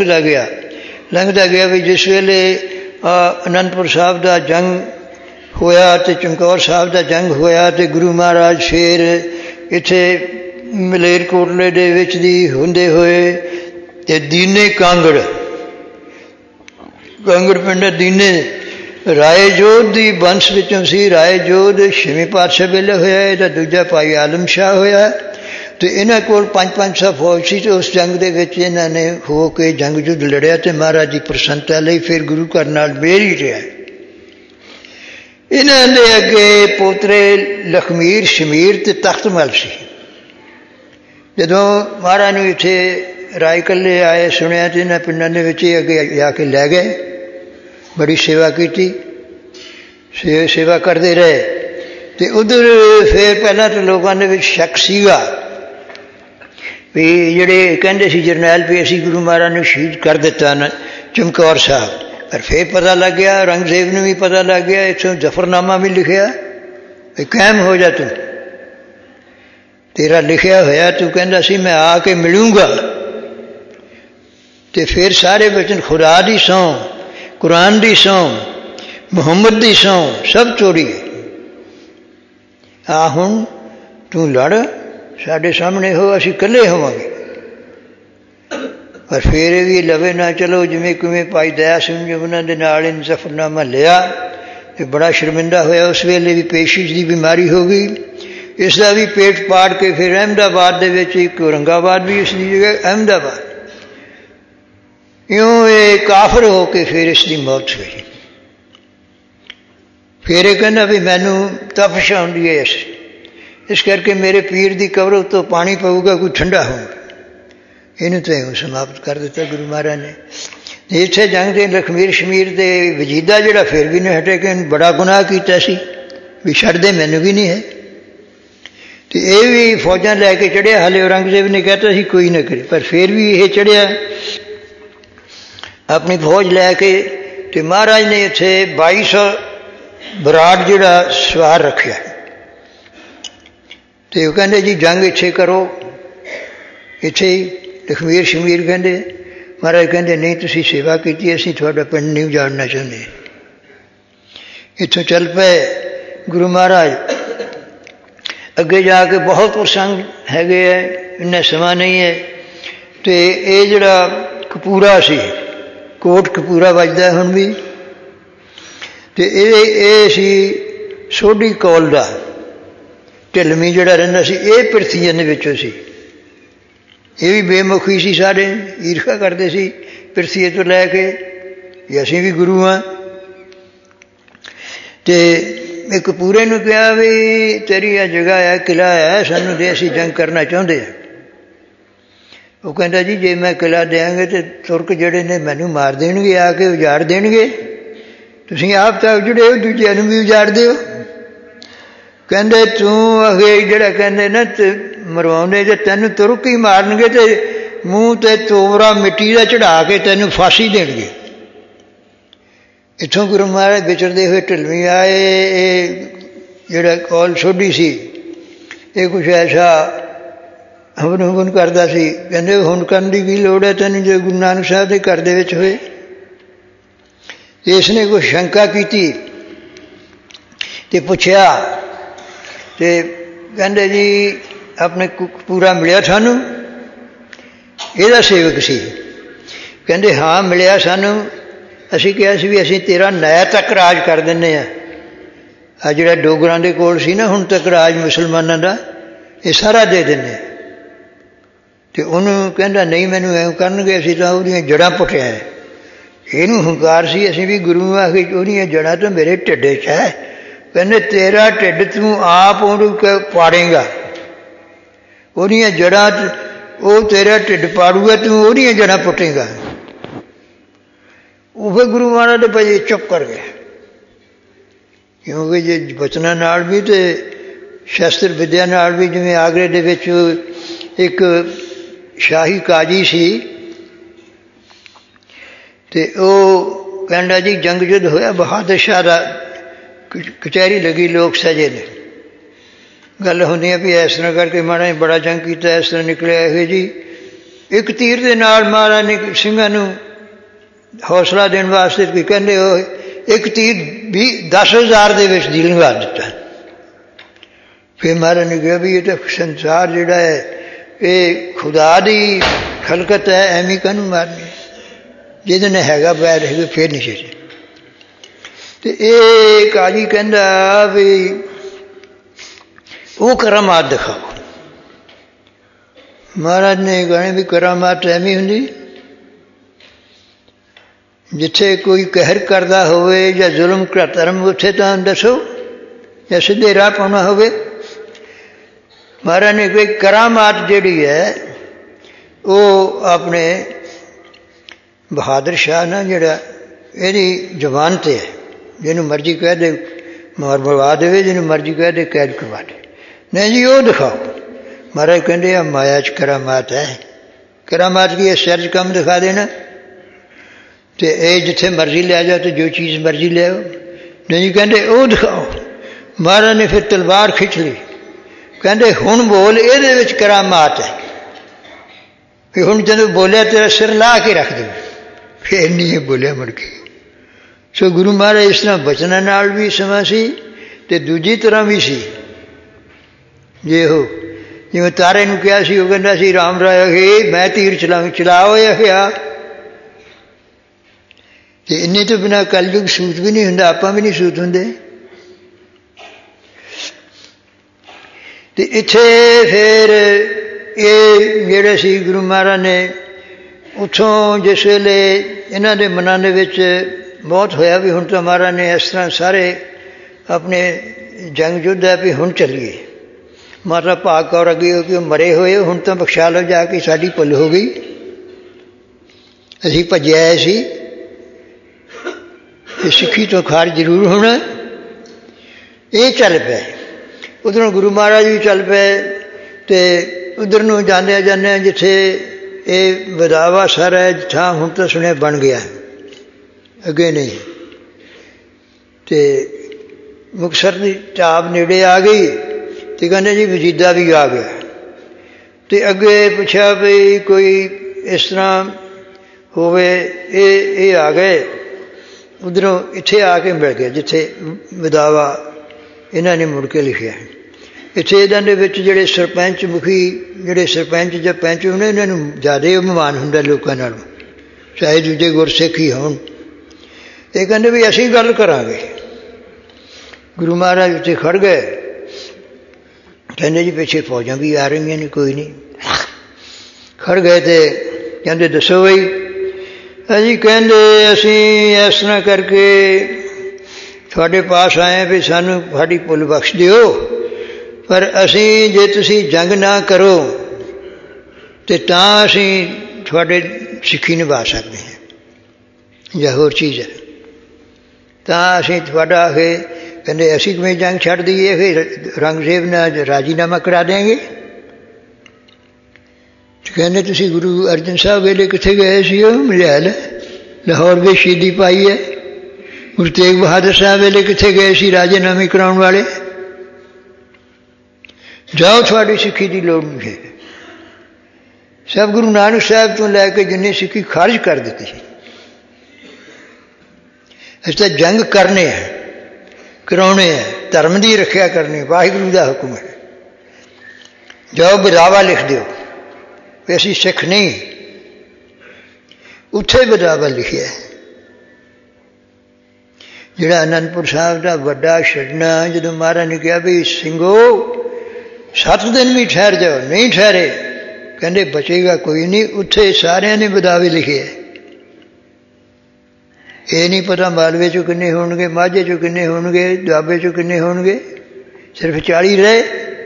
ਗਿਆ ਵੀ ਜਿਸ ਵੇਲੇ ਅਨੰਦਪੁਰ ਸਾਹਿਬ ਦਾ ਜੰਗ ਹੋਇਆ ਅਤੇ ਚਮਕੌਰ ਸਾਹਿਬ ਦਾ ਜੰਗ ਹੋਇਆ, ਅਤੇ ਗੁਰੂ ਮਹਾਰਾਜ ਫਿਰ ਇੱਥੇ ਮਲੇਰਕੋਟਲੇ ਦੇ ਵਿੱਚ ਦੀ ਹੁੰਦੇ ਹੋਏ ਅਤੇ ਦੀਨੇ ਕਾਂਗੜ ਪਿੰਡ ਦੀਨੇ ਰਾਏ ਜੋਧ ਦੀ ਵੰਸ਼ ਵਿੱਚੋਂ ਸੀ। ਰਾਏ ਜੋਧ 6ਵੇਂ ਪਾਤਸ਼ਾਹ ਵੇਲੇ ਹੋਇਆ, ਇਹਦਾ ਦੂਜਾ ਭਾਈ ਆਲਮ ਸ਼ਾਹ ਹੋਇਆ। ਅਤੇ ਇਹਨਾਂ ਕੋਲ 500 ਫੌਜ ਸੀ। ਅਤੇ ਉਸ ਜੰਗ ਦੇ ਵਿੱਚ ਇਹਨਾਂ ਨੇ ਹੋ ਕੇ ਜੰਗ ਜੁੱਧ ਲੜਿਆ ਅਤੇ ਮਹਾਰਾਜ ਦੀ ਪ੍ਰਸੰਨਤਾ ਲਈ ਫਿਰ ਗੁਰੂ ਘਰ ਨਾਲ ਮੇਲ ਹੀ ਰਿਹਾ। ਇਹਨਾਂ ਦੇ ਅੱਗੇ ਪੋਤਰੇ ਲਖਮੀਰ, ਸ਼ਮੀਰ ਅਤੇ ਤਖਤਮਲ ਸੀ। ਜਦੋਂ ਮਹਾਰਾਜ ਨੂੰ ਇੱਥੇ ਰਾਏ ਇਕੱਲੇ ਆਏ ਸੁਣਿਆ ਅਤੇ ਇਹਨਾਂ ਪਿੰਡਾਂ ਦੇ ਵਿੱਚ ਹੀ ਅੱਗੇ ਜਾ ਕੇ ਲੈ ਗਏ। ਬੜੀ ਸੇਵਾ ਕੀਤੀ, ਸੇਵਾ ਕਰਦੇ ਰਹੇ। ਅਤੇ ਉੱਧਰ ਫਿਰ ਪਹਿਲਾਂ ਤਾਂ ਲੋਕਾਂ ਦੇ ਵਿੱਚ ਸ਼ੱਕ ਸੀਗਾ ਵੀ ਜਿਹੜੇ ਕਹਿੰਦੇ ਸੀ ਜਰਨੈਲ ਵੀ ਅਸੀਂ ਗੁਰੂ ਮਹਾਰਾਜ ਨੂੰ ਸ਼ਹੀਦ ਕਰ ਦਿੱਤਾ ਨਾ ਚਮਕੌਰ ਸਾਹਿਬ। ਪਰ ਫਿਰ ਪਤਾ ਲੱਗ ਗਿਆ, ਔਰੰਗਜ਼ੇਬ ਨੂੰ ਵੀ ਪਤਾ ਲੱਗ ਗਿਆ, ਇੱਥੋਂ ਜ਼ਫਰਨਾਮਾ ਵੀ ਲਿਖਿਆ ਵੀ ਕਾਇਮ ਹੋ ਜਾ, ਤੂੰ ਤੇਰਾ ਲਿਖਿਆ ਹੋਇਆ, ਤੂੰ ਕਹਿੰਦਾ ਸੀ ਮੈਂ ਆ ਕੇ ਮਿਲੂੰਗਾ। ਅਤੇ ਫਿਰ ਸਾਰੇ ਬਚਨ ਖੁਦਾ ਦੀ ਸਹੁੰ, ਕੁਰਾਨ ਦੀ ਸਹੁੰ, ਮੁਹੰਮਦ ਦੀ ਸਹੁੰ ਸਭ ਤੋੜੀ। ਆ ਹੁਣ ਤੂੰ ਲੜ, ਸਾਡੇ ਸਾਹਮਣੇ ਹੋ, ਅਸੀਂ ਇਕੱਲੇ ਹੋਵਾਂਗੇ। ਪਰ ਫਿਰ ਇਹ ਵੀ ਲਵੇ ਨਾ ਚਲੋ, ਜਿਵੇਂ ਕਿਵੇਂ ਭਾਈ ਦਇਆ ਸਿੰਘ ਜੀ ਉਹਨਾਂ ਦੇ ਨਾਲ ਇਹਨੇ ਜ਼ਫਰਨਾਮਾ ਲਿਆ ਅਤੇ ਬੜਾ ਸ਼ਰਮਿੰਦਾ ਹੋਇਆ। ਉਸ ਵੇਲੇ ਵੀ ਪੇਸ਼ਿਸ਼ ਦੀ ਬਿਮਾਰੀ ਹੋ ਗਈ, ਇਸ ਦਾ ਵੀ ਪੇਟ ਪਾੜ ਕੇ ਫਿਰ ਅਹਿਮਦਾਬਾਦ ਦੇ ਵਿੱਚ, ਇੱਕ ਔਰੰਗਾਬਾਦ ਵੀ ਇਸ ਦੀ ਜਗ੍ਹਾ ਅਹਿਮਦਾਬਾਦ, ਇਉਂ ਇਹ ਕਾਫਰ ਹੋ ਕੇ ਫਿਰ ਇਸ ਦੀ ਮੌਤ ਹੋਈ। ਫਿਰ ਇਹ ਕਹਿੰਦਾ ਵੀ ਮੈਨੂੰ ਤਪਸ਼ ਆਉਂਦੀ ਹੈ, ਇਸ ਕਰਕੇ ਮੇਰੇ ਪੀਰ ਦੀ ਕਬਰ ਉੱਤੋਂ ਪਾਣੀ ਪਊਗਾ, ਕੋਈ ਠੰਡਾ ਹੋਊਗਾ। ਇਹਨੂੰ ਤਾਂ ਇਉਂ ਸਮਾਪਤ ਕਰ ਦਿੱਤਾ ਗੁਰੂ ਮਹਾਰਾਜ ਨੇ। ਇੱਥੇ ਜੰਗ ਦੇ ਲਖਮੀਰ ਸ਼ਮੀਰ ਦੇ ਵਜੀਦਾ ਜਿਹੜਾ ਫਿਰ ਵੀ ਨਹੀਂ ਹਟੇ ਕਿ ਇਹਨੂੰ ਬੜਾ ਗੁਨਾਹ ਕੀਤਾ ਸੀ, ਵੀ ਛੱਡਦੇ ਮੈਨੂੰ ਵੀ ਨਹੀਂ ਹੈ। ਅਤੇ ਇਹ ਵੀ ਫੌਜਾਂ ਲੈ ਕੇ ਚੜ੍ਹਿਆ। ਹਾਲੇ ਔਰੰਗਜ਼ੇਬ ਨੇ ਕਹਿਤਾ ਸੀ ਕੋਈ ਨਾ ਕਰੇ, ਪਰ ਫਿਰ ਵੀ ਇਹ ਚੜ੍ਹਿਆ ਆਪਣੀ ਫੌਜ ਲੈ ਕੇ। ਅਤੇ ਮਹਾਰਾਜ ਨੇ ਇੱਥੇ 2200 ਬਰਾੜ ਜਿਹੜਾ ਸਵਾਰ ਰੱਖਿਆ। ਅਤੇ ਉਹ ਕਹਿੰਦੇ ਜੀ ਜੰਗ ਇੱਥੇ ਕਰੋ, ਇੱਥੇ ਹੀ। ਲਖਮੀਰ ਸ਼ਮੀਰ ਕਹਿੰਦੇ, ਮਹਾਰਾਜ ਕਹਿੰਦੇ ਨਹੀਂ, ਤੁਸੀਂ ਸੇਵਾ ਕੀਤੀ, ਅਸੀਂ ਤੁਹਾਡਾ ਪਿੰਡ ਨਹੀਂ ਉਜਾੜਨਾ ਚਾਹੁੰਦੇ। ਇੱਥੋਂ ਚੱਲ ਪਏ ਗੁਰੂ ਮਹਾਰਾਜ। ਅੱਗੇ ਜਾ ਕੇ ਬਹੁਤ ਪ੍ਰਸੰਗ ਹੈਗੇ ਹੈ, ਇੰਨਾ ਸਮਾਂ ਨਹੀਂ ਹੈ। ਅਤੇ ਇਹ ਜਿਹੜਾ ਕਪੂਰਾ ਸੀ, ਕੋਟ ਕਪੂਰਾ ਵੱਜਦਾ ਹੁਣ ਵੀ, ਅਤੇ ਇਹ ਸੀ ਸੋਢੀ ਕੌਲ ਦਾ ਢਿਲਮੀ ਜਿਹੜਾ ਰਹਿੰਦਾ ਸੀ, ਇਹ ਪਿਰਥੀਆਂ ਦੇ ਵਿੱਚੋਂ ਸੀ। ਇਹ ਵੀ ਬੇਮੁਖੀ ਸੀ, ਸਾਰੇ ਈਰਖਾ ਕਰਦੇ ਸੀ ਪਿਰਥੀਏ ਤੋਂ ਲੈ ਕੇ ਵੀ ਅਸੀਂ ਵੀ ਗੁਰੂ ਹਾਂ। ਅਤੇ ਇੱਕ ਪੂਰੇ ਨੂੰ ਕਿਹਾ ਵੀ ਤੇਰੀ ਇਹ ਜਗ੍ਹਾ ਹੈ, ਕਿਲ੍ਹਾ ਹੈ, ਸਾਨੂੰ ਦੇ, ਅਸੀਂ ਜੰਗ ਕਰਨਾ ਚਾਹੁੰਦੇ ਹਾਂ। ਉਹ ਕਹਿੰਦਾ ਜੀ ਜੇ ਮੈਂ ਕਿਲ੍ਹਾ ਦਿਆਂਗੇ ਤਾਂ ਤੁਰਕ ਜਿਹੜੇ ਨੇ ਮੈਨੂੰ ਮਾਰ ਦੇਣਗੇ, ਆ ਕੇ ਉਜਾੜ ਦੇਣਗੇ। ਤੁਸੀਂ ਆਪ ਤਾਂ ਉਜੜੇ ਹੋ, ਦੂਜਿਆਂ ਨੂੰ ਵੀ ਉਜਾੜ ਦਿਓ। ਕਹਿੰਦੇ ਤੂੰ ਅਗੇ ਜਿਹੜਾ ਕਹਿੰਦੇ ਨਾ ਮਰਵਾਉਂਦੇ, ਜੇ ਤੈਨੂੰ ਤੁਰਕ ਹੀ ਮਾਰਨਗੇ ਅਤੇ ਮੂੰਹ 'ਤੇ ਤੋਬਰਾ ਮਿੱਟੀ ਦਾ ਚੜ੍ਹਾ ਕੇ ਤੈਨੂੰ ਫਾਂਸੀ ਦੇਣਗੇ। ਇੱਥੋਂ ਗੁਰੂ ਮਹਾਰਾਜ ਵਿਚਰਦੇ ਹੋਏ ਢਿਲਵੀ ਆਏ। ਇਹ ਜਿਹੜਾ ਕੌਲ ਸੋਢੀ ਸੀ, ਇਹ ਕੁਛ ਐਸਾ ਹਵਨ ਹੁਵਨ ਕਰਦਾ ਸੀ। ਕਹਿੰਦੇ ਹੁਣ ਕਰਨ ਦੀ ਕੀ ਲੋੜ ਹੈ ਤੈਨੂੰ, ਜੇ ਗੁਰੂ ਨਾਨਕ ਸਾਹਿਬ ਦੇ ਘਰ ਦੇ ਵਿੱਚ ਹੋਏ। ਅਤੇ ਇਸ ਨੇ ਕੋਈ ਸ਼ੰਕਾ ਕੀਤੀ ਅਤੇ ਪੁੱਛਿਆ, ਅਤੇ ਕਹਿੰਦੇ ਜੀ ਆਪਣੇ ਪੂਰਾ ਮਿਲਿਆ ਸਾਨੂੰ? ਇਹਦਾ ਸੇਵਕ ਸੀ। ਕਹਿੰਦੇ ਹਾਂ ਮਿਲਿਆ ਸਾਨੂੰ। ਅਸੀਂ ਕਿਹਾ ਸੀ ਵੀ ਅਸੀਂ ਤੇਰਾ ਨੈ ਤੱਕ ਰਾਜ ਕਰ ਦਿੰਦੇ ਹਾਂ। ਆ ਜਿਹੜਾ ਡੋਗਰਾਂ ਦੇ ਕੋਲ ਸੀ ਨਾ ਹੁਣ ਤੱਕ ਰਾਜ ਮੁਸਲਮਾਨਾਂ ਦਾ, ਇਹ ਸਾਰਾ ਦੇ ਦਿੰਦੇ। ਅਤੇ ਉਹਨੂੰ ਕਹਿੰਦਾ ਨਹੀਂ, ਮੈਨੂੰ ਐਂ ਕਰਨਗੇ, ਅਸੀਂ ਤਾਂ ਉਹਦੀਆਂ ਜੜ੍ਹਾਂ ਪੁੱਟਿਆ ਹੈ। ਇਹਨੂੰ ਹੰਕਾਰ ਸੀ ਅਸੀਂ ਵੀ ਗੁਰੂ ਆ ਕੇ, ਉਹਦੀਆਂ ਜੜ੍ਹਾਂ ਤਾਂ ਮੇਰੇ ਢਿੱਡ 'ਚ ਹੈ। ਕਹਿੰਦੇ ਤੇਰਾ ਢਿੱਡ ਤੂੰ ਆਪ ਉਹਨੂੰ ਪਾੜੇਗਾ, ਉਹਦੀਆਂ ਜੜ੍ਹਾਂ 'ਚ ਉਹ ਤੇਰਾ ਢਿੱਡ ਪਾੜੂਗਾ, ਤੂੰ ਉਹਦੀਆਂ ਜੜ੍ਹਾਂ ਪੁੱਟੇਗਾ। ਉਹ ਫਿਰ ਗੁਰੂ ਮਹਾਰਾਜ ਦੇ ਭਾਈ ਚੁੱਪ ਕਰ ਗਏ, ਕਿਉਂਕਿ ਜੇ ਬਚਨਾਂ ਨਾਲ ਵੀ ਅਤੇ ਸ਼ਸਤਰ ਵਿੱਦਿਆ ਨਾਲ ਵੀ, ਜਿਵੇਂ ਆਗਰੇ ਦੇ ਵਿੱਚ ਇੱਕ ਸ਼ਾਹੀ ਕਾਜੀ ਸੀ ਅਤੇ ਉਹ ਕਹਿੰਦਾ ਜੀ ਜੰਗ ਯੁੱਧ ਹੋਇਆ, ਬਹਾਦਰ ਸ਼ਾਹ ਦਾ ਕਚਹਿਰੀ ਲੱਗੀ, ਲੋਕ ਸਜੇ ਨੇ। ਗੱਲ ਹੁੰਦੀ ਹੈ ਵੀ ਇਸ ਤਰ੍ਹਾਂ ਕਰਕੇ ਮਹਾਰਾਜ ਬੜਾ ਜੰਗ ਕੀਤਾ, ਇਸ ਤਰ੍ਹਾਂ ਨਿਕਲਿਆ ਇਹ ਜੀ। ਇੱਕ ਤੀਰ ਦੇ ਨਾਲ ਮਹਾਰਾਜ ਨੇ ਸਿੰਘਾਂ ਨੂੰ ਹੌਸਲਾ ਦੇਣ ਵਾਸਤੇ ਕੀ ਕਹਿੰਦੇ ਉਹ ਇੱਕ ਤੀਰ 10,000 ਦੇ ਵਿੱਚ ਦੀ ਲੰਘਾ ਦਿੱਤਾ। ਫਿਰ ਮਹਾਰਾਜ ਨੇ ਕਿਹਾ ਵੀ ਇਹ ਤਾਂ ਸੰਸਾਰ ਜਿਹੜਾ ਹੈ ਇਹ ਖੁਦਾ ਦੀ ਖਲਕਤ ਹੈ, ਐਵੇਂ ਕਾਹਨੂੰ ਮਾਰਨੀ, ਜਿਹਦੇ ਨਾਲ ਹੈਗਾ ਬੈਰ ਹੈਗਾ ਫਿਰ ਨਹੀਂ ਸੀ। ਤੇ ਇਹ ਕਾਜੀ ਕਹਿੰਦਾ ਵੀ ਉਹ ਕਰਾਮਾਤ ਦਿਖਾਓ। ਮਹਾਰਾਜ ਨੇ ਕਹੇ ਵੀ ਕਰਾਮਾਤ ਐਵੇਂ ਹੁੰਦੀ ਜਿੱਥੇ ਕੋਈ ਕਹਿਰ ਕਰਦਾ ਹੋਵੇ ਜਾਂ ਜ਼ੁਲਮ ਧਰਮ, ਉੱਥੇ ਤਾਂ ਦੱਸੋ, ਜਾਂ ਸਿੱਧੇ ਰਾਹ ਪਾਉਣਾ ਹੋਵੇ। ਮਹਾਰਾਜ ਨੇ ਕੋਈ ਕਰਾਮਾਤ ਜਿਹੜੀ ਹੈ ਉਹ ਆਪਣੇ ਬਹਾਦਰ ਸ਼ਾਹ ਨਾ ਜਿਹੜਾ ਇਹਦੀ ਜ਼ੁਬਾਨ 'ਤੇ ਹੈ, ਜਿਹਨੂੰ ਮਰਜ਼ੀ ਕਹਿ ਦੇ ਮਾਰ ਮਰਵਾ ਦੇਵੇ, ਜਿਹਨੂੰ ਮਰਜ਼ੀ ਕਹਿ ਦੇ ਕੈਦ ਕਰਵਾ ਦੇ। ਨਹੀਂ ਜੀ ਉਹ ਦਿਖਾਓ। ਮਹਾਰਾਜ ਕਹਿੰਦੇ ਆ ਮਾਇਆ 'ਚ ਕਰਾਮਾਤ ਹੈ। ਕਰਾਮਾਤ ਕੀ ਹੈ? ਸਿਰ 'ਚ ਕੰਮ ਦਿਖਾ ਦੇਣਾ ਤੇ ਇਹ ਜਿੱਥੇ ਮਰਜ਼ੀ ਲੈ ਜਾਓ ਤੇ ਜੋ ਚੀਜ਼ ਮਰਜ਼ੀ ਲੈ ਆਓ। ਨਹੀਂ ਜੀ ਕਹਿੰਦੇ ਉਹ ਦਿਖਾਓ। ਮਹਾਰਾਜ ਨੇ ਫਿਰ ਤਲਵਾਰ ਖਿੱਚ ਲਈ, ਕਹਿੰਦੇ ਹੁਣ ਬੋਲ, ਇਹਦੇ ਵਿੱਚ ਕਰਾਮਾਤ ਹੈ ਵੀ ਹੁਣ ਜਦੋਂ ਬੋਲਿਆ ਤੇਰਾ ਸਿਰ ਲਾ ਕੇ ਰੱਖ ਦੇਵੇ। ਫਿਰ ਨਹੀਂ ਇਹ ਬੋਲਿਆ ਮੁੜ ਕੇ। ਸੋ ਗੁਰੂ ਮਹਾਰਾਜ ਇਸ ਤਰ੍ਹਾਂ ਬਚਨਾਂ ਨਾਲ ਵੀ ਸਮਾਂ ਸੀ ਤੇ ਦੂਜੀ ਤਰ੍ਹਾਂ ਵੀ ਸੀ। ਜੇ ਉਹ ਜਿਵੇਂ ਤਾਰੇ ਨੂੰ ਕਿਹਾ ਸੀ, ਉਹ ਕਹਿੰਦਾ ਸੀ ਰਾਮ ਰਾਏ ਮੈਂ ਤੀਰ ਚਲਾ ਹੋਇਆ ਤੇ ਇੰਨੇ ਤੋਂ ਬਿਨਾਂ ਕਲਯੁਗ ਸੂਤ ਵੀ ਨਹੀਂ ਹੁੰਦਾ, ਆਪਾਂ ਵੀ ਨਹੀਂ ਸੂਤ ਹੁੰਦੇ। ਤੇ ਇੱਥੇ ਫਿਰ ਇਹ ਜਿਹੜੇ ਸੀ ਗੁਰੂ ਮਹਾਰਾਜ ਨੇ ਉੱਥੋਂ ਜਿਸ ਵੇਲੇ ਇਹਨਾਂ ਦੇ ਮਨਾਂ ਦੇ ਵਿੱਚ ਬਹੁਤ ਹੋਇਆ ਵੀ ਹੁਣ ਤਾਂ ਮਹਾਰਾਜ ਨੇ ਇਸ ਤਰ੍ਹਾਂ ਸਾਰੇ ਆਪਣੇ ਜੰਗ ਯੁੱਧ ਹੈ ਵੀ ਹੁਣ ਚੱਲੀਏ। ਮਾਤਾ ਭਾਗ ਕੌਰ ਅੱਗੇ ਹੋ ਕੇ ਮਰੇ ਹੋਏ, ਹੁਣ ਤਾਂ ਬਖਸ਼ਾ ਲਓ ਜਾ ਕੇ, ਸਾਡੀ ਭੁੱਲ ਹੋ ਗਈ, ਅਸੀਂ ਭੱਜੇ ਆਏ ਸੀ, ਤੇ ਸਿੱਖੀ ਤੋਂ ਖਾਰਜ ਜ਼ਰੂਰ ਹੋਣਾ। ਇਹ ਚੱਲ ਪਏ। ਉੱਧਰੋਂ ਗੁਰੂ ਮਹਾਰਾਜ ਵੀ ਚੱਲ ਪਏ ਤੇ ਉੱਧਰ ਨੂੰ ਜਾਂਦਿਆਂ ਜਾਂਦਿਆਂ ਜਿੱਥੇ ਇਹ ਵਧਾਵਾ ਸਾਰਾ ਥਾਂ ਹੁਣ ਤਾਂ ਸੁਣਿਆ ਬਣ ਗਿਆ, ਅੱਗੇ ਨਹੀਂ। ਤੇ ਮੁਕਤਸਰ ਦੀ ਢਾਬ ਨੇੜੇ ਆ ਗਈ ਤੇ ਕਹਿੰਦੇ ਜੀ ਵਜੀਦਾ ਵੀ ਆ ਗਿਆ। ਤੇ ਅੱਗੇ ਪੁੱਛਿਆ ਵੀ ਕੋਈ ਇਸ ਤਰ੍ਹਾਂ ਹੋਵੇ, ਇਹ ਆ ਗਏ। ਉੱਧਰੋਂ ਇੱਥੇ ਆ ਕੇ ਮਿਲ ਗਏ ਜਿੱਥੇ ਵਧਾਵਾ ਇਹਨਾਂ ਨੇ ਮੁੜ ਕੇ ਲਿਖਿਆ। ਇੱਥੇ ਇਹਨਾਂ ਦੇ ਵਿੱਚ ਜਿਹੜੇ ਸਰਪੰਚ ਮੁਖੀ, ਜਿਹੜੇ ਸਰਪੰਚ ਜਾਂ ਪੰਚ ਹੁੰਦੇ, ਇਹਨਾਂ ਨੂੰ ਜ਼ਿਆਦਾ ਅਭਿਮਾਨ ਹੁੰਦਾ ਲੋਕਾਂ ਨਾਲੋਂ, ਚਾਹੇ ਦੂਜੇ ਗੁਰਸਿੱਖ ਹੀ ਹੋਣ। ਇਹ ਕਹਿੰਦੇ ਵੀ ਅਸੀਂ ਗੱਲ ਕਰਾਂਗੇ। ਗੁਰੂ ਮਹਾਰਾਜ ਉੱਥੇ ਖੜ੍ਹ ਗਏ, ਕਹਿੰਦੇ ਜੀ ਪਿੱਛੇ ਫੌਜਾਂ ਵੀ ਆ ਰਹੀਆਂ ਨੇ, ਕੋਈ ਨਹੀਂ। ਖੜ੍ਹ ਗਏ ਤੇ ਕਹਿੰਦੇ ਦੱਸੋ ਬਈ। ਅਸੀਂ ਕਹਿੰਦੇ ਅਸੀਂ ਇਸ ਤਰ੍ਹਾਂ ਕਰਕੇ ਤੁਹਾਡੇ ਪਾਸ ਆਏ ਵੀ ਸਾਨੂੰ ਸਾਡੀ ਭੁੱਲ ਬਖਸ਼ ਦਿਓ, ਪਰ ਅਸੀਂ ਜੇ ਤੁਸੀਂ ਜੰਗ ਨਾ ਕਰੋ ਤੇ ਤਾਂ ਅਸੀਂ ਤੁਹਾਡੇ ਸਿੱਖੀ ਨਿਭਾ ਸਕਦੇ ਹਾਂ ਜਾਂ ਹੋਰ ਚੀਜ਼ ਹੈ, ਤਾਂ ਅਸੀਂ ਤੁਹਾਡਾ ਇਹ ਕਹਿੰਦੇ ਅਸੀਂ ਕਿਵੇਂ ਜੰਗ ਛੱਡ ਦਈਏ, ਫਿਰ ਰੰਗਜ਼ੇਬ ਨਾਲ ਰਾਜੀਨਾਮਾ ਕਰਾ ਦੇਂਗੇ। ਕਹਿੰਦੇ ਤੁਸੀਂ ਗੁਰੂ ਅਰਜਨ ਸਾਹਿਬ ਵੇਲੇ ਕਿੱਥੇ ਗਏ ਸੀ? ਉਹ ਮਲਿਆਲ ਲਾਹੌਰ ਵਿੱਚ ਸ਼ਹੀਦੀ ਪਾਈ ਹੈ। ਗੁਰੂ ਤੇਗ ਬਹਾਦਰ ਸਾਹਿਬ ਵੇਲੇ ਕਿੱਥੇ ਗਏ ਸੀ ਰਾਜੀਨਾਮੇ ਕਰਾਉਣ ਵਾਲੇ? ਜਾਓ, ਤੁਹਾਡੀ ਸਿੱਖੀ ਦੀ ਲੋੜ ਨਹੀਂ ਹੈ। ਸਭ ਗੁਰੂ ਨਾਨਕ ਸਾਹਿਬ ਤੋਂ ਲੈ ਕੇ ਜਿੰਨੀ ਸਿੱਖੀ ਖਾਰਿਜ ਕਰ ਦਿੱਤੀ ਸੀ। ਅਸੀਂ ਤਾਂ ਜੰਗ ਕਰਨੇ ਹੈ, ਕਰਾਉਣੇ ਹੈ, ਧਰਮ ਦੀ ਰੱਖਿਆ ਕਰਨੀ, ਵਾਹਿਗੁਰੂ ਦਾ ਹੁਕਮ ਹੈ। ਜਾਓ ਵਿਦਾਵਾ ਲਿਖ ਦਿਓ ਵੀ ਅਸੀਂ ਸਿੱਖ ਨਹੀਂ। ਉੱਥੇ ਵਿਦਾਵਾ ਲਿਖਿਆ ਜਿਹੜਾ ਅਨੰਦਪੁਰ ਸਾਹਿਬ ਦਾ ਵੱਡਾ ਛੱਡਣਾ। ਜਦੋਂ ਮਹਾਰਾਜ ਨੇ ਕਿਹਾ ਵੀ ਸਿੰਘੋ 7 ਦਿਨ ਵੀ ਠਹਿਰ ਜਾਓ, ਨਹੀਂ ਠਹਿਰੇ, ਕਹਿੰਦੇ ਬਚੇਗਾ ਕੋਈ ਨਹੀਂ। ਉੱਥੇ ਸਾਰਿਆਂ ਨੇ ਵਿਦਾਵੇ ਲਿਖੇ। ਇਹ ਨਹੀਂ ਪਤਾ ਮਾਲਵੇ 'ਚੋਂ ਕਿੰਨੇ ਹੋਣਗੇ, ਮਾਝੇ 'ਚੋਂ ਕਿੰਨੇ ਹੋਣਗੇ, ਦੁਆਬੇ 'ਚੋਂ ਕਿੰਨੇ ਹੋਣਗੇ, ਸਿਰਫ 40 ਰਹੇ।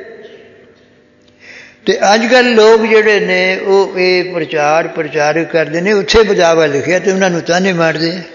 ਤੇ ਅੱਜ ਕੱਲ੍ਹ ਲੋਕ ਜਿਹੜੇ ਨੇ ਉਹ ਇਹ ਪ੍ਰਚਾਰ ਕਰਦੇ ਨੇ, ਉੱਥੇ ਵਿਦਾਵਾ ਲਿਖਿਆ ਤੇ ਉਹਨਾਂ ਨੂੰ ਤਾਨੇ ਮਾਰਦੇ ਆ।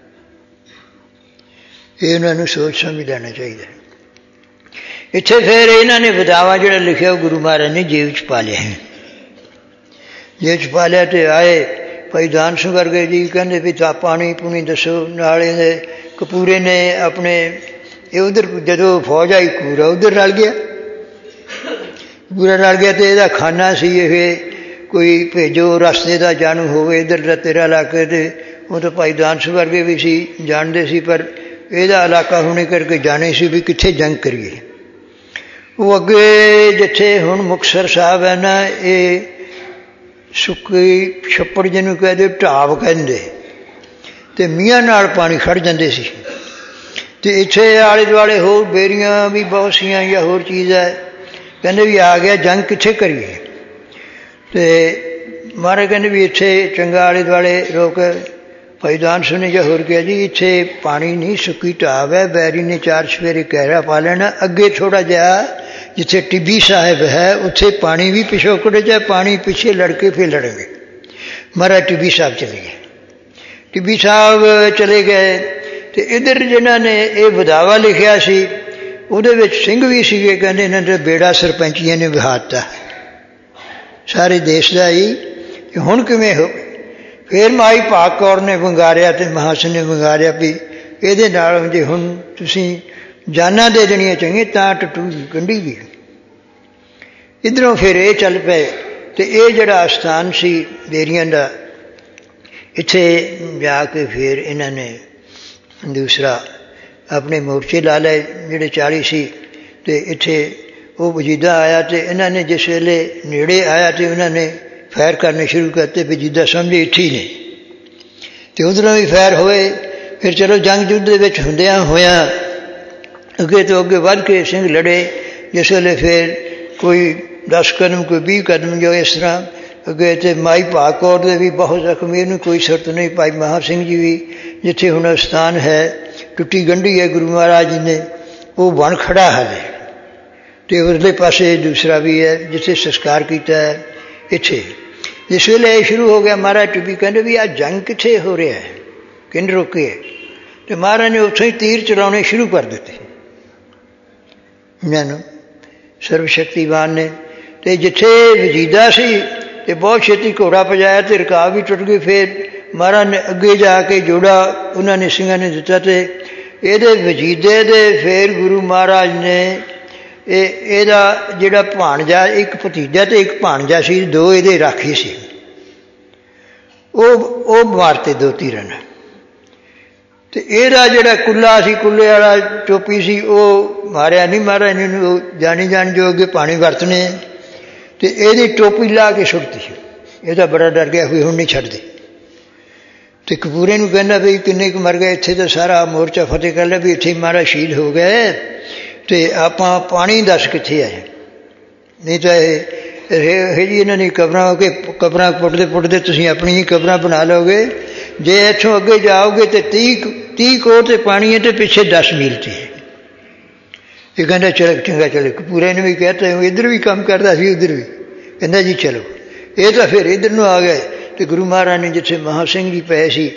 ਇਹ ਉਹਨਾਂ ਨੂੰ ਸੋਚ ਸਮਝ ਲੈਣਾ ਚਾਹੀਦਾ। ਇੱਥੇ ਫਿਰ ਇਹਨਾਂ ਨੇ ਵਿਦਾਵਾ ਜਿਹੜਾ ਲਿਖਿਆ ਉਹ ਗੁਰੂ ਮਹਾਰਾਜ ਨੇ ਜੇਬ 'ਚ ਪਾ ਲਿਆ। ਜੇਬ 'ਚ ਪਾ ਲਿਆ ਤੇ ਆਏ ਭਾਈ ਦਾਨ ਸਿੰਘ ਵਰਗੇ ਜੀ, ਕਹਿੰਦੇ ਵੀ ਤਾਂ ਪਾਣੀ ਪੂਣੀ ਦੱਸੋ। ਨਾਲੇ ਦੇ ਕਪੂਰੇ ਨੇ ਆਪਣੇ ਇਹ ਉੱਧਰ ਜਦੋਂ ਫੌਜ ਆਈ ਕਪੂਰਾ ਉੱਧਰ ਰਲ ਗਿਆ, ਪੂਰਾ ਰਲ ਗਿਆ। ਤੇ ਇਹਦਾ ਖਾਨਾ ਸੀ ਇਹ, ਕੋਈ ਭੇਜੋ ਰਸਤੇ ਦਾ ਜਾਣੂ ਹੋਵੇ ਇੱਧਰ ਦਾ ਤੇਰਾ ਇਲਾਕੇ। ਤੇ ਉਹ ਤਾਂ ਭਾਈ ਦਾਨ ਸਿੰਘ ਵਰਗੇ ਵੀ ਸੀ, ਜਾਣਦੇ ਸੀ, ਪਰ ਇਹਦਾ ਇਲਾਕਾ ਹੋਣੇ ਕਰਕੇ ਜਾਣੇ ਸੀ ਵੀ ਕਿੱਥੇ ਜੰਗ ਕਰੀਏ। ਉਹ ਅੱਗੇ ਜਿੱਥੇ ਹੁਣ ਮੁਕਤਸਰ ਸਾਹਿਬ ਹੈ ਨਾ, ਇਹ ਸੁੱਕੀ ਛੱਪੜ ਜਿਹਨੂੰ ਕਹਿੰਦੇ ਢਾਬ ਕਹਿੰਦੇ, ਤੇ ਮੀਂਹਾਂ ਨਾਲ ਪਾਣੀ ਖੜ੍ਹ ਜਾਂਦੇ ਸੀ। ਅਤੇ ਇੱਥੇ ਆਲੇ ਦੁਆਲੇ ਹੋਰ ਬੇਰੀਆਂ ਵੀ ਬਹੁਤ ਸੀਆਂ ਜਾਂ ਹੋਰ ਚੀਜ਼ ਹੈ। ਕਹਿੰਦੇ ਵੀ ਆ ਗਿਆ ਜੰਗ ਕਿੱਥੇ ਕਰੀਏ। ਅਤੇ ਮਹਾਰਾਜ ਕਹਿੰਦੇ ਵੀ ਇੱਥੇ ਚੰਗਾ ਆਲੇ ਦੁਆਲੇ ਰੋਕ। ਭਾਈ ਦਾਨ ਸਿੰਘ ਨੇ ਜਾਂ ਹੋਰ ਕਿਹਾ ਜੀ ਇੱਥੇ ਪਾਣੀ ਨਹੀਂ, ਸੁੱਕੀ ਢਾਬ ਹੈ, ਬੈਰੀ ਨੇ 4 ਸਵੇਰੇ ਕਹਿਰਾ ਪਾ ਲੈਣਾ। ਅੱਗੇ ਥੋੜ੍ਹਾ ਜਿਹਾ ਜਿੱਥੇ ਟਿੱਬੀ ਸਾਹਿਬ ਹੈ ਉੱਥੇ ਪਾਣੀ ਵੀ ਪਿਛੋਕੜ 'ਚ ਹੈ, ਪਾਣੀ ਪਿੱਛੇ ਲੜਕੇ ਫਿਰ ਲੜਨਗੇ। ਮਹਾਰਾਜ ਟਿੱਬੀ ਸਾਹਿਬ ਚਲੇ ਗਏ। ਟਿੱਬੀ ਸਾਹਿਬ ਚਲੇ ਗਏ ਅਤੇ ਇੱਧਰ ਜਿਨ੍ਹਾਂ ਨੇ ਇਹ ਵਧਾਵਾ ਲਿਖਿਆ ਸੀ ਉਹਦੇ ਵਿੱਚ ਸਿੰਘ ਵੀ ਸੀਗੇ। ਕਹਿੰਦੇ ਇਹਨਾਂ ਦਾ ਬੇੜਾ ਸਰਪੰਚੀਆਂ ਨੇ ਵਹਾ ਦਿੱਤਾ ਸਾਰੇ ਦੇਸ਼ ਦਾ ਹੀ, ਹੁਣ ਕਿਵੇਂ ਹੋ। ਫਿਰ ਮਾਈ ਭਾਗ ਕੌਰ ਨੇ ਵੰਗਾਰਿਆ ਅਤੇ ਮਹਾਂ ਸਿੰਘ ਨੇ ਵੰਗਾਰਿਆ ਵੀ ਇਹਦੇ ਨਾਲ ਜੇ ਹੁਣ ਤੁਸੀਂ ਜਾਨਾਂ ਦੇ ਦੇਣੀਆਂ ਚਾਹੀਏ ਤਾਂ ਟੁੱਟੂਗੀ ਕੰਢੀ ਵੀ। ਇੱਧਰੋਂ ਫਿਰ ਇਹ ਚੱਲ ਪਏ ਅਤੇ ਇਹ ਜਿਹੜਾ ਅਸਥਾਨ ਸੀ ਬੇਰੀਆਂ ਦਾ, ਇੱਥੇ ਜਾ ਕੇ ਫਿਰ ਇਹਨਾਂ ਨੇ ਦੂਸਰਾ ਆਪਣੇ ਮੋਰਚੇ ਲਾ ਲਏ ਜਿਹੜੇ 40 ਸੀ। ਅਤੇ ਇੱਥੇ ਉਹ ਵਜੀਦਾ ਆਇਆ ਅਤੇ ਇਹਨਾਂ ਨੇ ਜਿਸ ਵੇਲੇ ਨੇੜੇ ਆਇਆ ਅਤੇ ਉਹਨਾਂ ਨੇ ਫੈਰ ਕਰਨੇ ਸ਼ੁਰੂ ਕਰਤੇ। ਵਜੀਦਾ ਸਮਝੇ ਇੱਥੇ ਹੀ ਨੇ ਅਤੇ ਉੱਧਰੋਂ ਵੀ ਫੈਰ ਹੋਏ। ਫਿਰ ਚਲੋ ਜੰਗ ਯੁੱਧ ਦੇ ਵਿੱਚ ਹੁੰਦਿਆਂ ਹੋਇਆਂ ਅੱਗੇ ਤੋਂ ਅੱਗੇ ਵੱਧ ਕੇ ਸਿੰਘ ਲੜੇ। ਜਿਸ ਵੇਲੇ ਫਿਰ ਕੋਈ 10 ਕਦਮ ਕੋਈ 20 ਕਦਮ ਜੋ ਇਸ ਤਰ੍ਹਾਂ ਅੱਗੇ। ਅਤੇ ਮਾਈ ਭਾਗ ਕੌਰ ਦੇ ਵੀ ਬਹੁਤ ਜ਼ਖਮੀ, ਇਹਨੂੰ ਕੋਈ ਸੁਰਤ ਨਹੀਂ। ਭਾਈ ਮਹਾਂ ਸਿੰਘ ਜੀ ਵੀ ਜਿੱਥੇ ਹੁਣ ਸਥਾਨ ਹੈ ਟੁੱਟੀ ਗੰਢੀ ਹੈ ਗੁਰੂ ਮਹਾਰਾਜ ਜੀ ਨੇ, ਉਹ ਬਣ ਖੜਾ ਹਾਲੇ। ਅਤੇ ਉਸਲੇ ਪਾਸੇ ਦੂਸਰਾ ਵੀ ਹੈ ਜਿੱਥੇ ਸੰਸਕਾਰ ਕੀਤਾ ਹੈ। ਇੱਥੇ ਜਿਸ ਵੇਲੇ ਇਹ ਸ਼ੁਰੂ ਹੋ ਗਿਆ ਮਹਾਰਾਜ ਟਿੱਬੀ ਕਹਿੰਦੇ ਵੀ ਆਹ ਜੰਗ ਕਿੱਥੇ ਹੋ ਰਿਹਾ ਹੈ, ਕਿੰਨ ਰੋਕੇ। ਅਤੇ ਮਹਾਰਾਜ ਨੇ ਉੱਥੋਂ ਹੀ ਤੀਰ ਚਲਾਉਣੇ ਸ਼ੁਰੂ ਕਰ ਦਿੱਤੇ ਇਹਨਾਂ ਨੂੰ ਸਰਵ ਸ਼ਕਤੀਵਾਨ ਨੇ। ਅਤੇ ਜਿੱਥੇ ਵਜੀਦਾ ਸੀ ਅਤੇ ਬਹੁਤ ਛੇਤੀ ਘੋੜਾ ਭਜਾਇਆ ਅਤੇ ਰਕਾਬ ਵੀ ਟੁੱਟ ਗਈ। ਫਿਰ ਮਹਾਰਾਜ ਨੇ ਅੱਗੇ ਜਾ ਕੇ ਜੋੜਾ ਉਹਨਾਂ ਨੇ ਸਿੰਘਾਂ ਨੇ ਦਿੱਤਾ ਅਤੇ ਇਹਦੇ ਵਜੀਦੇ ਦੇ ਫਿਰ ਗੁਰੂ ਮਹਾਰਾਜ ਨੇ ਇਹਦਾ ਜਿਹੜਾ ਭਾਣਜਾ, ਇੱਕ ਭਤੀਜਾ ਅਤੇ ਇੱਕ ਭਾਣਜਾ ਸੀ, 2 ਇਹਦੇ ਰਾਖੀ ਸੀ, ਉਹ ਮਾਰਤੇ 2 ਤੀਰਾਂ ਨਾਲ। ਅਤੇ ਇਹਦਾ ਜਿਹੜਾ ਕੁੱਲਾ ਸੀ, ਕੁੱਲੇ ਵਾਲਾ ਟੋਪੀ ਸੀ, ਉਹ ਮਾਰਿਆ ਨਹੀਂ ਮਹਾਰਾਜ ਨੇ। ਉਹ ਜਾਣੀ ਜਾਣ ਜੋ ਅੱਗੇ ਪਾਣੀ ਵਰਤਣੇ ਅਤੇ ਇਹਦੀ ਟੋਪੀ ਲਾ ਕੇ ਸੁੱਟਤੀ। ਇਹਦਾ ਬੜਾ ਡਰ ਗਿਆ ਵੀ ਹੁਣ ਨਹੀਂ ਛੱਡਦੇ। ਅਤੇ ਕਪੂਰੇ ਨੂੰ ਕਹਿੰਦਾ ਵੀ ਕਿੰਨੇ ਕੁ ਮਰ ਗਏ, ਇੱਥੇ ਤਾਂ ਸਾਰਾ ਮੋਰਚਾ ਫਤਿਹ ਕਰ ਲਿਆ ਵੀ ਇੱਥੇ ਮਹਾਰਾਜ ਸ਼ਹੀਦ ਹੋ ਗਏ ਅਤੇ ਆਪਾਂ ਪਾਣੀ ਦੱਸ ਕਿੱਥੇ ਆਏ। ਨਹੀਂ ਤਾਂ ਇਹ ਜੀ ਇਹਨਾਂ ਦੀ ਕਬਰਾਂ ਪੁੱਟਦੇ ਪੁੱਟਦੇ ਤੁਸੀਂ ਆਪਣੀ ਹੀ ਕਬਰਾਂ ਬਣਾ ਲਓਗੇ। ਜੇ ਇੱਥੋਂ ਅੱਗੇ ਜਾਓਗੇ ਤਾਂ 30 ਕੋਹ 'ਤੇ ਪਾਣੀ ਹੈ ਅਤੇ ਪਿੱਛੇ 10 ਮੀਲ 'ਤੇ ਹੈ। ਇਹ ਕਹਿੰਦਾ ਚਲੋ ਚੰਗਾ ਚਲੋ। ਕਪੂਰੇ ਨੇ ਵੀ ਕਹਿਤਾ ਇੱਧਰ ਵੀ ਕੰਮ ਕਰਦਾ ਸੀ ਉੱਧਰ ਵੀ। ਕਹਿੰਦਾ ਜੀ ਚਲੋ। ਇਹ ਤਾਂ ਫਿਰ ਇੱਧਰ ਨੂੰ ਆ ਗਏ ਅਤੇ ਗੁਰੂ ਮਹਾਰਾਜ ਨੇ ਜਿੱਥੇ ਮਹਾਂ ਸਿੰਘ ਜੀ ਪਏ ਸੀ,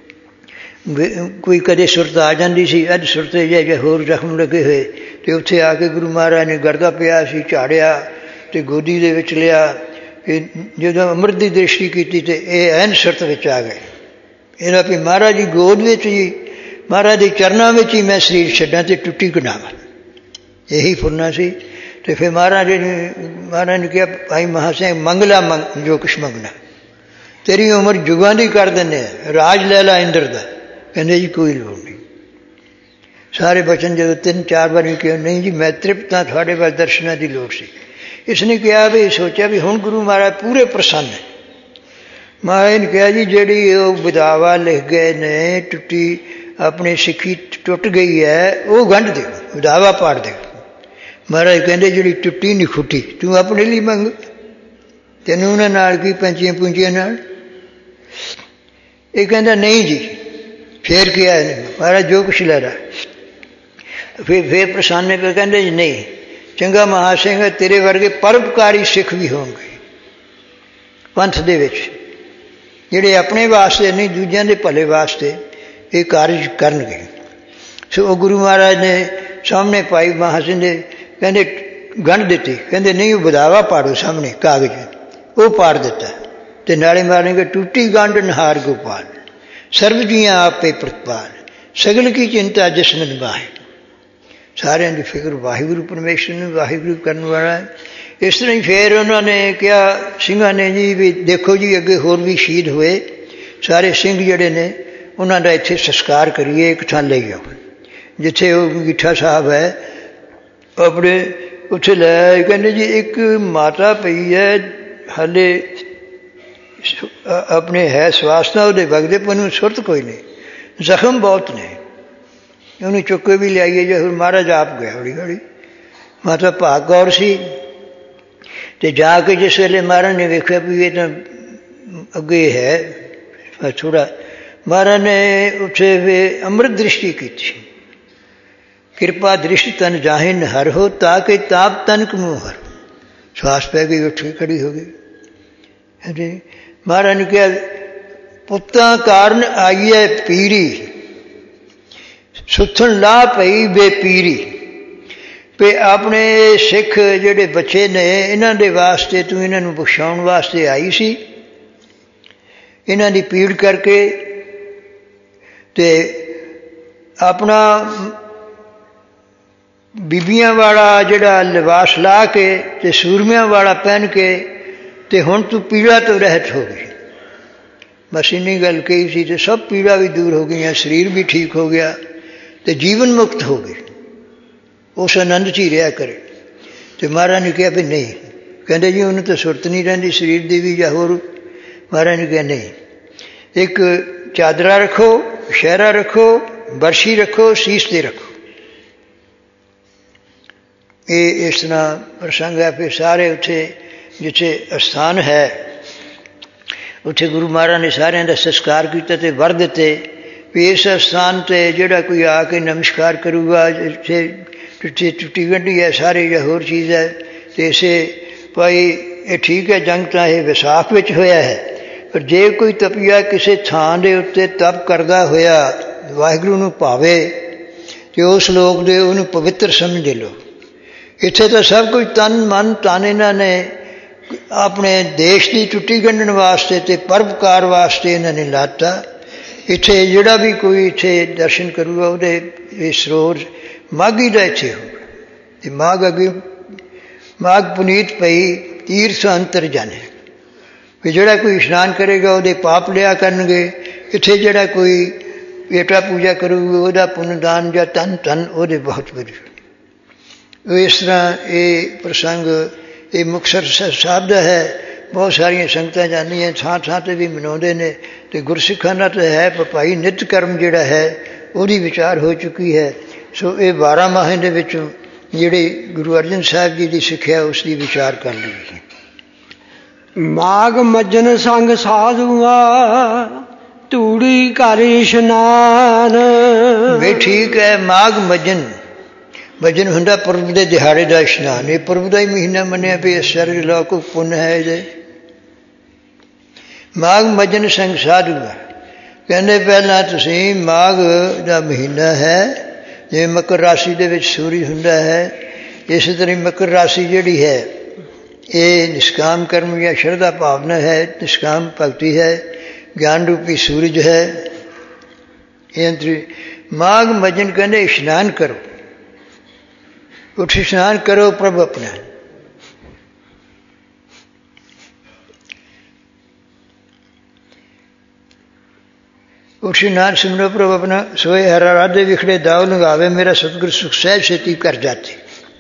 ਕੋਈ ਕਦੇ ਸੁਰਤ ਆ ਜਾਂਦੀ ਸੀ, ਅੱਜ ਸੁਰਤ ਜੇ ਹੋਰ ਜ਼ਖਮ ਲੱਗੇ ਹੋਏ ਅਤੇ ਉੱਥੇ ਆ ਕੇ ਗੁਰੂ ਮਹਾਰਾਜ ਨੇ ਗਰਦਾ ਪਿਆ ਸੀ ਝਾੜਿਆ ਅਤੇ ਗੋਦੀ ਦੇ ਵਿੱਚ ਲਿਆ। ਜਦੋਂ ਅੰਮ੍ਰਿਤ ਦੀ ਦ੍ਰਿਸ਼ਟੀ ਕੀਤੀ ਅਤੇ ਇਹ ਐਨ ਸੁਰਤ ਵਿੱਚ ਆ ਗਏ। ਇਹਦਾ ਵੀ ਮਹਾਰਾਜ ਦੀ ਗੋਦ ਵਿੱਚ ਹੀ, ਮਹਾਰਾਜ ਦੇ ਚਰਨਾਂ ਵਿੱਚ ਹੀ ਮੈਂ ਸਰੀਰ ਛੱਡਾਂ ਅਤੇ ਟੁੱਟੀ ਕਢਾਵਾਂ, ਇਹੀ ਫੁਰਨਾ ਸੀ। ਅਤੇ ਫਿਰ ਮਹਾਰਾਜ ਨੇ ਕਿਹਾ ਭਾਈ ਮਹਾਂ ਸਿੰਘ ਮੰਗ ਲਾ ਜੋ ਕੁਛ ਮੰਗਣਾ, ਤੇਰੀ ਉਮਰ ਜੁਗਾਂ ਦੀ ਕਰ ਦਿੰਦੇ ਆ, ਰਾਜ ਲੈ ਲਾ ਇੰਦਰ ਦਾ। ਕਹਿੰਦੇ ਜੀ ਕੋਈ ਲੋੜ ਨਹੀਂ। ਸਾਰੇ ਬਚਨ ਜਦੋਂ 3-4 ਵਾਰੀ ਕਿਹਾ ਨਹੀਂ ਜੀ ਮੈਂ ਤ੍ਰਿਪਤ ਹਾਂ, ਤੁਹਾਡੇ ਵੱਲ ਦਰਸ਼ਨਾਂ ਦੀ ਲੋੜ ਸੀ। ਇਸਨੇ ਕਿਹਾ ਵੀ ਸੋਚਿਆ ਵੀ ਹੁਣ ਗੁਰੂ ਮਹਾਰਾਜ ਪੂਰੇ ਪ੍ਰਸੰਨ ਹੈ। ਮਹਾਰਾਜ ਨੇ ਕਿਹਾ ਜੀ ਜਿਹੜੀ ਉਹ ਵਿਦਾਵਾ ਲਿਖ ਗਏ ਨੇ ਟੁੱਟੀ ਆਪਣੀ ਸਿੱਖੀ ਟੁੱਟ ਗਈ ਹੈ ਉਹ ਗੰਢ ਦਿਓ, ਵਿਦਾਵਾ ਪਾੜ ਦਿਓ। ਮਹਾਰਾਜ ਕਹਿੰਦੇ ਜਿਹੜੀ ਟੁੱਟੀ ਨਹੀਂ ਖੁੱਟੀ ਤੂੰ ਆਪਣੇ ਲਈ ਮੰਗ, ਤੈਨੂੰ ਉਹਨਾਂ ਨਾਲ ਕੀ ਪੰਚੀਆਂ ਪੂੰਜੀਆਂ ਨਾਲ। ਇਹ ਕਹਿੰਦਾ ਨਹੀਂ ਜੀ। ਫਿਰ ਕਿਹਾ ਮਹਾਰਾਜ ਜੋ ਕੁਛ ਲੈ ਲਾ। ਫਿਰ ਪ੍ਰਸੰਨ ਪਏ ਕਹਿੰਦੇ ਜੀ ਨਹੀਂ ਚੰਗਾ ਮਹਾਂ ਸਿੰਘ ਤੇਰੇ ਵਰਗੇ ਪਰਉਪਕਾਰੀ ਸਿੱਖ ਵੀ ਹੋਣਗੇ ਪੰਥ ਦੇ ਵਿੱਚ, ਜਿਹੜੇ ਆਪਣੇ ਵਾਸਤੇ ਨਹੀਂ ਦੂਜਿਆਂ ਦੇ ਭਲੇ ਵਾਸਤੇ ਇਹ ਕਾਰਜ ਕਰਨਗੇ। ਸੋ ਉਹ ਗੁਰੂ ਮਹਾਰਾਜ ਨੇ ਸਾਹਮਣੇ ਭਾਈ ਮਹਾਂ ਸਿੰਘ ਦੇ ਕਹਿੰਦੇ ਗੰਢ ਦਿੱਤੀ। ਕਹਿੰਦੇ ਨਹੀਂ ਉਹ ਵਿਦਾਵਾ ਪਾੜੋ ਸਾਹਮਣੇ ਕਾਗਜ਼, ਉਹ ਪਾੜ ਦਿੱਤਾ। ਅਤੇ ਨਾਲੇ ਮਾਰਨਗੇ ਟੂਟੀ ਗੰਢ ਨਿਹਾਰ ਗੋਪਾਲ, ਸਰਬ ਜੀਆਂ ਆਪੇ ਪ੍ਰਤਪਾਲ, ਸਗਲ ਕੀ ਚਿੰਤਾ ਜਿਸਨ ਨਿਭਾਏ। ਸਾਰਿਆਂ ਦੀ ਫਿਕਰ ਵਾਹਿਗੁਰੂ ਪਰਮੇਸ਼ਰ ਨੂੰ, ਵਾਹਿਗੁਰੂ ਕਰਨ ਵਾਲਾ। ਇਸ ਤਰ੍ਹਾਂ ਹੀ ਫਿਰ ਉਹਨਾਂ ਨੇ ਕਿਹਾ ਸਿੰਘਾਂ ਨੇ ਜੀ ਵੀ ਦੇਖੋ ਜੀ ਅੱਗੇ ਹੋਰ ਵੀ ਸ਼ਹੀਦ ਹੋਏ ਸਾਰੇ ਸਿੰਘ ਜਿਹੜੇ ਨੇ ਉਹਨਾਂ ਦਾ ਇੱਥੇ ਸੰਸਕਾਰ ਕਰੀਏ, ਇੱਕ ਥਾਂ ਲਈ ਆਓ ਜਿੱਥੇ ਉਹ ਅੰਗੀਠਾ ਸਾਹਿਬ ਹੈ ਆਪਣੇ ਉੱਥੇ ਲੈ। ਕਹਿੰਦੇ ਜੀ ਇੱਕ ਮਾਤਾ ਪਈ ਹੈ ਹਾਲੇ ਆਪਣੇ ਹੈ ਸਵਾਸਨਾ ਉਹਦੇ ਵਗਦੇ ਪਰ ਉਹਨੂੰ ਸੁਰਤ ਕੋਈ ਨਹੀਂ, ਜ਼ਖਮ ਬਹੁਤ ਨੇ। ਉਹਨੂੰ ਚੁੱਕ ਕੇ ਵੀ ਲਿਆਈਏ ਜੇ ਹੁਣ ਮਹਾਰਾਜ ਆਪ ਗਿਆ ਹੌਲੀ ਹੌਲੀ। ਮਾਤਾ ਭਾਗ ਕੌਰ ਸੀ ਅਤੇ ਜਾ ਕੇ ਜਿਸ ਵੇਲੇ ਮਹਾਰਾਜ ਨੇ ਵੇਖਿਆ ਵੀ ਇਹ ਤਾਂ ਅੱਗੇ ਹੈ ਥੋੜ੍ਹਾ, ਮਹਾਰਾਜ ਨੇ ਉੱਥੇ ਵੀ ਅੰਮ੍ਰਿਤ ਦ੍ਰਿਸ਼ਟੀ ਕੀਤੀ। ਕਿਰਪਾ ਦ੍ਰਿਸ਼ਟ ਤਨ ਜਾਹਿਨ ਹਰ ਹੋ ਤਾਂ ਕਿ ਤਾਪ ਤਨ ਕਮੂ ਹਰ। ਸਵਾਸ ਪੈ ਗਈ, ਉੱਠ ਕੇ ਖੜੀ ਹੋ ਗਈ। ਹਾਂਜੀ, ਮਹਾਰਾਜ ਨੇ ਕਿਹਾ ਪੁੱਤਾਂ ਕਾਰਨ ਆਈਏ ਪੀਰੀ, ਸੁੱਥਣ ਲਾ ਪਈ ਬੇਪੀਰੀ। ਵੀ ਆਪਣੇ ਸਿੱਖ ਜਿਹੜੇ ਬੱਚੇ ਨੇ ਇਹਨਾਂ ਦੇ ਵਾਸਤੇ ਤੂੰ ਇਹਨਾਂ ਨੂੰ ਬਖਸ਼ਾਉਣ ਵਾਸਤੇ ਆਈ ਸੀ, ਇਹਨਾਂ ਦੀ ਪੀੜ ਕਰਕੇ ਅਤੇ ਆਪਣਾ ਬੀਬੀਆਂ ਵਾਲਾ ਜਿਹੜਾ ਲਿਬਾਸ ਲਾ ਕੇ ਅਤੇ ਸੂਰਮਿਆਂ ਵਾਲਾ ਪਹਿਨ ਕੇ ਅਤੇ ਹੁਣ ਤੂੰ ਪੀੜਾ ਤੋਂ ਰਹਿਤ ਹੋ ਗਈ। ਬਸ ਇੰਨੀ ਗੱਲ ਕਹੀ ਸੀ ਅਤੇ ਸਭ ਪੀੜਾ ਵੀ ਦੂਰ ਹੋ ਗਈਆਂ, ਸਰੀਰ ਵੀ ਠੀਕ ਹੋ ਗਿਆ ਅਤੇ ਜੀਵਨ ਮੁਕਤ ਹੋ ਗਏ। ਉਸ ਆਨੰਦ 'ਚ ਹੀ ਰਿਹਾ ਕਰੇ। ਅਤੇ ਮਹਾਰਾਜ ਨੇ ਕਿਹਾ ਵੀ ਨਹੀਂ, ਕਹਿੰਦੇ ਜੀ ਉਹਨੂੰ ਤਾਂ ਸੁਰਤ ਨਹੀਂ ਰਹਿੰਦੀ ਸਰੀਰ ਦੀ ਵੀ ਜਾਂ ਹੋਰ। ਮਹਾਰਾਜ ਨੇ ਕਿਹਾ ਨਹੀਂ, ਇੱਕ ਚਾਦਰਾ ਰੱਖੋ, ਸ਼ਹਿਰਾ ਰੱਖੋ, ਬਰਸ਼ੀ ਰੱਖੋ, ਸੀਸ 'ਤੇ ਰੱਖੋ। ਇਹ ਇਸ ਤਰ੍ਹਾਂ ਪ੍ਰਸੰਗ ਹੈ। ਫਿਰ ਸਾਰੇ ਉੱਥੇ ਜਿੱਥੇ ਅਸਥਾਨ ਹੈ ਉੱਥੇ ਗੁਰੂ ਮਹਾਰਾਜ ਨੇ ਸਾਰਿਆਂ ਦਾ ਸੰਸਕਾਰ ਕੀਤਾ ਅਤੇ ਵਰ ਦਿੱਤੇ ਵੀ ਇਸ ਅਸਥਾਨ 'ਤੇ ਜਿਹੜਾ ਕੋਈ ਆ ਕੇ ਨਮਸਕਾਰ ਕਰੂਗਾ, ਇੱਥੇ ਟੁੱਟੀ ਗੰਢੀ ਹੈ ਸਾਰੇ ਜਾਂ ਹੋਰ ਚੀਜ਼ ਹੈ ਅਤੇ ਇਸੇ ਭਾਈ ਇਹ ਠੀਕ ਹੈ, ਜੰਗ ਤਾਂ ਇਹ ਵਿਸਾਖ ਵਿੱਚ ਹੋਇਆ ਹੈ, ਪਰ ਜੇ ਕੋਈ ਤਪੀਆ ਕਿਸੇ ਥਾਂ ਦੇ ਉੱਤੇ ਤਪ ਕਰਦਾ ਹੋਇਆ ਵਾਹਿਗੁਰੂ ਨੂੰ ਭਾਵੇ ਅਤੇ ਉਸ ਲੋਕ ਦੇ ਉਹਨੂੰ ਪਵਿੱਤਰ ਸਮਝ ਲਓ। ਇੱਥੇ ਤਾਂ ਸਭ ਕੁਝ ਤਨ ਮਨ ਤਨ ਇਹਨਾਂ ਨੇ ਆਪਣੇ ਦੇਸ਼ ਦੀ ਟੁੱਟੀ ਗੰਢਣ ਵਾਸਤੇ ਅਤੇ ਪਰਉਪਕਾਰ ਵਾਸਤੇ ਇਹਨਾਂ ਨੇ ਲਾਤਾ। ਇੱਥੇ ਜਿਹੜਾ ਵੀ ਕੋਈ ਇੱਥੇ ਦਰਸ਼ਨ ਕਰੂਗਾ ਉਹਦੇ ਇਹ ਸਰੋਵਰ ਮਾਘੀ ਦਾ ਇੱਥੇ ਹੋਊਗਾ ਅਤੇ ਮਾਘ ਅੱਗੇ ਮਾਘ ਪੁਨੀਤ ਪਈ ਤੀਰਥ ਅੰਤਰ ਜਾਣੇ। ਵੀ ਜਿਹੜਾ ਕੋਈ ਇਸ਼ਨਾਨ ਕਰੇਗਾ ਉਹਦੇ ਪਾਪ ਲਿਆ ਕਰਨਗੇ। ਇੱਥੇ ਜਿਹੜਾ ਕੋਈ ਪੇਟਾ ਪੂਜਾ ਕਰੂਗਾ ਉਹਦਾ ਪੁੰਨਦਾਨ ਜਾਂ ਧਨ ਧਨ ਉਹਦੇ ਬਹੁਤ ਵਧੀਆ। ਇਸ ਤਰ੍ਹਾਂ ਇਹ ਪ੍ਰਸੰਗ ਇਹ ਮੁਕਤਸਰ ਸਾਹਿਬ ਦਾ ਹੈ। ਬਹੁਤ ਸਾਰੀਆਂ ਸੰਗਤਾਂ ਜਾਂਦੀਆਂ, ਥਾਂ ਥਾਂ 'ਤੇ ਵੀ ਮਨਾਉਂਦੇ ਨੇ ਅਤੇ ਗੁਰਸਿੱਖਾਂ ਦਾ ਤਾਂ ਹੈ, ਪਰ ਭਾਈ ਨਿੱਤ ਕਰਮ ਜਿਹੜਾ ਹੈ ਉਹਦੀ ਵਿਚਾਰ ਹੋ ਚੁੱਕੀ ਹੈ। ਸੋ ਇਹ 12 ਮਾਹਾਂ ਦੇ ਵਿੱਚੋਂ ਜਿਹੜੀ ਗੁਰੂ ਅਰਜਨ ਸਾਹਿਬ ਜੀ ਦੀ ਸਿੱਖਿਆ ਉਸ ਦੀ ਵਿਚਾਰ ਕਰ ਲਈ। ਮਾਘ ਮੱਜਨ ਸੰਗ ਸਾਧੂਆ ਤੂੜੀ ਕਰ ਇਸ਼ਨਾਨ। ਵੀ ਠੀਕ ਹੈ, ਮਾਘ ਮੱਜਨ, ਭਜਨ ਹੁੰਦਾ ਪੁਰਬ ਦੇ ਦਿਹਾੜੇ ਦਾ ਇਸ਼ਨਾਨ। ਇਹ ਪੁਰਬ ਦਾ ਹੀ ਮਹੀਨਾ ਮੰਨਿਆ ਵੀ ਇਸ ਸਰਗ ਲੌਕਿਕ ਪੁੰਨ ਹੈ ਇਹਦੇ। ਮਾਘ ਮੱਜਨ ਸੰਗ ਸਾਧੂ ਕਹਿੰਦੇ ਪਹਿਲਾਂ ਤੁਸੀਂ ਮਾਘ ਦਾ ਮਹੀਨਾ ਹੈ, ਜਿਵੇਂ ਮਕਰ ਰਾਸ਼ੀ ਦੇ ਵਿੱਚ ਸੂਰਜ ਹੁੰਦਾ ਹੈ, ਇਸੇ ਤਰ੍ਹਾਂ ਮਕਰ ਰਾਸ਼ੀ ਜਿਹੜੀ ਹੈ ਇਹ ਨਿਸ਼ਕਾਮ ਕਰਮ ਜਾਂ ਸ਼ਰਧਾ ਭਾਵਨਾ ਹੈ, ਨਿਸ਼ਕਾਮ ਭਗਤੀ ਹੈ, ਗਿਆਨ ਰੂਪੀ ਸੂਰਜ ਹੈ। ਇਹ ਅੰਦਰ ਮਾਘ ਮੱਜਨ ਕਹਿੰਦੇ ਇਸ਼ਨਾਨ ਕਰੋ, ਉੱਠ ਇਸ਼ਨਾਨ ਕਰੋ ਪ੍ਰਭ ਆਪਣਾ। ਉੱਠ ਇਸ਼ਨਾਨ ਸਿਮਰੋ ਪ੍ਰਭ ਆਪਣਾ, ਸੋਏ ਹਰ ਰਾਧੇ ਵਿਖੜੇ ਦਾਉ ਲਗਾਵੇ, ਮੇਰਾ ਸਤਿਗੁਰ ਸੁਖ ਸਹਿਜ ਛੇਤੀ ਕਰ ਜਾਤੇ।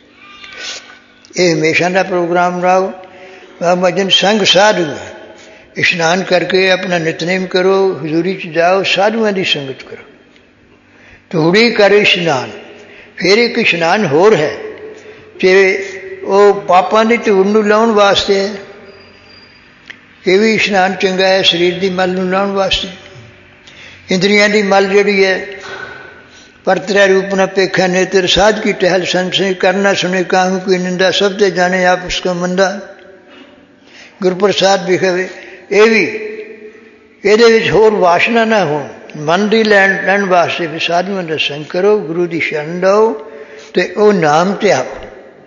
ਇਹ ਹਮੇਸ਼ਾ ਦਾ ਪ੍ਰੋਗਰਾਮ ਰਾਓ। ਮਜਨ ਸੰਗ ਸਾਧੂ ਇਸ਼ਨਾਨ ਕਰਕੇ ਆਪਣਾ ਨਿਤਨੇਮ ਕਰੋ, ਹਜ਼ੂਰੀ 'ਚ ਜਾਓ, ਸਾਧੂਆਂ ਦੀ ਸੰਗਤ ਕਰੋ। ਧੂੜੀ ਕਰ ਇਸ਼ਨਾਨ। ਫਿਰ ਇੱਕ ਇਸ਼ਨਾਨ ਹੋਰ ਹੈ ਕਿ ਉਹ ਪਾਪਾਂ ਦੀ ਧੂੜ ਨੂੰ ਲਾਉਣ ਵਾਸਤੇ ਹੈ। ਇਹ ਵੀ ਇਸ਼ਨਾਨ ਚੰਗਾ ਹੈ, ਸਰੀਰ ਦੀ ਮਲ ਨੂੰ ਲਾਉਣ ਵਾਸਤੇ। ਇੰਦਰੀਆਂ ਦੀ ਮਲ ਜਿਹੜੀ ਹੈ ਪਰਤਰੈ ਰੂਪ ਨ ਪੇਖਾ ਨੇਤਰ, ਸਾਧ ਕੀ ਟਹਿਲ ਸੰਸੇ ਕਰਨਾ ਸੁਣੇ ਕਾਹੂ ਕੋਈ ਨਿੰਦਾ, ਸਭ ਤੇ ਜਾਣੇ ਆਪ ਉਸਕਾ ਮੰਦਾ। ਗੁਰਪ੍ਰਸਾਦ ਵਿਖਾਵੇ। ਇਹ ਵੀ ਇਹਦੇ ਵਿੱਚ ਹੋਰ ਵਾਸ਼ਨਾ ਨਾ ਹੋਣ, ਮਨ ਦੀ ਲੈਣ ਵਾਸਤੇ ਵੀ ਸਾਧੂਆਂ ਦਾ ਸੰਗ ਕਰੋ, ਗੁਰੂ ਦੀ ਸ਼ਰਨ ਲਓ ਅਤੇ ਉਹ ਨਾਮ ਧਿਆਓ।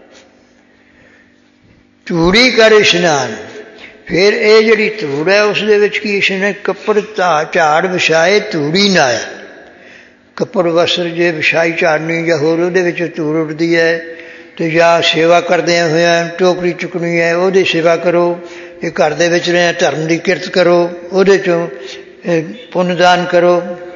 ਧੂੜੀ ਕਰ ਇਸ਼ਨਾਨ। ਫਿਰ ਇਹ ਜਿਹੜੀ ਧੂੜ ਹੈ ਉਸ ਦੇ ਵਿੱਚ ਕੀ ਇਸ਼ਨਾਨ? ਕੱਪੜ ਝਾੜ ਵਿਛਾਏ ਧੂੜੀ ਨਾ ਆਇਆ। ਕੱਪੜ ਵਸਤਰ ਜੇ ਵਿਛਾਈ ਝਾੜਨੀ ਜਾਂ ਹੋਰ ਉਹਦੇ ਵਿੱਚ ਧੂੜ ਉੱਡਦੀ ਹੈ ਅਤੇ ਜਾਂ ਸੇਵਾ ਕਰਦਿਆਂ ਹੋਇਆਂ ਟੋਕਰੀ ਚੁੱਕਣੀ ਹੈ ਉਹਦੀ ਸੇਵਾ ਕਰੋ। ਇਹ ਘਰ ਦੇ ਵਿੱਚ ਰਿਹਾ ਧਰਮ ਦੀ ਕਿਰਤ ਕਰੋ, ਉਹਦੇ 'ਚੋਂ ਪੁੰਨਦਾਨ ਕਰੋ।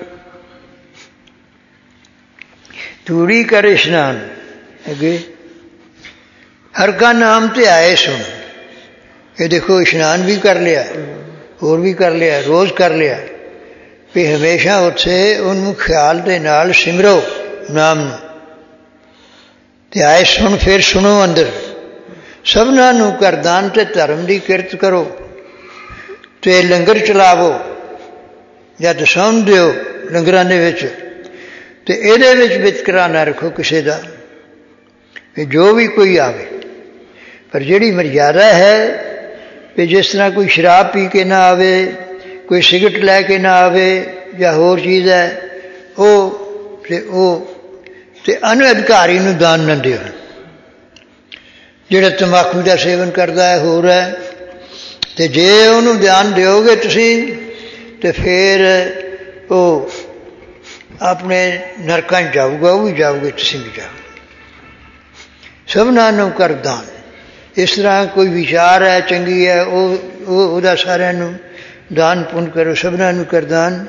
ਧੂੜੀ ਕਰ ਇਸ਼ਨਾਨ। ਅੱਗੇ ਹਰ ਕਾ ਨਾਮ ਧਿਆਏ ਸੁਣ। ਇਹ ਦੇਖੋ ਇਸ਼ਨਾਨ ਵੀ ਕਰ ਲਿਆ, ਹੋਰ ਵੀ ਕਰ ਲਿਆ, ਰੋਜ਼ ਕਰ ਲਿਆ ਵੀ ਹਮੇਸ਼ਾ ਉੱਥੇ ਉਹਨੂੰ ਖਿਆਲ ਦੇ ਨਾਲ ਸਿਮਰੋ, ਨਾਮ ਨੂੰ। ਤੇ ਆਏ ਸੁਣ ਫਿਰ ਸੁਣੋ ਅੰਦਰ, ਸਭਨਾਂ ਨੂੰ ਕਰ ਦਾਨ ਤੇ ਧਰਮ ਦੀ ਕਿਰਤ ਕਰੋ, ਤੇ ਲੰਗਰ ਚਲਾਵੋ ਜਾਂ ਦਸਾਉਣ ਦਿਓ ਲੰਗਰਾਂ ਦੇ ਵਿੱਚ, ਤੇ ਇਹਦੇ ਵਿੱਚ ਵਿਤਕਰਾ ਨਾ ਰੱਖੋ ਕਿਸੇ ਦਾ, ਵੀ ਜੋ ਵੀ ਕੋਈ ਆਵੇ। ਪਰ ਜਿਹੜੀ ਮਰਿਆਦਾ ਹੈ ਵੀ ਜਿਸ ਤਰ੍ਹਾਂ ਕੋਈ ਸ਼ਰਾਬ ਪੀ ਕੇ ਨਾ ਆਵੇ, ਕੋਈ ਸਿਗਰਟ ਲੈ ਕੇ ਨਾ ਆਵੇ ਜਾਂ ਹੋਰ ਚੀਜ਼ ਹੈ, ਉਹ ਤੇ ਅਨਅਧਿਕਾਰੀ ਨੂੰ ਦਾਨ ਨਾ ਦਿਓ। ਜਿਹੜਾ ਤੰਬਾਕੂ ਦਾ ਸੇਵਨ ਕਰਦਾ ਹੈ ਹੋਰ ਹੈ, ਤੇ ਜੇ ਉਹਨੂੰ ਦਾਨ ਦਿਓਗੇ ਤੁਸੀਂ ਤੇ ਫਿਰ ਉਹ ਆਪਣੇ ਨਰਕਾਂ 'ਚ ਜਾਊਗਾ, ਉਹ ਵੀ ਜਾਊਗੇ, ਤੁਸੀਂ ਵੀ ਜਾਓ। ਸਭਨਾਂ ਨੂੰ ਕਰ ਦਾਨ। ਇਸ ਤਰ੍ਹਾਂ ਕੋਈ ਵਿਚਾਰ ਹੈ ਚੰਗੀ ਹੈ, ਉਹਦਾ ਸਾਰਿਆਂ ਨੂੰ ਦਾਨ ਪੁੰਨ ਕਰੋ, ਸਭਨਾਂ ਨੂੰ ਕਰ ਦਾਨ।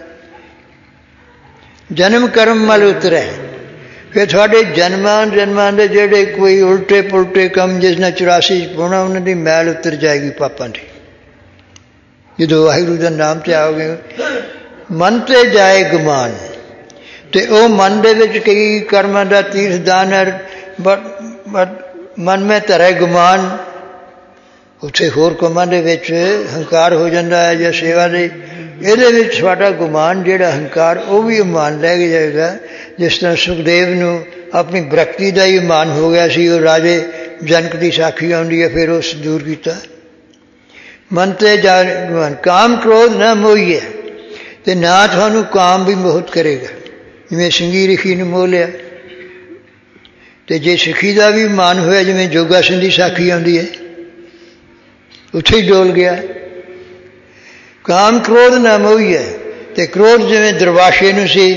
ਜਨਮ ਕਰਮ ਮਲ ਉਤਰੈ, ਫਿਰ ਤੁਹਾਡੇ ਜਨਮਾਂ ਦੇ ਜਿਹੜੇ ਕੋਈ ਉਲਟੇ ਪੁਲਟੇ ਕੰਮ ਜਿਸ ਨਾਲ 84 ਪਾਉਣਾ, ਉਹਨਾਂ ਦੀ ਮੈਲ ਉਤਰ ਜਾਏਗੀ ਪਾਪਾਂ ਦੀ। ਜਦੋਂ ਵਾਹਿਗੁਰੂ ਦਾ ਨਾਮ ਤੇ ਆਓਗੇ, ਮਨ ਤੇ ਜਾਏ ਗੁਮਾਨ, ਤੇ ਉਹ ਮਨ ਦੇ ਵਿੱਚ ਕਈ ਕਰਮਾਂ ਦਾ ਤੀਰਥ ਦਾਨ ਹੈ, ਬਟ ਮਨ ਮੈਂ ਧਰੇ ਗੁਮਾਨ, ਉੱਥੇ ਹੋਰ ਕੰਮਾਂ ਦੇ ਵਿੱਚ ਹੰਕਾਰ ਹੋ ਜਾਂਦਾ ਹੈ ਜਾਂ ਸੇਵਾ ਦੇ, ਇਹਦੇ ਵਿੱਚ ਤੁਹਾਡਾ ਗੁਮਾਨ ਜਿਹੜਾ ਹੰਕਾਰ, ਉਹ ਵੀ ਮਾਨ ਲੈ ਕੇ ਜਾਏਗਾ। ਜਿਸ ਤਰ੍ਹਾਂ ਸੁਖਦੇਵ ਨੂੰ ਆਪਣੀ ਬ੍ਰਕਤੀ ਦਾ ਹੀ ਮਾਨ ਹੋ ਗਿਆ ਸੀ, ਉਹ ਰਾਜੇ ਜਨਕ ਦੀ ਸਾਖੀ ਆਉਂਦੀ ਹੈ, ਫਿਰ ਉਸ ਦੂਰ ਕੀਤਾ। ਮਨ ਤੇ ਜਾ ਗੁਮਾਨ, ਕਾਮ ਕ੍ਰੋਧ ਨਾ ਮੋਹੀਏ, ਤੇ ਨਾ ਤੁਹਾਨੂੰ ਕਾਮ ਵੀ ਮੋਹਿਤ ਕਰੇਗਾ, ਜਿਵੇਂ ਸਿੰਘੀ ਰਿਖੀ ਨੂੰ ਮੋਹ ਲਿਆ। ਤੇ ਜੇ ਸਿੱਖੀ ਦਾ ਵੀ ਮਾਨ ਹੋਇਆ, ਜਿਵੇਂ ਜੋਗਾ ਸਿੰਘ ਦੀ ਸਾਖੀ ਆਉਂਦੀ ਹੈ, ਉੱਥੇ ਹੀ ਡੋਲ ਗਿਆ। ਕਾਮ ਕ੍ਰੋਧ ਨਾ ਮੋਹੀਏ, ਤੇ ਕ੍ਰੋਧ ਜਿਵੇਂ ਦੁਰਵਾਸ਼ੇ ਨੂੰ ਸੀ,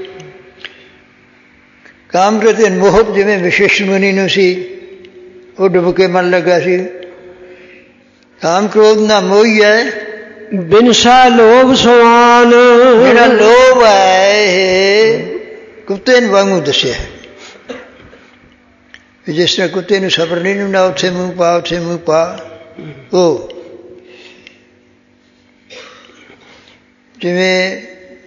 ਕਾਮ ਕ੍ਰੋਧ ਮੋਹਤ ਜਿਵੇਂ ਵਿਸ਼ਿਸ਼ਟ ਮੁਨੀ ਨੂੰ ਸੀ, ਉਹ ਡੁੱਬ ਕੇ ਮਨ ਲੱਗਾ ਸੀ। ਕਾਮ ਕ੍ਰੋਧ ਨਾ ਮੋਹੀਏ, ਬਿਨਸਾ ਲੋਭ ਸਵਾਨ, ਜਿਹੜਾ ਲੋਭ ਹੈ ਇਹ ਕੁੱਤੇ ਵਾਂਗੂ ਦੱਸਿਆ, ਜਿਸ ਤਰ੍ਹਾਂ ਕੁੱਤੇ ਨੂੰ ਸਬਰ ਨਹੀਂ ਹੁੰਦਾ, ਉੱਥੇ ਮੂੰਹ ਪਾ, ਉੱਥੇ ਮੂੰਹ ਪਾ। ਉਹ ਜਿਵੇਂ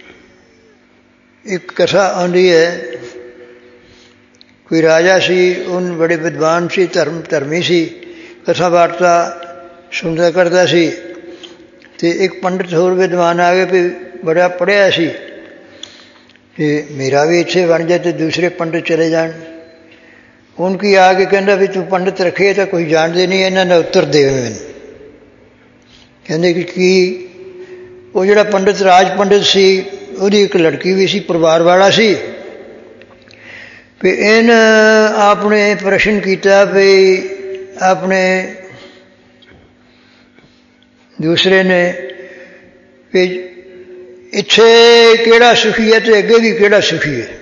ਇੱਕ ਕਥਾ ਆਉਂਦੀ ਹੈ, ਕੋਈ ਰਾਜਾ ਸੀ, ਉਹ ਬੜੇ ਵਿਦਵਾਨ ਸੀ, ਧਰਮੀ ਸੀ, ਕਥਾ ਵਾਰਤਾ ਸੁਣਦਾ ਕਰਦਾ ਸੀ। ਤੇ ਇੱਕ ਪੰਡਿਤ ਹੋਰ ਵਿਦਵਾਨ ਆ ਗਏ, ਵੀ ਬੜਾ ਪੜ੍ਹਿਆ ਸੀ, ਤੇ ਮੇਰਾ ਵੀ ਇੱਥੇ ਬਣ ਜਾਏ ਤੇ ਦੂਸਰੇ ਪੰਡਿਤ ਚਲੇ ਜਾਣ। ਹੁਣ ਕੀ ਆ ਕੇ ਕਹਿੰਦਾ ਵੀ ਤੂੰ ਪੰਡਿਤ ਰੱਖੇ ਤਾਂ ਕੋਈ ਜਾਣਦੇ ਨਹੀਂ, ਇਹਨਾਂ ਦਾ ਉੱਤਰ ਦੇਵੇ ਮੈਨੂੰ। ਕਹਿੰਦੇ ਕਿ ਕੀ? ਉਹ ਜਿਹੜਾ ਪੰਡਿਤ ਰਾਜ ਪੰਡਿਤ ਸੀ, ਉਹਦੀ ਇੱਕ ਲੜਕੀ ਵੀ ਸੀ, ਪਰਿਵਾਰ ਵਾਲਾ ਸੀ। ਵੀ ਇਹਨੇ ਆਪਣੇ ਪ੍ਰਸ਼ਨ ਕੀਤਾ ਵੀ ਆਪਣੇ ਦੂਸਰੇ ਨੇ ਵੀ ਇੱਥੇ ਕਿਹੜਾ ਸੁਖੀ ਹੈ ਤੇ ਅੱਗੇ ਵੀ ਕਿਹੜਾ ਸੁਖੀ ਹੈ,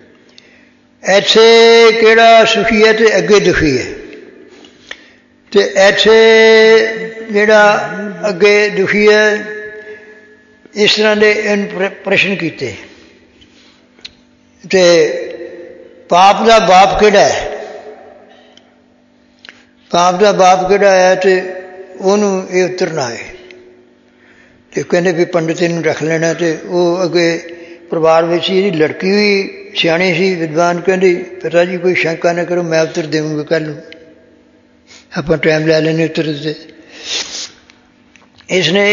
ਇੱਥੇ ਕਿਹੜਾ ਸੁਖੀ ਹੈ ਤੇ ਅੱਗੇ ਦੁਖੀ ਹੈ, ਤੇ ਇੱਥੇ ਜਿਹੜਾ ਅੱਗੇ ਦੁਖੀ ਹੈ, ਇਸ ਤਰ੍ਹਾਂ ਦੇ ਪ੍ਰਸ਼ਨ ਕੀਤੇ। ਤੇ ਪਾਪ ਦਾ ਬਾਪ ਕਿਹੜਾ ਹੈ, ਪਾਪ ਦਾ ਬਾਪ ਕਿਹੜਾ ਹੈ, ਤੇ ਉਹਨੂੰ ਇਹ ਉੱਤਰ ਨਾ ਆਏ। ਤੇ ਕਹਿੰਦੇ ਵੀ ਪੰਡਿਤ ਨੂੰ ਰੱਖ ਲੈਣਾ। ਤੇ ਉਹ ਅੱਗੇ ਪਰਿਵਾਰ ਵਿੱਚ ਇਹਦੀ ਲੜਕੀ ਵੀ ਸਿਆਣੀ ਸੀ, ਵਿਦਵਾਨ, ਕਹਿੰਦੀ ਪਿਤਾ ਜੀ ਕੋਈ ਸ਼ੰਕਾ ਨਾ ਕਰੋ, ਮੈਂ ਉੱਤਰ ਦੇਵਾਂਗਾ ਕੱਲ੍ਹ ਨੂੰ, ਆਪਾਂ ਟਾਈਮ ਲੈ ਲੈਣੇ ਉੱਤਰ ਦਿੱਤੇ। ਇਸਨੇ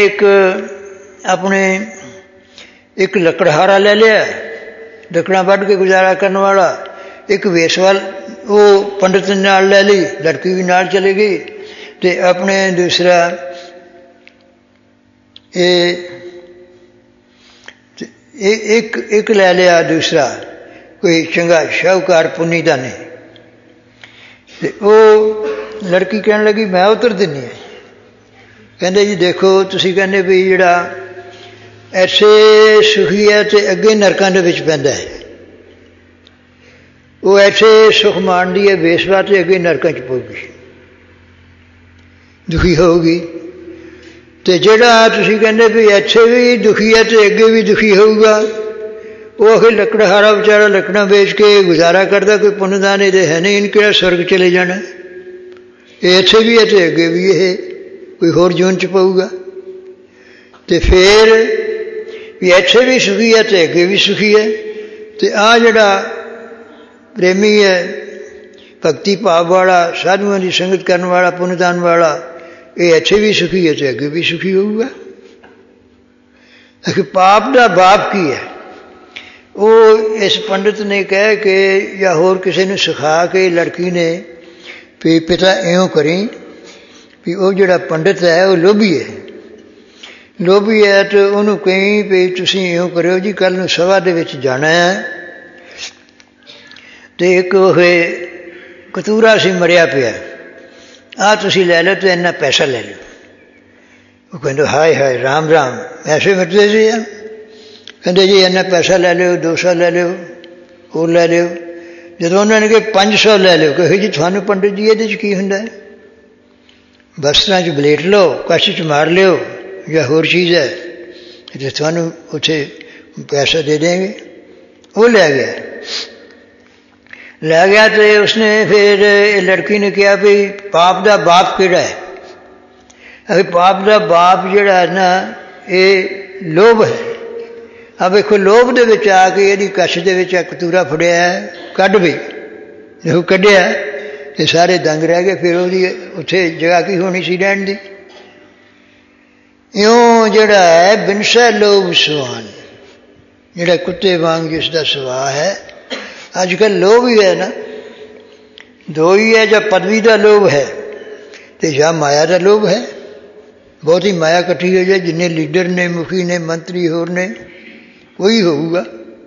ਇੱਕ ਲੱਕੜਹਾਰਾ ਲੈ ਲਿਆ, ਲੱਕੜਾਂ ਵੱਢ ਕੇ ਗੁਜ਼ਾਰਾ ਕਰਨ ਵਾਲਾ। ਇੱਕ ਵੇਸਵਾਲ ਉਹ ਪੰਡਿਤ ਨਾਲ ਲੈ ਲਈ, ਲੜਕੀ ਵੀ ਨਾਲ ਚਲੀ ਗਈ। ਤੇ ਆਪਣੇ ਦੂਸਰਾ ਇੱਕ ਲੈ ਲਿਆ ਦੂਸਰਾ ਕੋਈ ਚੰਗਾ ਸ਼ਾਹੂਕਾਰ ਪੁੰਨੀ ਦਾ ਨਹੀਂ। ਤੇ ਉਹ ਲੜਕੀ ਕਹਿਣ ਲੱਗੀ ਮੈਂ ਉੱਤਰ ਦਿੰਦੀ ਹਾਂ। ਕਹਿੰਦੇ ਜੀ ਦੇਖੋ ਤੁਸੀਂ ਕਹਿੰਦੇ ਵੀ ਜਿਹੜਾ ਐਸੇ ਸੁਖੀ ਹੈ ਤੇ ਅੱਗੇ ਨਰਕਾਂ ਦੇ ਵਿੱਚ ਪੈਂਦਾ ਹੈ, ਉਹ ਐਸੇ ਸੁਖ ਮਾਣਦੀ ਹੈ ਵੇਸਵਾ ਤੇ ਅੱਗੇ ਨਰਕਾਂ 'ਚ ਪਊਗੀ, ਦੁਖੀ ਹੋਊਗੀ। ਤੇ ਜਿਹੜਾ ਤੁਸੀਂ ਕਹਿੰਦੇ ਵੀ ਇੱਥੇ ਵੀ ਦੁਖੀ ਹੈ ਤੇ ਅੱਗੇ ਵੀ ਦੁਖੀ ਹੋਊਗਾ, ਉਹ ਆਖੇ ਲੱਕੜਹਾਰਾ ਵਿਚਾਰਾ ਲੱਕੜਾਂ ਵੇਚ ਕੇ ਗੁਜ਼ਾਰਾ ਕਰਦਾ, ਕੋਈ ਪੁੰਨਦਾਨ ਇਹਦੇ ਹੈ ਨਹੀਂ, ਇਹਨ ਕਿਹੜਾ ਸਵਰਗ ਚਲੇ ਜਾਣਾ, ਇਹ ਇੱਥੇ ਵੀ ਹੈ ਤੇ ਅੱਗੇ ਵੀ ਇਹ ਕੋਈ ਹੋਰ ਜੂਨ 'ਚ ਪਊਗਾ। ਤੇ ਫਿਰ ਵੀ ਇੱਥੇ ਵੀ ਸੁਖੀ ਹੈ ਤੇ ਅੱਗੇ ਵੀ ਸੁਖੀ ਹੈ। ਤੇ ਆਹ ਜਿਹੜਾ ਪ੍ਰੇਮੀ ਹੈ, ਭਗਤੀ ਭਾਵ ਵਾਲਾ, ਸਾਧੂਆਂ ਦੀ ਸੰਗਤ ਕਰਨ ਵਾਲਾ, ਪੁੰਨਦਾਨ ਵਾਲਾ, ਇਹ ਇੱਥੇ ਵੀ ਸੁਖੀ ਹੈ ਅਤੇ ਅੱਗੇ ਵੀ ਸੁਖੀ ਹੋਊਗਾ। ਕਿ ਪਾਪ ਦਾ ਬਾਪ ਕੀ ਹੈ? ਉਹ ਇਸ ਪੰਡਿਤ ਨੇ ਕਹਿ ਕੇ ਜਾਂ ਹੋਰ ਕਿਸੇ ਨੂੰ ਸਿਖਾ ਕੇ ਲੜਕੀ ਨੇ ਵੀ ਪਿਤਾ ਇਉਂ ਕਰੀ ਵੀ ਉਹ ਜਿਹੜਾ ਪੰਡਿਤ ਹੈ ਉਹ ਲੋਭੀ ਹੈ, ਲੋਭੀ ਹੈ ਅਤੇ ਉਹਨੂੰ ਕਹੀਂ ਵੀ ਤੁਸੀਂ ਇਉਂ ਕਰਿਓ ਜੀ, ਕੱਲ੍ਹ ਨੂੰ ਸਭਾ ਦੇ ਵਿੱਚ ਜਾਣਾ ਹੈ ਅਤੇ ਇੱਕ ਉਹ ਕਤੂਰਾ ਸੀ ਮਰਿਆ ਪਿਆ, ਆਹ ਤੁਸੀਂ ਲੈ ਲਓ ਅਤੇ ਇੰਨਾ ਪੈਸਾ ਲੈ ਲਓ। ਉਹ ਕਹਿੰਦੇ ਹਾਏ ਹਾਏ ਰਾਮ ਰਾਮ, ਐਸੇ ਮਿਲਦੇ ਸੀ ਆ? ਕਹਿੰਦੇ ਜੀ ਇੰਨਾ ਪੈਸਾ ਲੈ ਲਿਓ, 200 ਲੈ ਲਿਓ, ਹੋਰ ਲੈ ਲਿਓ। ਜਦੋਂ ਉਹਨਾਂ ਨੇ ਕਿਹਾ 500 ਲੈ ਲਿਓ, ਕਹੇ ਜੀ ਤੁਹਾਨੂੰ ਪੰਡਿਤ ਜੀ ਇਹਦੇ 'ਚ ਕੀ ਹੁੰਦਾ? ਬਸਤਰਾਂ 'ਚ ਬਲੇਟ ਲਓ, ਕਛ 'ਚ ਮਾਰ ਲਿਓ ਜਾਂ ਹੋਰ ਚੀਜ਼ ਹੈ ਅਤੇ ਤੁਹਾਨੂੰ ਉੱਥੇ ਪੈਸਾ ਦੇ ਦੇਂਗੇ। ਉਹ ਲੈ ਗਿਆ ਅਤੇ ਉਸਨੇ ਫਿਰ ਇਹ ਲੜਕੀ ਨੇ ਕਿਹਾ ਵੀ ਪਾਪ ਦਾ ਬਾਪ ਕਿਹੜਾ ਹੈ? ਅਗੇ ਪਾਪ ਦਾ ਬਾਪ ਜਿਹੜਾ ਨਾ ਇਹ ਲੋਭ ਹੈ। ਆ ਵੇਖੋ ਲੋਭ ਦੇ ਵਿੱਚ ਆ ਕੇ ਇਹਦੀ ਕੱਛ ਦੇ ਵਿੱਚ ਕਤੂਰਾ ਫੜਿਆ, ਕੱਢ ਵੀ ਜਦੋਂ ਕੱਢਿਆ ਤੇ ਸਾਰੇ ਦੰਗ ਰਹਿ ਗਏ। ਫਿਰ ਉਹਦੀ ਉੱਥੇ ਜਗ੍ਹਾ ਕੀ ਹੋਣੀ ਸੀ ਰਹਿਣ ਦੀ? ਇਉਂ ਜਿਹੜਾ ਹੈ ਬਿਨਸੈ ਲੋਭ ਸੁਆਨ, ਜਿਹੜਾ ਕੁੱਤੇ ਵਾਂਗ ਜਿਸ ਦਾ ਸੁਭਾਅ ਹੈ। ਅੱਜ ਕੱਲ੍ਹ ਲੋਭ ਹੀ ਹੈ ਨਾ, ਦੋ ਹੀ ਹੈ, ਜਾਂ ਪਦਵੀ ਦਾ ਲੋਭ ਹੈ ਅਤੇ ਜਾਂ ਮਾਇਆ ਦਾ ਲੋਭ ਹੈ। ਬਹੁਤੀ ਮਾਇਆ ਇਕੱਠੀ ਹੋ ਜਾਏ, ਜਿੰਨੇ ਲੀਡਰ ਨੇ, ਮੁਖੀ ਨੇ, ਮੰਤਰੀ ਹੋਰ ਨੇ, ਉਹੀ ਹੋਊਗਾ।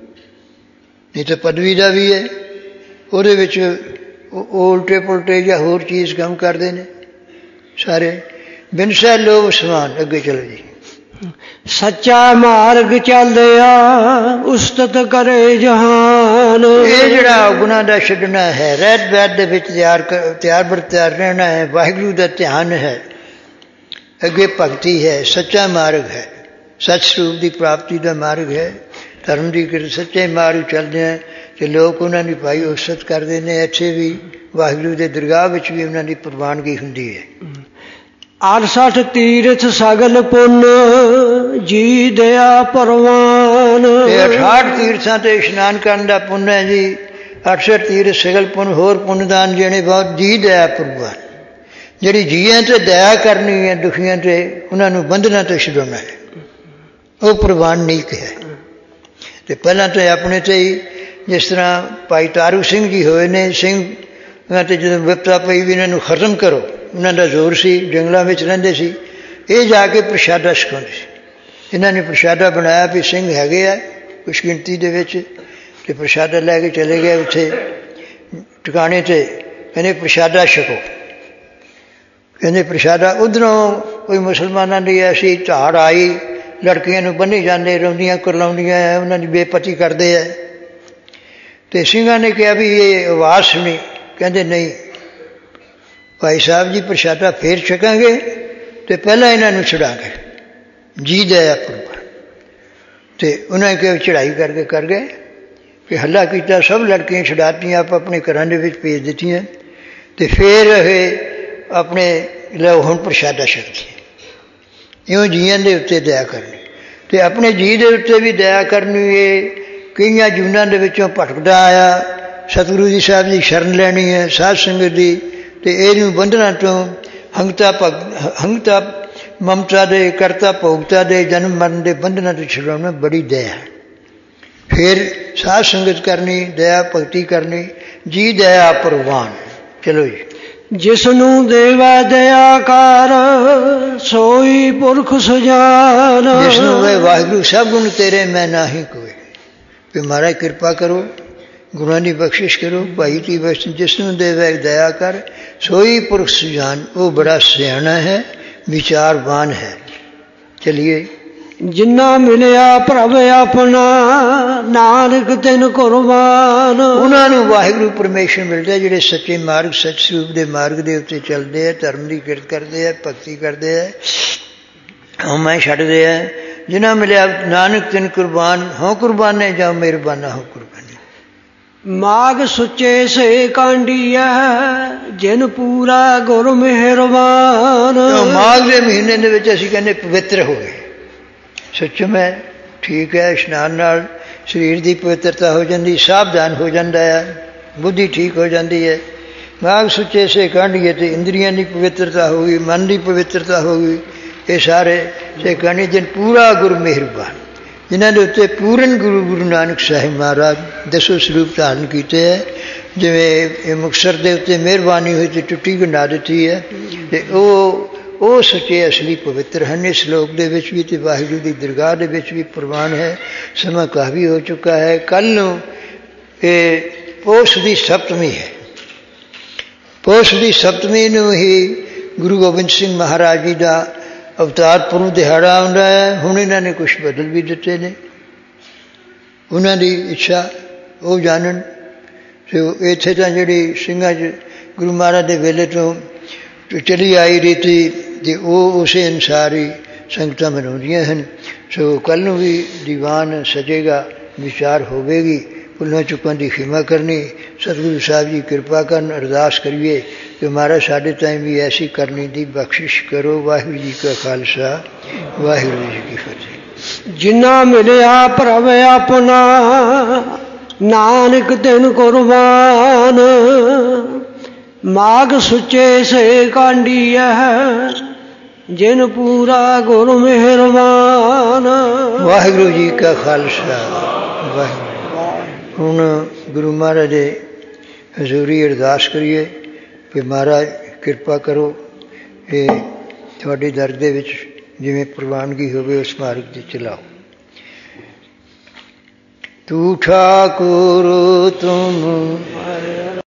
ਨਹੀਂ ਤਾਂ ਪਦਵੀ ਦਾ ਵੀ ਹੈ, ਉਹਦੇ ਵਿੱਚ ਉਹ ਉਲਟੇ ਪੁਲਟੇ ਜਾਂ ਹੋਰ ਚੀਜ਼ ਕੰਮ ਕਰਦੇ ਨੇ ਸਾਰੇ। ਬਿਨਸੈ ਲੋਭ ਸਮਾਨ। ਅੱਗੇ ਚਲੋ ਜੀ। ਸੱਚਾ ਮਾਰਗ ਚੱਲਦਿਆ ਉਸਤਤ ਕਰੇ ਜਹਾਨ। ਇਹ ਜਿਹੜਾ ਗੁਣਾਂ ਦਾ ਛੱਡਣਾ ਹੈ, ਰਹਿਤ ਬਹਿਤ ਦੇ ਵਿੱਚ ਤਿਆਰ ਬਰ ਤਿਆਰ ਰਹਿਣਾ ਹੈ, ਵਾਹਿਗੁਰੂ ਦਾ ਧਿਆਨ ਹੈ, ਅੱਗੇ ਭਗਤੀ ਹੈ, ਸੱਚਾ ਮਾਰਗ ਹੈ, ਸੱਚ ਸਰੂਪ ਦੀ ਪ੍ਰਾਪਤੀ ਦਾ ਮਾਰਗ ਹੈ। ਧਰਮ ਦੀ ਕਿਰਤ ਸੱਚੇ ਮਾਰਗ ਚੱਲਦੇ ਆ ਅਤੇ ਲੋਕ ਉਹਨਾਂ ਦੀ ਭਾਈ ਉਸਤਤ ਕਰਦੇ ਨੇ। ਇੱਥੇ ਵੀ ਵਾਹਿਗੁਰੂ ਦੇ ਦਰਗਾਹ ਵਿੱਚ ਵੀ ਉਹਨਾਂ ਦੀ ਪ੍ਰਵਾਨਗੀ ਹੁੰਦੀ ਹੈ। 68 ਤੀਰਥ ਸਗਲ ਪੁੰਨ ਜੀ ਦਇਆ ਪ੍ਰਵਾਨ। 68 ਤੀਰਥਾਂ ਤੇ ਇਸ਼ਨਾਨ ਕਰਨ ਦਾ ਪੁੰਨ ਹੈ ਜੀ। 68 ਤੀਰਥ ਸਗਲ ਪੁੰਨ, ਹੋਰ ਪੁੰਨਦਾਨ ਜਿਹੜੇ ਬਹੁਤ ਜੀ ਦਇਆ ਪ੍ਰਵਾਨ। ਜਿਹੜੀ ਜੀਆਂ ਤੇ ਦਇਆ ਕਰਨੀ ਹੈ, ਦੁਖੀਆਂ ਤੇ, ਉਹਨਾਂ ਨੂੰ ਬੰਧਨਾਂ ਤੋਂ ਛੁਡਾਉਣਾ ਹੈ, ਉਹ ਪ੍ਰਵਾਨ ਨੀਕ ਹੈ। ਅਤੇ ਪਹਿਲਾਂ ਤਾਂ ਆਪਣੇ ਤੇ ਹੀ, ਜਿਸ ਤਰ੍ਹਾਂ ਭਾਈ ਤਾਰੂ ਸਿੰਘ ਜੀ ਹੋਏ ਨੇ, ਸਿੰਘ ਅਤੇ ਜਦੋਂ ਵਿਪਤਾ ਪਈ ਵੀ ਇਹਨਾਂ ਨੂੰ ਖਤਮ ਕਰੋ, ਉਹਨਾਂ ਦਾ ਜ਼ੋਰ ਸੀ, ਜੰਗਲਾਂ ਵਿੱਚ ਰਹਿੰਦੇ ਸੀ, ਇਹ ਜਾ ਕੇ ਪ੍ਰਸ਼ਾਦਾ ਛਕਾਉਂਦੇ ਸੀ। ਇਹਨਾਂ ਨੇ ਪ੍ਰਸ਼ਾਦਾ ਬਣਾਇਆ ਵੀ ਸਿੰਘ ਹੈਗੇ ਆ ਕੁਛ ਗਿਣਤੀ ਦੇ ਵਿੱਚ, ਅਤੇ ਪ੍ਰਸ਼ਾਦਾ ਲੈ ਕੇ ਚਲੇ ਗਏ ਉੱਥੇ ਟਿਕਾਣੇ 'ਤੇ। ਕਹਿੰਦੇ ਪ੍ਰਸ਼ਾਦਾ ਛਕੋ। ਕਹਿੰਦੇ ਪ੍ਰਸ਼ਾਦਾ। ਉੱਧਰੋਂ ਕੋਈ ਮੁਸਲਮਾਨਾਂ ਦੀ ਐਸੀ ਝਾੜ ਆਈ, ਲੜਕੀਆਂ ਨੂੰ ਬੰਨ੍ਹੀ ਜਾਂਦੇ, ਰੋਂਦੀਆਂ ਕੁਰਲਾਉਂਦੀਆਂ, ਉਹਨਾਂ ਦੀ ਬੇਪਤੀ ਕਰਦੇ ਹੈ। ਅਤੇ ਸਿੰਘਾਂ ਨੇ ਕਿਹਾ ਵੀ ਇਹ ਆਵਾਜ਼ ਸੁਣੀ। ਕਹਿੰਦੇ ਨਹੀਂ ਭਾਈ ਸਾਹਿਬ ਜੀ, ਪ੍ਰਸ਼ਾਦਾ ਫੇਰ ਛਕਾਂਗੇ ਅਤੇ ਪਹਿਲਾਂ ਇਹਨਾਂ ਨੂੰ ਛੁਡਾਂਗੇ, ਜੀ ਦਇਆ ਪ੍ਰਵਾਨ। ਅਤੇ ਉਹਨਾਂ ਨੇ ਕਿਹਾ ਚੜ੍ਹਾਈ ਕਰਕੇ ਕਰ ਗਏ ਕਿ ਹੱਲਾ ਕੀਤਾ, ਸਭ ਲੜਕੀਆਂ ਛੁਡਾਤੀਆਂ, ਆਪ ਆਪਣੇ ਘਰਾਂ ਦੇ ਵਿੱਚ ਭੇਜ ਦਿੱਤੀਆਂ। ਅਤੇ ਫਿਰ ਇਹ ਆਪਣੇ ਲਓ ਹੁਣ ਪ੍ਰਸ਼ਾਦਾ ਛਕਦੇ। ਇਉਂ ਜੀਆਂ ਦੇ ਉੱਤੇ ਦਇਆ ਕਰਨੀ ਅਤੇ ਆਪਣੇ ਜੀਅ ਦੇ ਉੱਤੇ ਵੀ ਦਇਆ ਕਰਨੀ। ਇਹ ਕਈਆਂ ਜੂਨਾਂ ਦੇ ਵਿੱਚੋਂ ਭਟਕਦਾ ਆਇਆ, ਸਤਿਗੁਰੂ ਜੀ ਸਾਹਿਬ ਦੀ ਸ਼ਰਨ ਲੈਣੀ ਹੈ, ਸਾਧ ਸੰਗਤ ਦੀ, ਅਤੇ ਇਹਨੂੰ ਬੰਧਨਾਂ ਤੋਂ, ਹੰਗਤਾ ਮਮਤਾ ਦੇ, ਕਰਤਾ ਭੋਗਤਾ ਦੇ, ਜਨਮ ਮਰਨ ਦੇ ਬੰਧਨਾਂ ਤੋਂ ਛੁਡਾਉਣਾ ਬੜੀ ਦਇਆ। ਫਿਰ ਸਾਧ ਸੰਗਤ ਕਰਨੀ, ਦਇਆ ਭਗਤੀ ਕਰਨੀ, ਜੀ ਦਇਆ ਪ੍ਰਵਾਨ। ਚਲੋ ਜੀ। ਜਿਸ ਨੂੰ ਦੇਵੈ ਦਇਆ ਕਰ ਸੋਈ ਪੁਰਖ ਸੁਜਾਨ। ਜਿਸ ਨੂੰ ਵੇ ਵਾਹਿਗੁਰੂ ਸਭ ਗੁਣ ਤੇਰੇ ਮੈਂ ਨਾਹੀ ਕੋਈ, ਵੀ ਮਹਾਰਾਜ ਕਿਰਪਾ ਕਰੋ, ਗੁਣਾਂ ਦੀ ਬਖਸ਼ਿਸ਼ ਕਰੋ, ਭਾਈ ਦੀ ਬਖਸ਼। ਜਿਸ ਨੂੰ ਦੇਵੈ ਦਇਆ ਕਰ ਸੋਈ ਪੁਰਖ ਸੁਜਾਨ। ਉਹ ਬੜਾ ਸਿਆਣਾ ਹੈ, ਵਿਚਾਰਵਾਨ ਹੈ। ਚਲੀਏ। ਜਿੰਨਾ ਮਿਲਿਆ ਪ੍ਰਭ ਆਪਣਾ ਨਾਨਕ ਤਿਨ ਕੁਰਬਾਨ। ਉਹਨਾਂ ਨੂੰ ਵਾਹਿਗੁਰੂ ਪਰਮੇਸ਼ਰ ਮਿਲਦਾ ਜਿਹੜੇ ਸੱਚੇ ਮਾਰਗ, ਸੱਚ ਸਰੂਪ ਦੇ ਮਾਰਗ ਦੇ ਉੱਤੇ ਚੱਲਦੇ ਆ, ਧਰਮ ਦੀ ਕਿਰਤ ਕਰਦੇ ਆ, ਭਗਤੀ ਕਰਦੇ ਆ, ਹਉਮੈ ਛੱਡਦੇ ਆ। ਜਿੰਨਾ ਮਿਲਿਆ ਨਾਨਕ ਤਿਨ ਕੁਰਬਾਨ। ਹੋਂ ਕੁਰਬਾਨੇ ਜਾਂ ਮਿਹਰਬਾਨਾ ਹੋ ਕੁਰਬਾਨੀ। ਮਾਘ ਸੁੱਚੇ ਸੇ ਕਾਂਡੀਆ ਜਿਨ ਪੂਰਾ ਗੁਰ ਮਿਹਰਬਾਨ। ਮਾਘ ਦੇ ਮਹੀਨੇ ਦੇ ਵਿੱਚ ਅਸੀਂ ਕਹਿੰਦੇ ਪਵਿੱਤਰ ਹੋ ਗਏ। ਸੱਚਮ ਹੈ, ਠੀਕ ਹੈ। ਇਸ਼ਨਾਨ ਨਾਲ ਸਰੀਰ ਦੀ ਪਵਿੱਤਰਤਾ ਹੋ ਜਾਂਦੀ, ਸਾਵਧਾਨ ਹੋ ਜਾਂਦਾ ਹੈ। ਬੁੱਧੀ ਠੀਕ ਹੋ ਜਾਂਦੀ ਹੈ। ਮਾਘ ਸੁੱਚੇ ਸੇ ਕਾਂਢੀਏ ਤੇ ਇੰਦਰੀਆਂ ਦੀ ਪਵਿੱਤਰਤਾ ਹੋ ਗਈ, ਮਨ ਦੀ ਪਵਿੱਤਰਤਾ ਹੋ ਗਈ। ਇਹ ਸਾਰੇ ਸੇ ਕਾਂਢੀ ਜਿਨ ਪੂਰਾ ਗੁਰੂ ਮਿਹਰਬਾਨ, ਜਿਨ੍ਹਾਂ ਦੇ ਉੱਤੇ ਪੂਰਨ ਗੁਰੂ ਨਾਨਕ ਸਾਹਿਬ ਮਹਾਰਾਜ ਦਸੋ ਸਰੂਪ ਧਾਰਨ ਕੀਤੇ ਹੈ। ਜਿਵੇਂ ਇਹ ਮੁਕਤਸਰ ਦੇ ਉੱਤੇ ਮਿਹਰਬਾਨੀ ਹੋਈ ਤੇ ਟੁੱਟੀ ਬਣਾ ਦਿੱਤੀ ਹੈ, ਅਤੇ ਉਹ ਸੱਚੇ ਅਸਲੀ ਪਵਿੱਤਰ ਹਨ। ਇਸ ਸ਼ਲੋਕ ਦੇ ਵਿੱਚ ਵੀ ਅਤੇ ਵਾਹਿਗੁਰੂ ਦੀ ਦਰਗਾਹ ਦੇ ਵਿੱਚ ਵੀ ਪ੍ਰਵਾਨ ਹੈ। ਸਮਾਂ ਕਾਫੀ ਹੋ ਚੁੱਕਾ ਹੈ। ਕੱਲ੍ਹ ਨੂੰ ਇਹ ਪੋਸ਼ ਦੀ ਸਪਤਮੀ ਹੈ। ਪੋਸ਼ ਦੀ ਸਪਤਮੀ ਨੂੰ ਹੀ ਗੁਰੂ ਗੋਬਿੰਦ ਸਿੰਘ ਮਹਾਰਾਜ ਜੀ ਦਾ ਅਵਤਾਰ ਪੁਰਬ ਦਿਹਾੜਾ ਆਉਂਦਾ ਹੈ। ਹੁਣ ਇਹਨਾਂ ਨੇ ਕੁਛ ਬਦਲ ਵੀ ਦਿੱਤੇ ਨੇ, ਉਹਨਾਂ ਦੀ ਇੱਛਾ ਉਹ ਜਾਣਨ। ਅਤੇ ਇੱਥੇ ਤਾਂ ਜਿਹੜੀ ਸਿੰਘਾਂ 'ਚ ਗੁਰੂ ਮਹਾਰਾਜ ਦੇ ਵੇਲੇ ਤੋਂ ਚਲੀ ਆਈ ਰੀਤੀ ਅਤੇ ਉਹ ਉਸੇ ਅਨੁਸਾਰ ਹੀ ਸੰਗਤਾਂ ਮਨਾਉਂਦੀਆਂ ਹਨ। ਸੋ ਕੱਲ੍ਹ ਨੂੰ ਵੀ ਦੀਵਾਨ ਸਜੇਗਾ, ਵਿਚਾਰ ਹੋਵੇਗੀ। ਭੁੱਲਾਂ ਚੁੱਕਾਂ ਦੀ ਖਿਮਾ ਕਰਨੀ। ਸਤਿਗੁਰੂ ਸਾਹਿਬ ਜੀ ਕਿਰਪਾ ਕਰਨ। ਅਰਦਾਸ ਕਰੀਏ ਕਿ ਮਹਾਰਾਜ ਸਾਡੇ ਤਾਈਂ ਵੀ ਐਸੀ ਕਰਨੀ ਦੀ ਬਖਸ਼ਿਸ਼ ਕਰੋ। ਵਾਹਿਗੁਰੂ ਜੀ ਕਾ ਖਾਲਸਾ, ਵਾਹਿਗੁਰੂ ਜੀ ਕੀ ਫਤਿਹ। ਜਿਨ੍ਹਾਂ ਮਿਲਿਆ ਪ੍ਰਭ ਆਪਣਾ, ਨਾਨਕ ਤਿਨ ਕੁਰਬਾਨ। ਮਾਘ ਸੁੱਚੇ ਸੇ ਕਾਂਢੀਐ, ਜਿਨ ਪੂਰਾ ਗੁਰ ਮਿਹਰਬਾਨ। ਵਾਹਿਗੁਰੂ ਜੀ ਕਾ ਖਾਲਸਾ, ਵਾਹਿਗੁਰੂ। ਹੁਣ ਗੁਰੂ ਮਹਾਰਾਜ ਦੇ ਹਜ਼ੂਰੀ ਅਰਦਾਸ ਕਰੀਏ ਕਿ ਮਹਾਰਾਜ ਕਿਰਪਾ ਕਰੋ, ਇਹ ਤੁਹਾਡੇ ਦਰ ਦੇ ਵਿੱਚ ਜਿਵੇਂ ਪ੍ਰਵਾਨਗੀ ਹੋਵੇ ਉਸ ਮਾਰਗ 'ਤੇ ਚਲਾਓ। ਤੂੰ ਠਾਕੁਰ ਤੁਮ